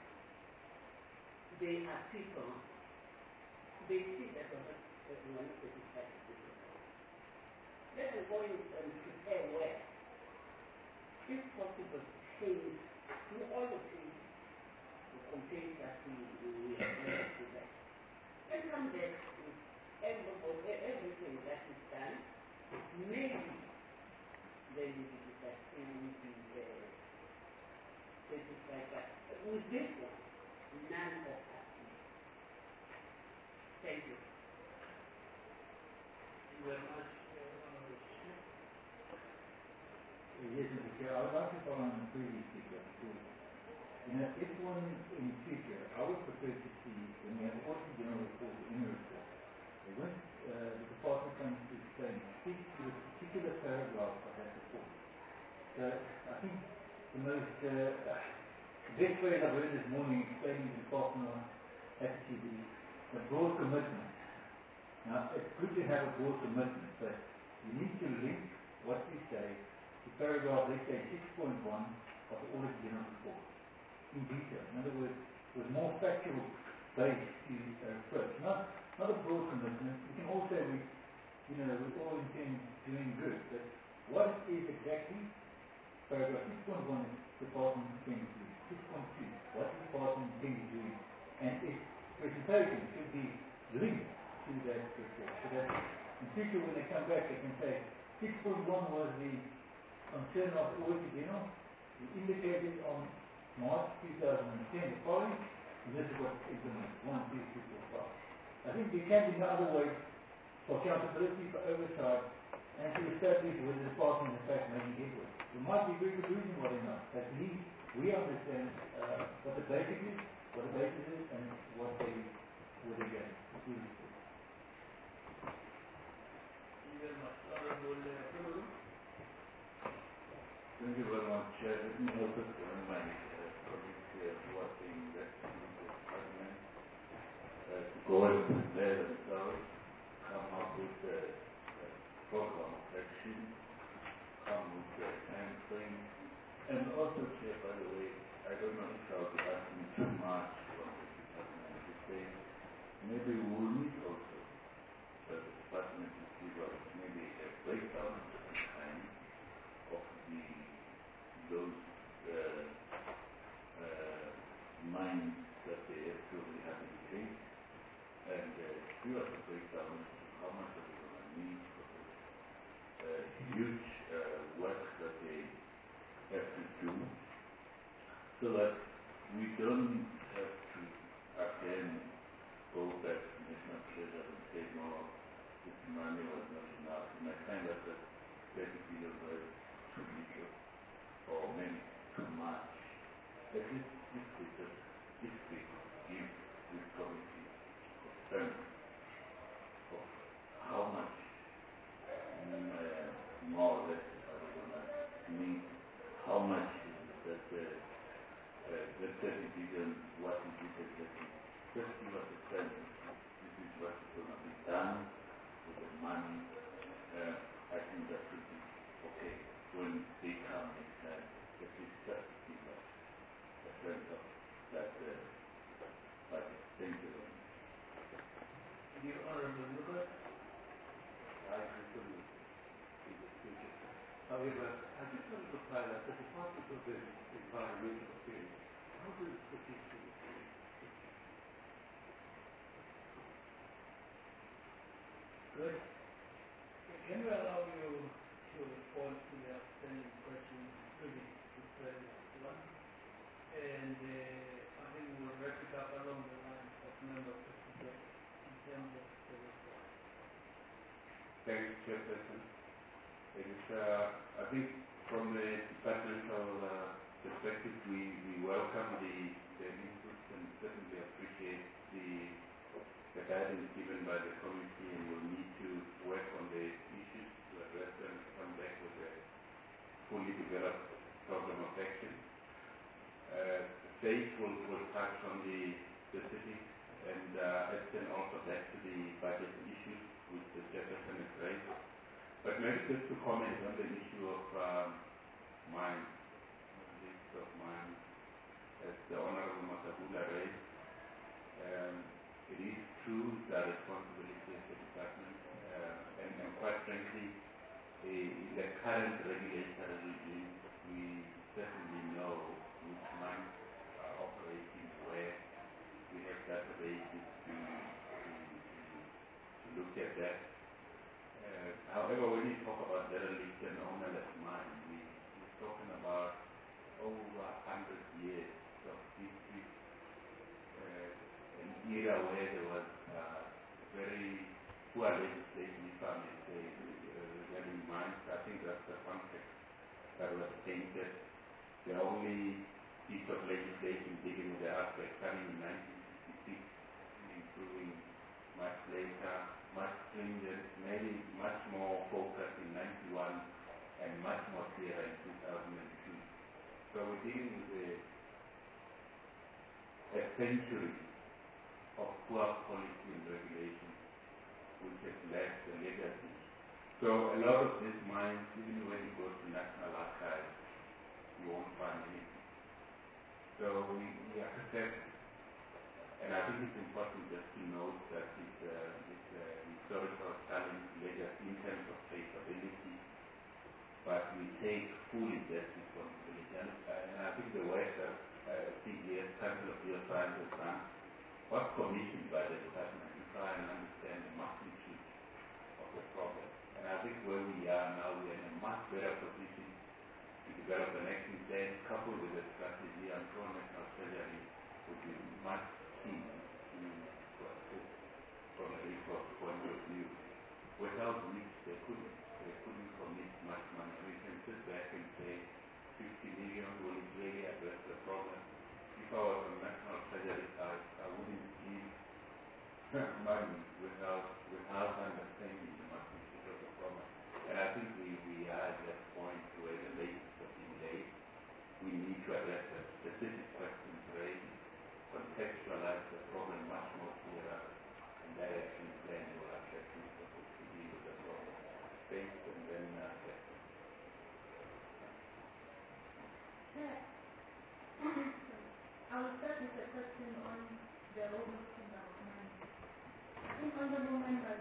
They are people, they see that everyone is satisfied with it. Let them go in and prepare well. If possible, change, do all the things, the complaints that we have made to them. And come back with everything that is done. Maybe they will be satisfied, but with this one, none of us. Thank you. Thank you very much, Honorable Chief. Yes, Mr. Chair, I would like to follow on the previous speaker. If one in future, I would prefer to see, when we have Auditor General report in a report, when the department comes to explain, speak to a particular paragraph of that report. So I think the best way I've heard this morning explaining the departmental attitude is the broad commitment. Now, it's good to have a broad commitment, but you need to link what we say to paragraph, let's say 6.1 of the Auditor General report in detail. In other words, with more factual base to approach. Not a broad commitment. We can all say we all intend doing good, but what is exactly paragraph 6.1 is department intended to do. 6.2, what is department intended to do? And its presentation should be linked to that report. So that in future when they come back they can say 6.1 was the concern of the Auditor General. We indicated on March 2010 the following, and this is what is implemented. 1, 2, 3, 4, 5. I think there can be no other way for accountability, for oversight, and to establish whether the department is in fact making headway. There might be very good reason why they're not. At least we understand what the basis is, and where they're going. Thank you very much. Honorable Firoz. Thank you very much. Let me also remind colleagues who are saying that the department to go and prepare themselves, come up with a program of action, come with a time frame, and also say, by the way, I don't know if I'll be asking too much from the department to say, maybe we will need also the department to give us maybe a breakdown of the time of those mines that they have to rehabilitate, and give us a breakdown of how much are they going to need for this huge work that they have to do, so that we don't have to again go back to National Treasury and say, no, this money was not enough. And I find that 30 billion was too much, at least this week give this committee a sense of how much more or less are we going to need, how much is that the 30 billion, what is it exactly? Just give us a sense. This is what's going to be done with the money. I think that should be okay when they come next time. At least just give us a sense of that budget. Thank you very much. The Honorable Lucas. I agree with the speaker. However, I just wanted to find out the Department of the Environmental Affairs, how does it put this to the field? Good. Can we allow you to respond to the outstanding questions, including the previous one? And I think we'll wrap it up along the lines of members of the board in terms of the report. Thanks, Chairperson. I think from the departmental perspective, we welcome the inputs and certainly appreciate the guidance given by the committee, and will need to work on the issues to address them, come back with a fully developed program of action. State will touch on the specifics and then also back to the budget issues which the Chairperson has raised. But maybe just to comment on the issue of mines, list of mines, as the Honorable Matabula raised. It is true the responsibility of the department, and quite frankly, in the current regulatory regime, we certainly know which mines are operating where. We have databases to look at that. However, when we talk about derelict and ownerless mines, we're talking about over 100 years of history, an era where there was very poor legislation, if I may say, regarding mines. I think that's the context that was painted. The only piece of legislation dealing with the aspect coming in 1966, improving much later, much stringent, maybe much more focused in 91, and much more clear in 2002. So we're dealing with a century of poor policy and regulation, which has left a legacy. So a lot of these mines, even when you go to National Archives, you won't find anything. So we accept, and I think it's important just to note that it's a historical challenge legacy in terms of traceability, but we take full that responsibility. And I think the work that CGS, Council of Geoscience, has done was commissioned by the department to try and understand the magnitude of the problem. And I think where we are now, we're in a much better position to develop an action plan coupled with a strategy. I'm sure National Treasury would be much keen to assist from a resource point of view, without which they couldn't commit much money. We can sit back and say 50 million will really address the problem. If I was on National Treasury side, I wouldn't give money without understanding the magnitude of the problem. And I think we are at that point where the latest of the day, we need to address the specific questions raised, contextualize the problem much more clearer, and that action plan will address it to deal with the problem. Space and then I will start with a question on the role of Chamber of Mines. I think honorable members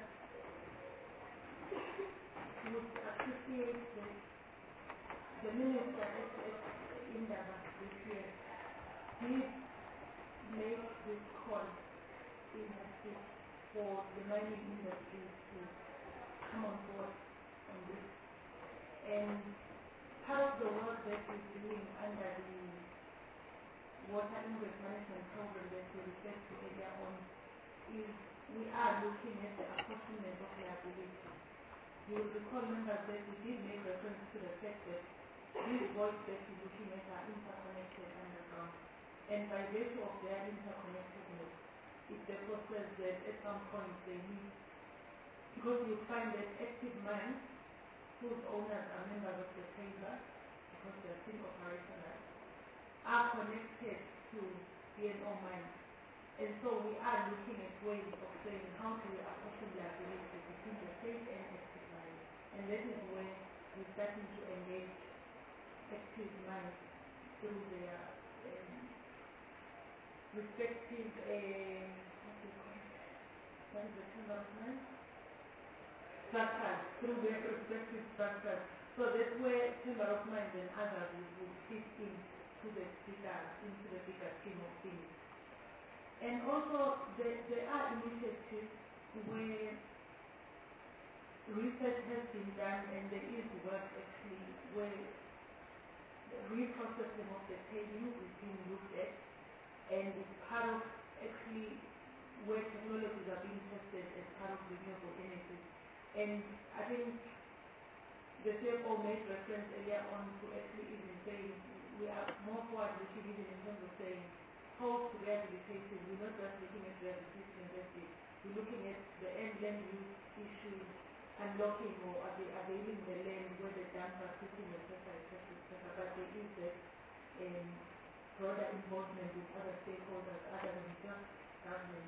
would appreciate that the Minister in Indaba this year did make this call in the state for the mining industry to come on board on this. And part of the work that we're doing under the Water Ingress Management Program that we referred to earlier on is we are looking at the apportionment of liability. You will recall, members, that we did make reference to the fact that these voids that we're looking at are interconnected underground. And by virtue of their interconnectedness, it therefore says that at some point they need, because you find that active mines, whose owners are members of the TASER, because they're still operational, are connected to DNO mines. And so we are looking at ways of saying how do we apportion liability between the state and active mines. And that is where we're starting to engage active mines through their respective, what do you call it? What is the term of mines? Structures, through their respective structures. So that's where Chamber of Mines and others will fit into the bigger scheme of things. And also, there are initiatives where research has been done, and there is work actually where the reprocessing of the tailings is being looked at, and it's part of actually where technologies are being tested as part of renewable energy. And I think the CFO made reference earlier on to actually even saying we are more forward-looking even in terms of saying post-rehabilitation. We're not just looking at rehabilitation investing. We're looking at the end land use issues, unlocking or availing the land where the dams are sitting, etc., etc. But there is that broader involvement with other stakeholders other than just government.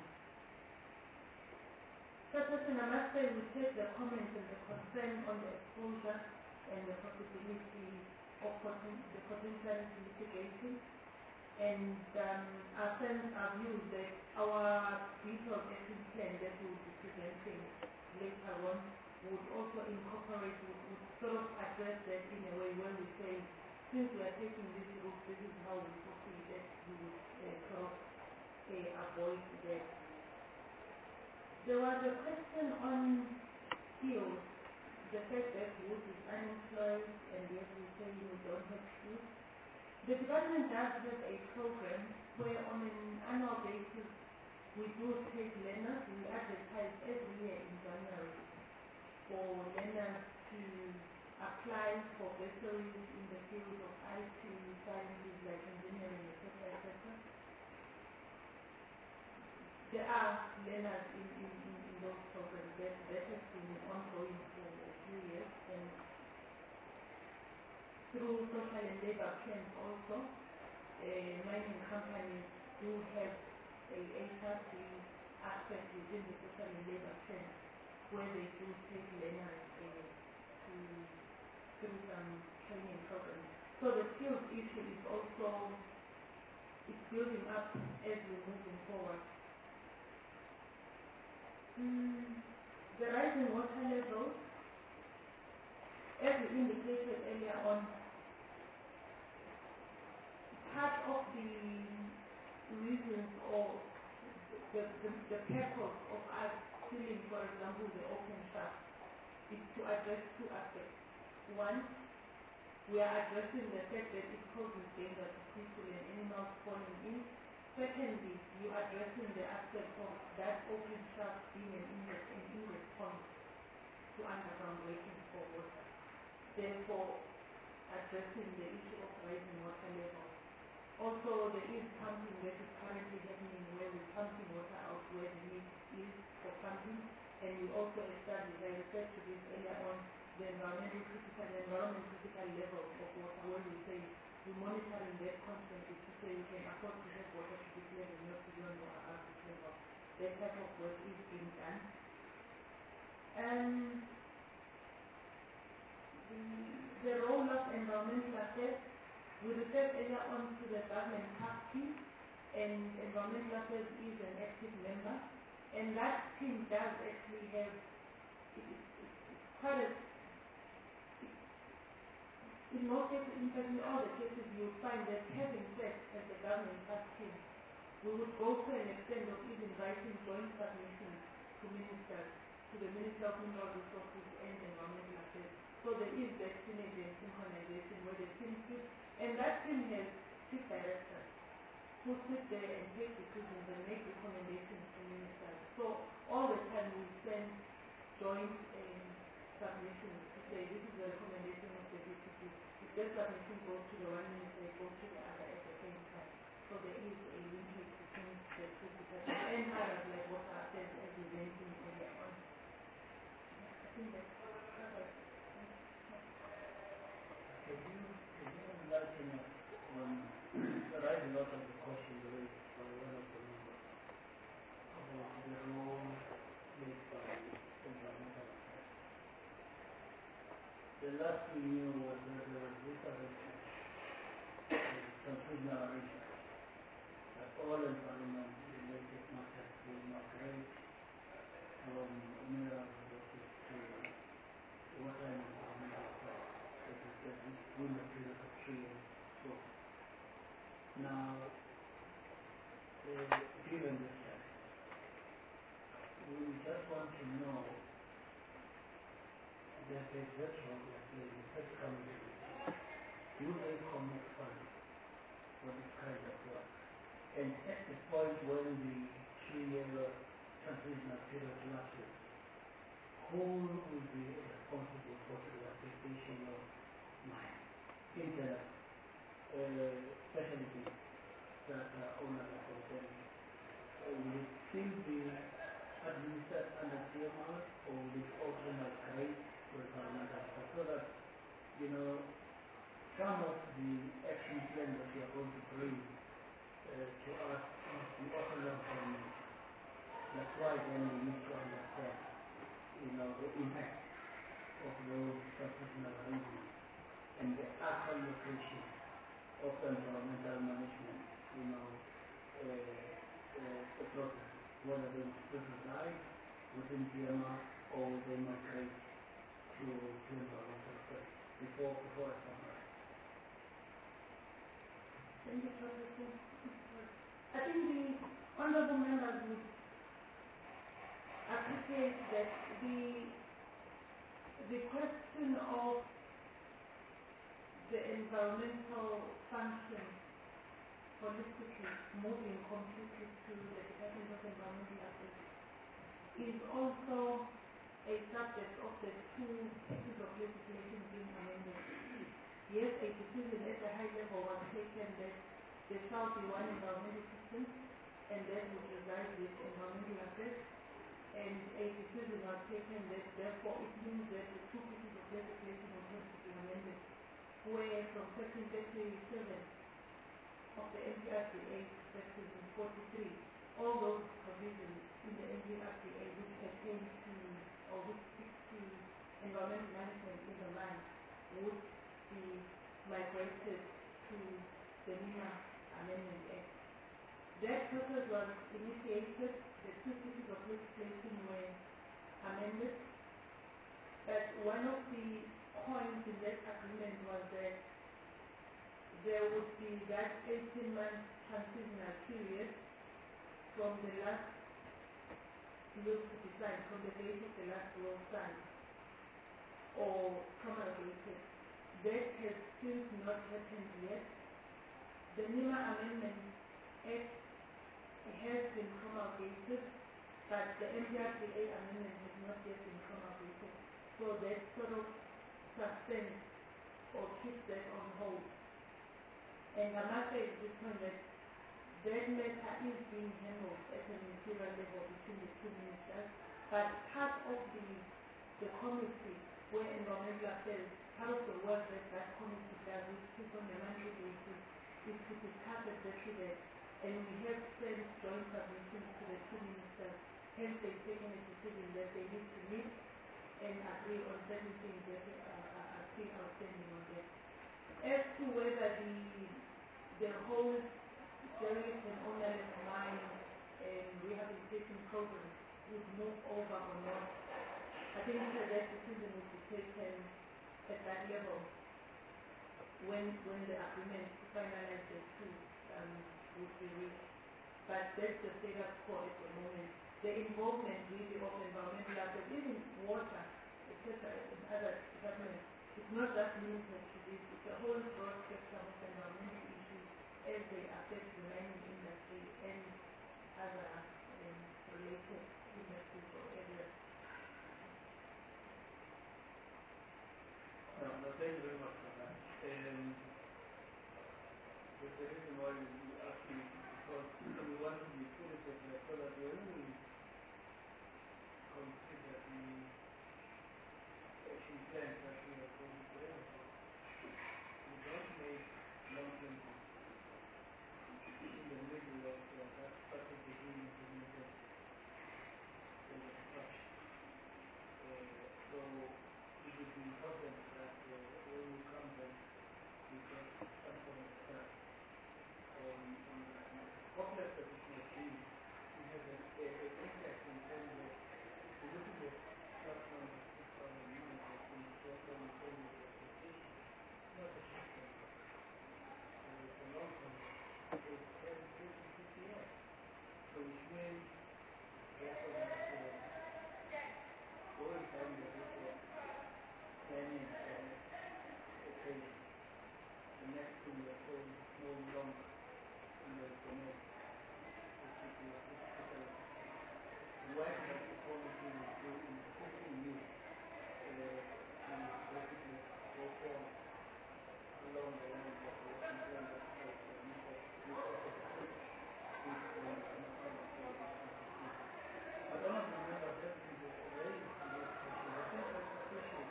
Person, I must say we take the comments and the concern on the exposure and the possibility of the potential litigation. And our sense, our view that our detailed action plan that we will be presenting later on would also incorporate, would sort of address that in a way where we say, since we are taking this route, this is how we foresee that we would sort of avoid that. There was a question on skills, the fact that youth is unemployed and yet we say you don't have skills. The department does have a program where on an annual basis we do take learners. We advertise every year in January for learners to apply for bursaries in the field of IT, sciences like engineering, etc., etc. There are learners in those programs that has been ongoing for a few years, and through social and labor plans also, mining companies do have a HRC aspect within the social and labor plan where they do take learners through some training programs. So the skills issue is also, it's building up as we're moving forward. The rise in water levels, as we indicated earlier on, part of the reasons or the purpose of us filling, for example, the open shaft is to address two aspects. One, we are addressing the fact that it poses danger to people and animals falling in. Secondly, you are addressing the aspect of that open shaft being an inlet point to underground waiting for water. Therefore, addressing the issue of rising water levels. Also, there is pumping that is currently happening where we're pumping water out where the need is for pumping. And we also established, I referred to this earlier on, the environment critical level of water, where we say we're monitoring that constantly to say we can afford to have water to this level, not beyond or above this level. That type of work is being done. The role of environmental affairs, we referred earlier on to the government task team, and environmental affairs is an active member, and that team does actually have, it's quite a, in most cases, in fact in all the cases, you will find that having said as the government task team, we would go to an extent of even writing joint submissions to ministers, to the Minister of Mineral Resources and Environmental Affairs. So there is that synergy and synchronization where the team sits, and that team has chief directors who sit there and take decisions and make recommendations to ministers. So all the time we send joint submissions to say this is the recommendation of the DPP, this is that submission goes to the one minister, goes to the other at the same time. So there is a linkage between the two departments and others like water access as we mentioned earlier on. Yeah, I think that's covered. Can you enlighten us on, there are a lot of the questions raised by one of the members about the role played by environmental affairs. The last we knew was that there was this arrangement, transitional arrangement, that all environment related matters will migrate from mineral resources to water and environmental affairs. Within a period of 3 years. So now, given this fact, we just want to know that the threshold that the first community, do they commit funds for this kind of work? And at the point when the 3-year transitional period lapses, who will be responsible for the application of internet specialties that are owners of them? Will it still be administered under CMR, or will it also migrate to environmental affairs? So that, you know, some of the action plan that you are going to bring to us must be also learned from you. That's why then we need to understand, you know, the impact of those transitional arrangements and the actual location of the environmental management, you know, the process, whether they reside within PMR or they migrate to environmental affairs before I summarize. Thank you, Professor. I think the honorable members would appreciate that the question of the environmental function holistically moving completely to the Department of Environmental Affairs is also a subject of the 2 pieces of legislation being amended. Yes, a decision at the high level was taken that there shall be one environmental system and that would reside with environmental affairs, and a decision was taken that therefore it means that the 2 pieces of legislation will have to be amended, where from section 37 of the MPRDA, section 43, all those provisions in the MPRDA which pertain to or which speak to environmental management in the land would be migrated to the NEMA Amendment Act. That process was initiated, the 2 pieces of legislation were amended, but one of the points in that agreement was that there would be that 18-month transitional period from the last will to be signed, from the date of the last will signed or promulgated. That has still not happened yet. The NEMA Amendment Act has been promulgated, but the MPRDA amendment has not yet been promulgated. So that sort of suspends or keeps that on hold. And I must say at this point that matter is being handled at a ministerial level between the 2 ministers, but part of the committee where environmental affairs, part of the work that committee does, which is on a monthly basis, is to discuss exactly that. And we have sent joint submissions to the 2 ministers, hence they've taken a decision that they need to meet and agree on certain things that are still outstanding on that. As to whether the whole derelict and ownerless mine and rehabilitation program would move over or not, I think that decision would be taken at that level when the agreement to finalize the 2 would be reached. But that's the status quo at the moment. The involvement really of environmental affairs, even water, etc., in other departments, it's not just limited to this, it's a whole broad spectrum of environmental issues as they affect the mining industry and other related industries or areas. Thank you very much for that. the reason why we ask you is because we want to be fully prepared so that when we consider the action plans that we are going to bring about, we don't make long-term in the middle of that strategy being implemented in the structure. So it would be important that when we come back, we get some sort of start on the complex position of being. It has an impact in terms of looking at staff numbers 6,000 managers in the short term in terms of the expectation, not a short term. It's a long term. It's 10, 20, 50 years. So which means therefore that going down the route of planning and occasion, the next thing we are saying is no longer in the domain, which is the physical. When that performance is due in assisting you to basically go forward along the lines of the employment of I don't remember everything that's related to this question. I think I appreciate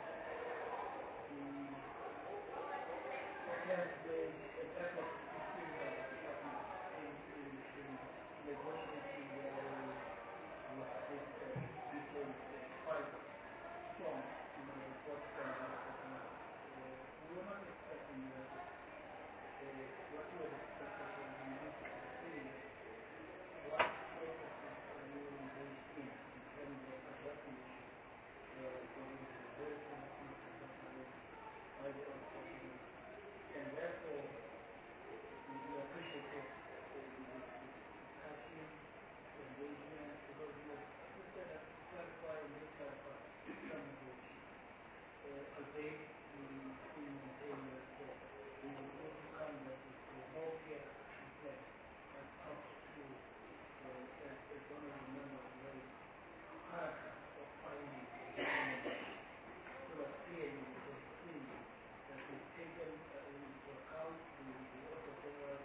the effort to see that in negotiating with this detailed quite strong report from we were not expecting that what we were expecting was the use of the thing. What processes are you engaged in terms of addressing issues going to the very sensitive by the unfortunate. And therefore, we appreciated the discussion, the engagement, because we have assisted us to clarify and reclarify some of the issues. Albeit, we still maintain that we will need to come back with a more clear action plan and out to as one of the members very character of finding so that clearly we can see that we've taken into account the author general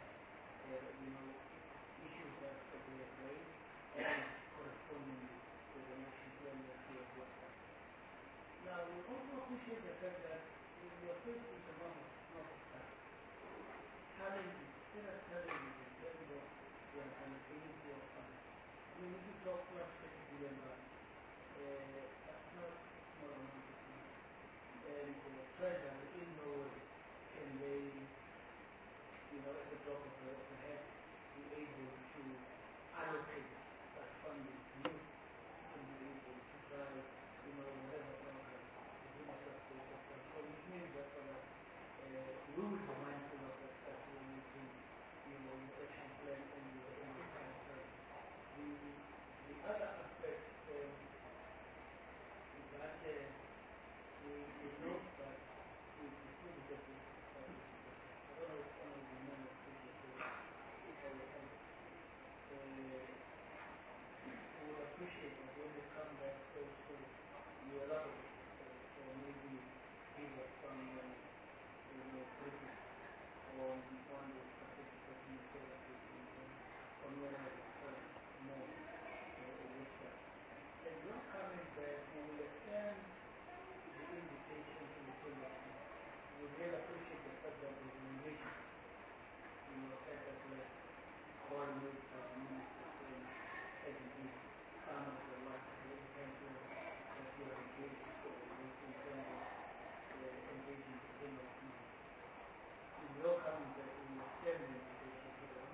issues that they have raised and corresponding to the action plan that we have worked on. Now we also appreciate the fact that we are faced with a lot of challenges, serious challenges in terms of the accountability of funds. We need to talk plus 50 billion rand. That's not small amount of money. And the treasury in no way can they, at the drop of the head, be able to allocate that funding to you and be able to drive, whatever program is in the first place of that. So which means that we will be mindful of that as we need to, your action plan and your time frame. The other aspect is that we note that we distributed this. I don't know if some of the members we would appreciate that when they come back also you elaborate or maybe give us some briefing on the specific techniques so that we can familiarize ourselves more with that. And when coming back, we will extend the invitation to the children. We really appreciate the fact that there's an engagement at that level, coordinated by the Minister and SDG. Some of the work that we can do that we are engaged with in terms of engaging the general community. We will come that we will extend the invitation to them.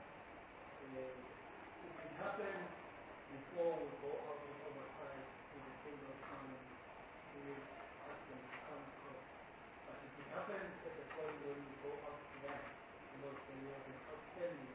If it happens before we go out of oversight to the general community, we will ask them to come across. But if it happens at the point when we go out to them, because there was an outstanding,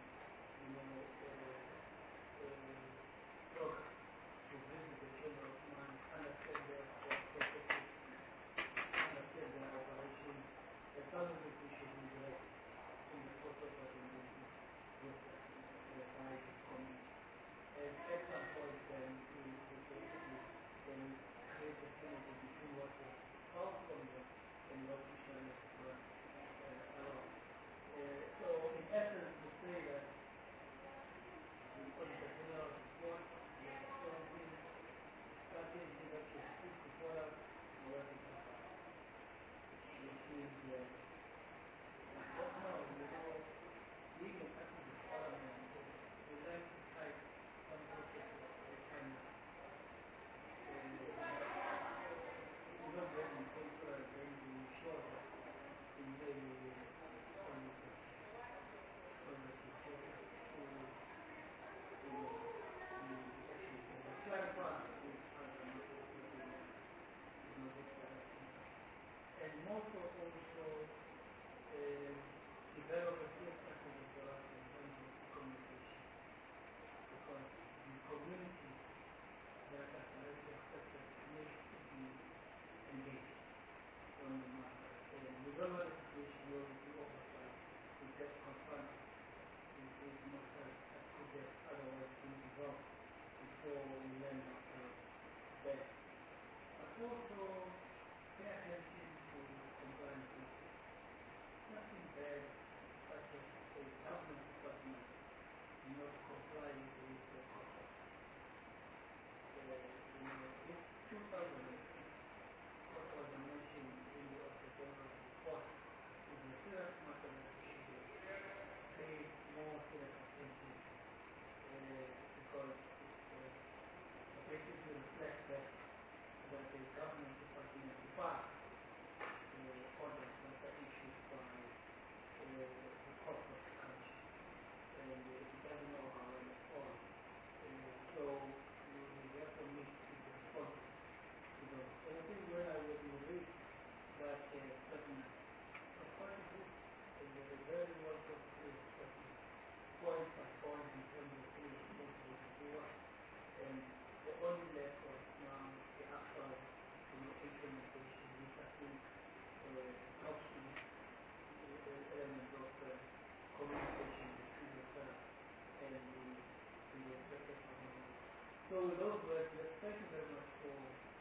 program to visit the Chamber of Mines, understand their processes, understand their operations, and some of it we should integrate in the process of engagement with the by the community. And at some point then we basically then create a synergy between what we found from them and what we shall explore along. So in essence, the so we learn best. But also pay attention to compliance issues. Nothing bad such as a government department not complying with the process. This 2006 what was mentioned in the Auditor General's report is a serious matter that we should pay more serious attention because it basically reflects that the government department defies orders that are issued by the court of the country, and it doesn't overwhelm at all. So we therefore need to be responsible to those. And I think when I was in read that statement, was quite a good, a very well put statement, point by point in terms of who is responsible to do what. And the only left was now the actual implementation, which I think helps to the element of communication between yourself and the respective government. So with those words, thank you very much for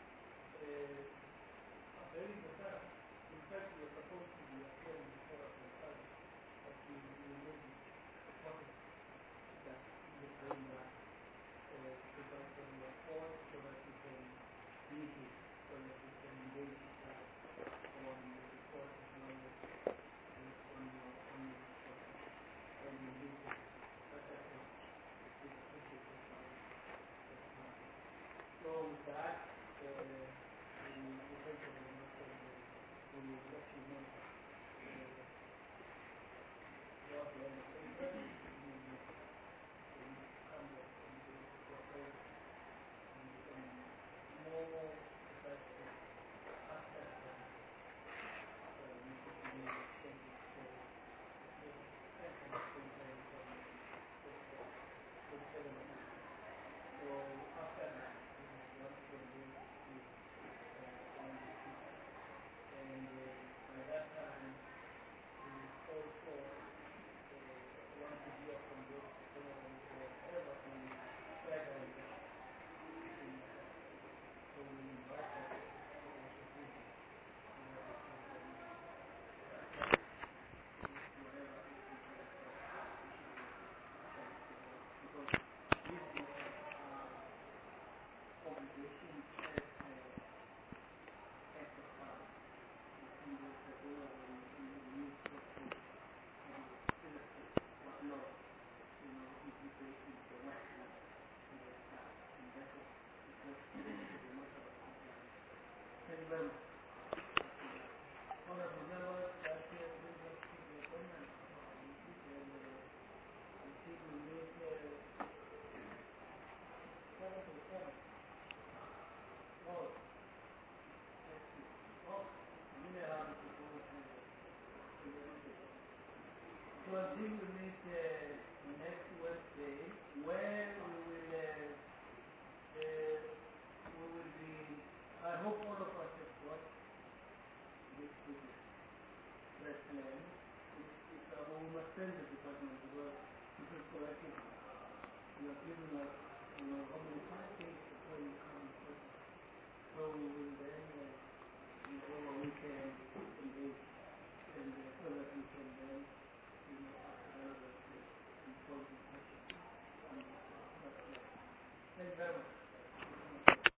availing yourself. In fact, you are supposed to be appearing before us on Friday, but you may be supported that you bring that provide for your report so that you can meet it, so that you can engage with that on the report as well as on your report. And indeed, like I said, we appreciate your time. So with that, we thank you very much and we will let you know what the end of the more precisely after so after that, we want to engage with and by that time, we also want to hear from those people whatever on further investigation. So we invite them to also visit because this is obligation as act of power. In the Federal news process, what law, implications the right to the staff, and therefore it was the matter of compliance. Thank you very much. Honorable members, that brings us to the appointment of our meeting, and I think we need 7 to 7. Oh, let's see. Oh, I'm in around to go to the meeting. So I think we meet next Wednesday, where we will be, I hope all of us have got this press plan. We must send the department because this is corrected. You are giving us, how many 5 days before you come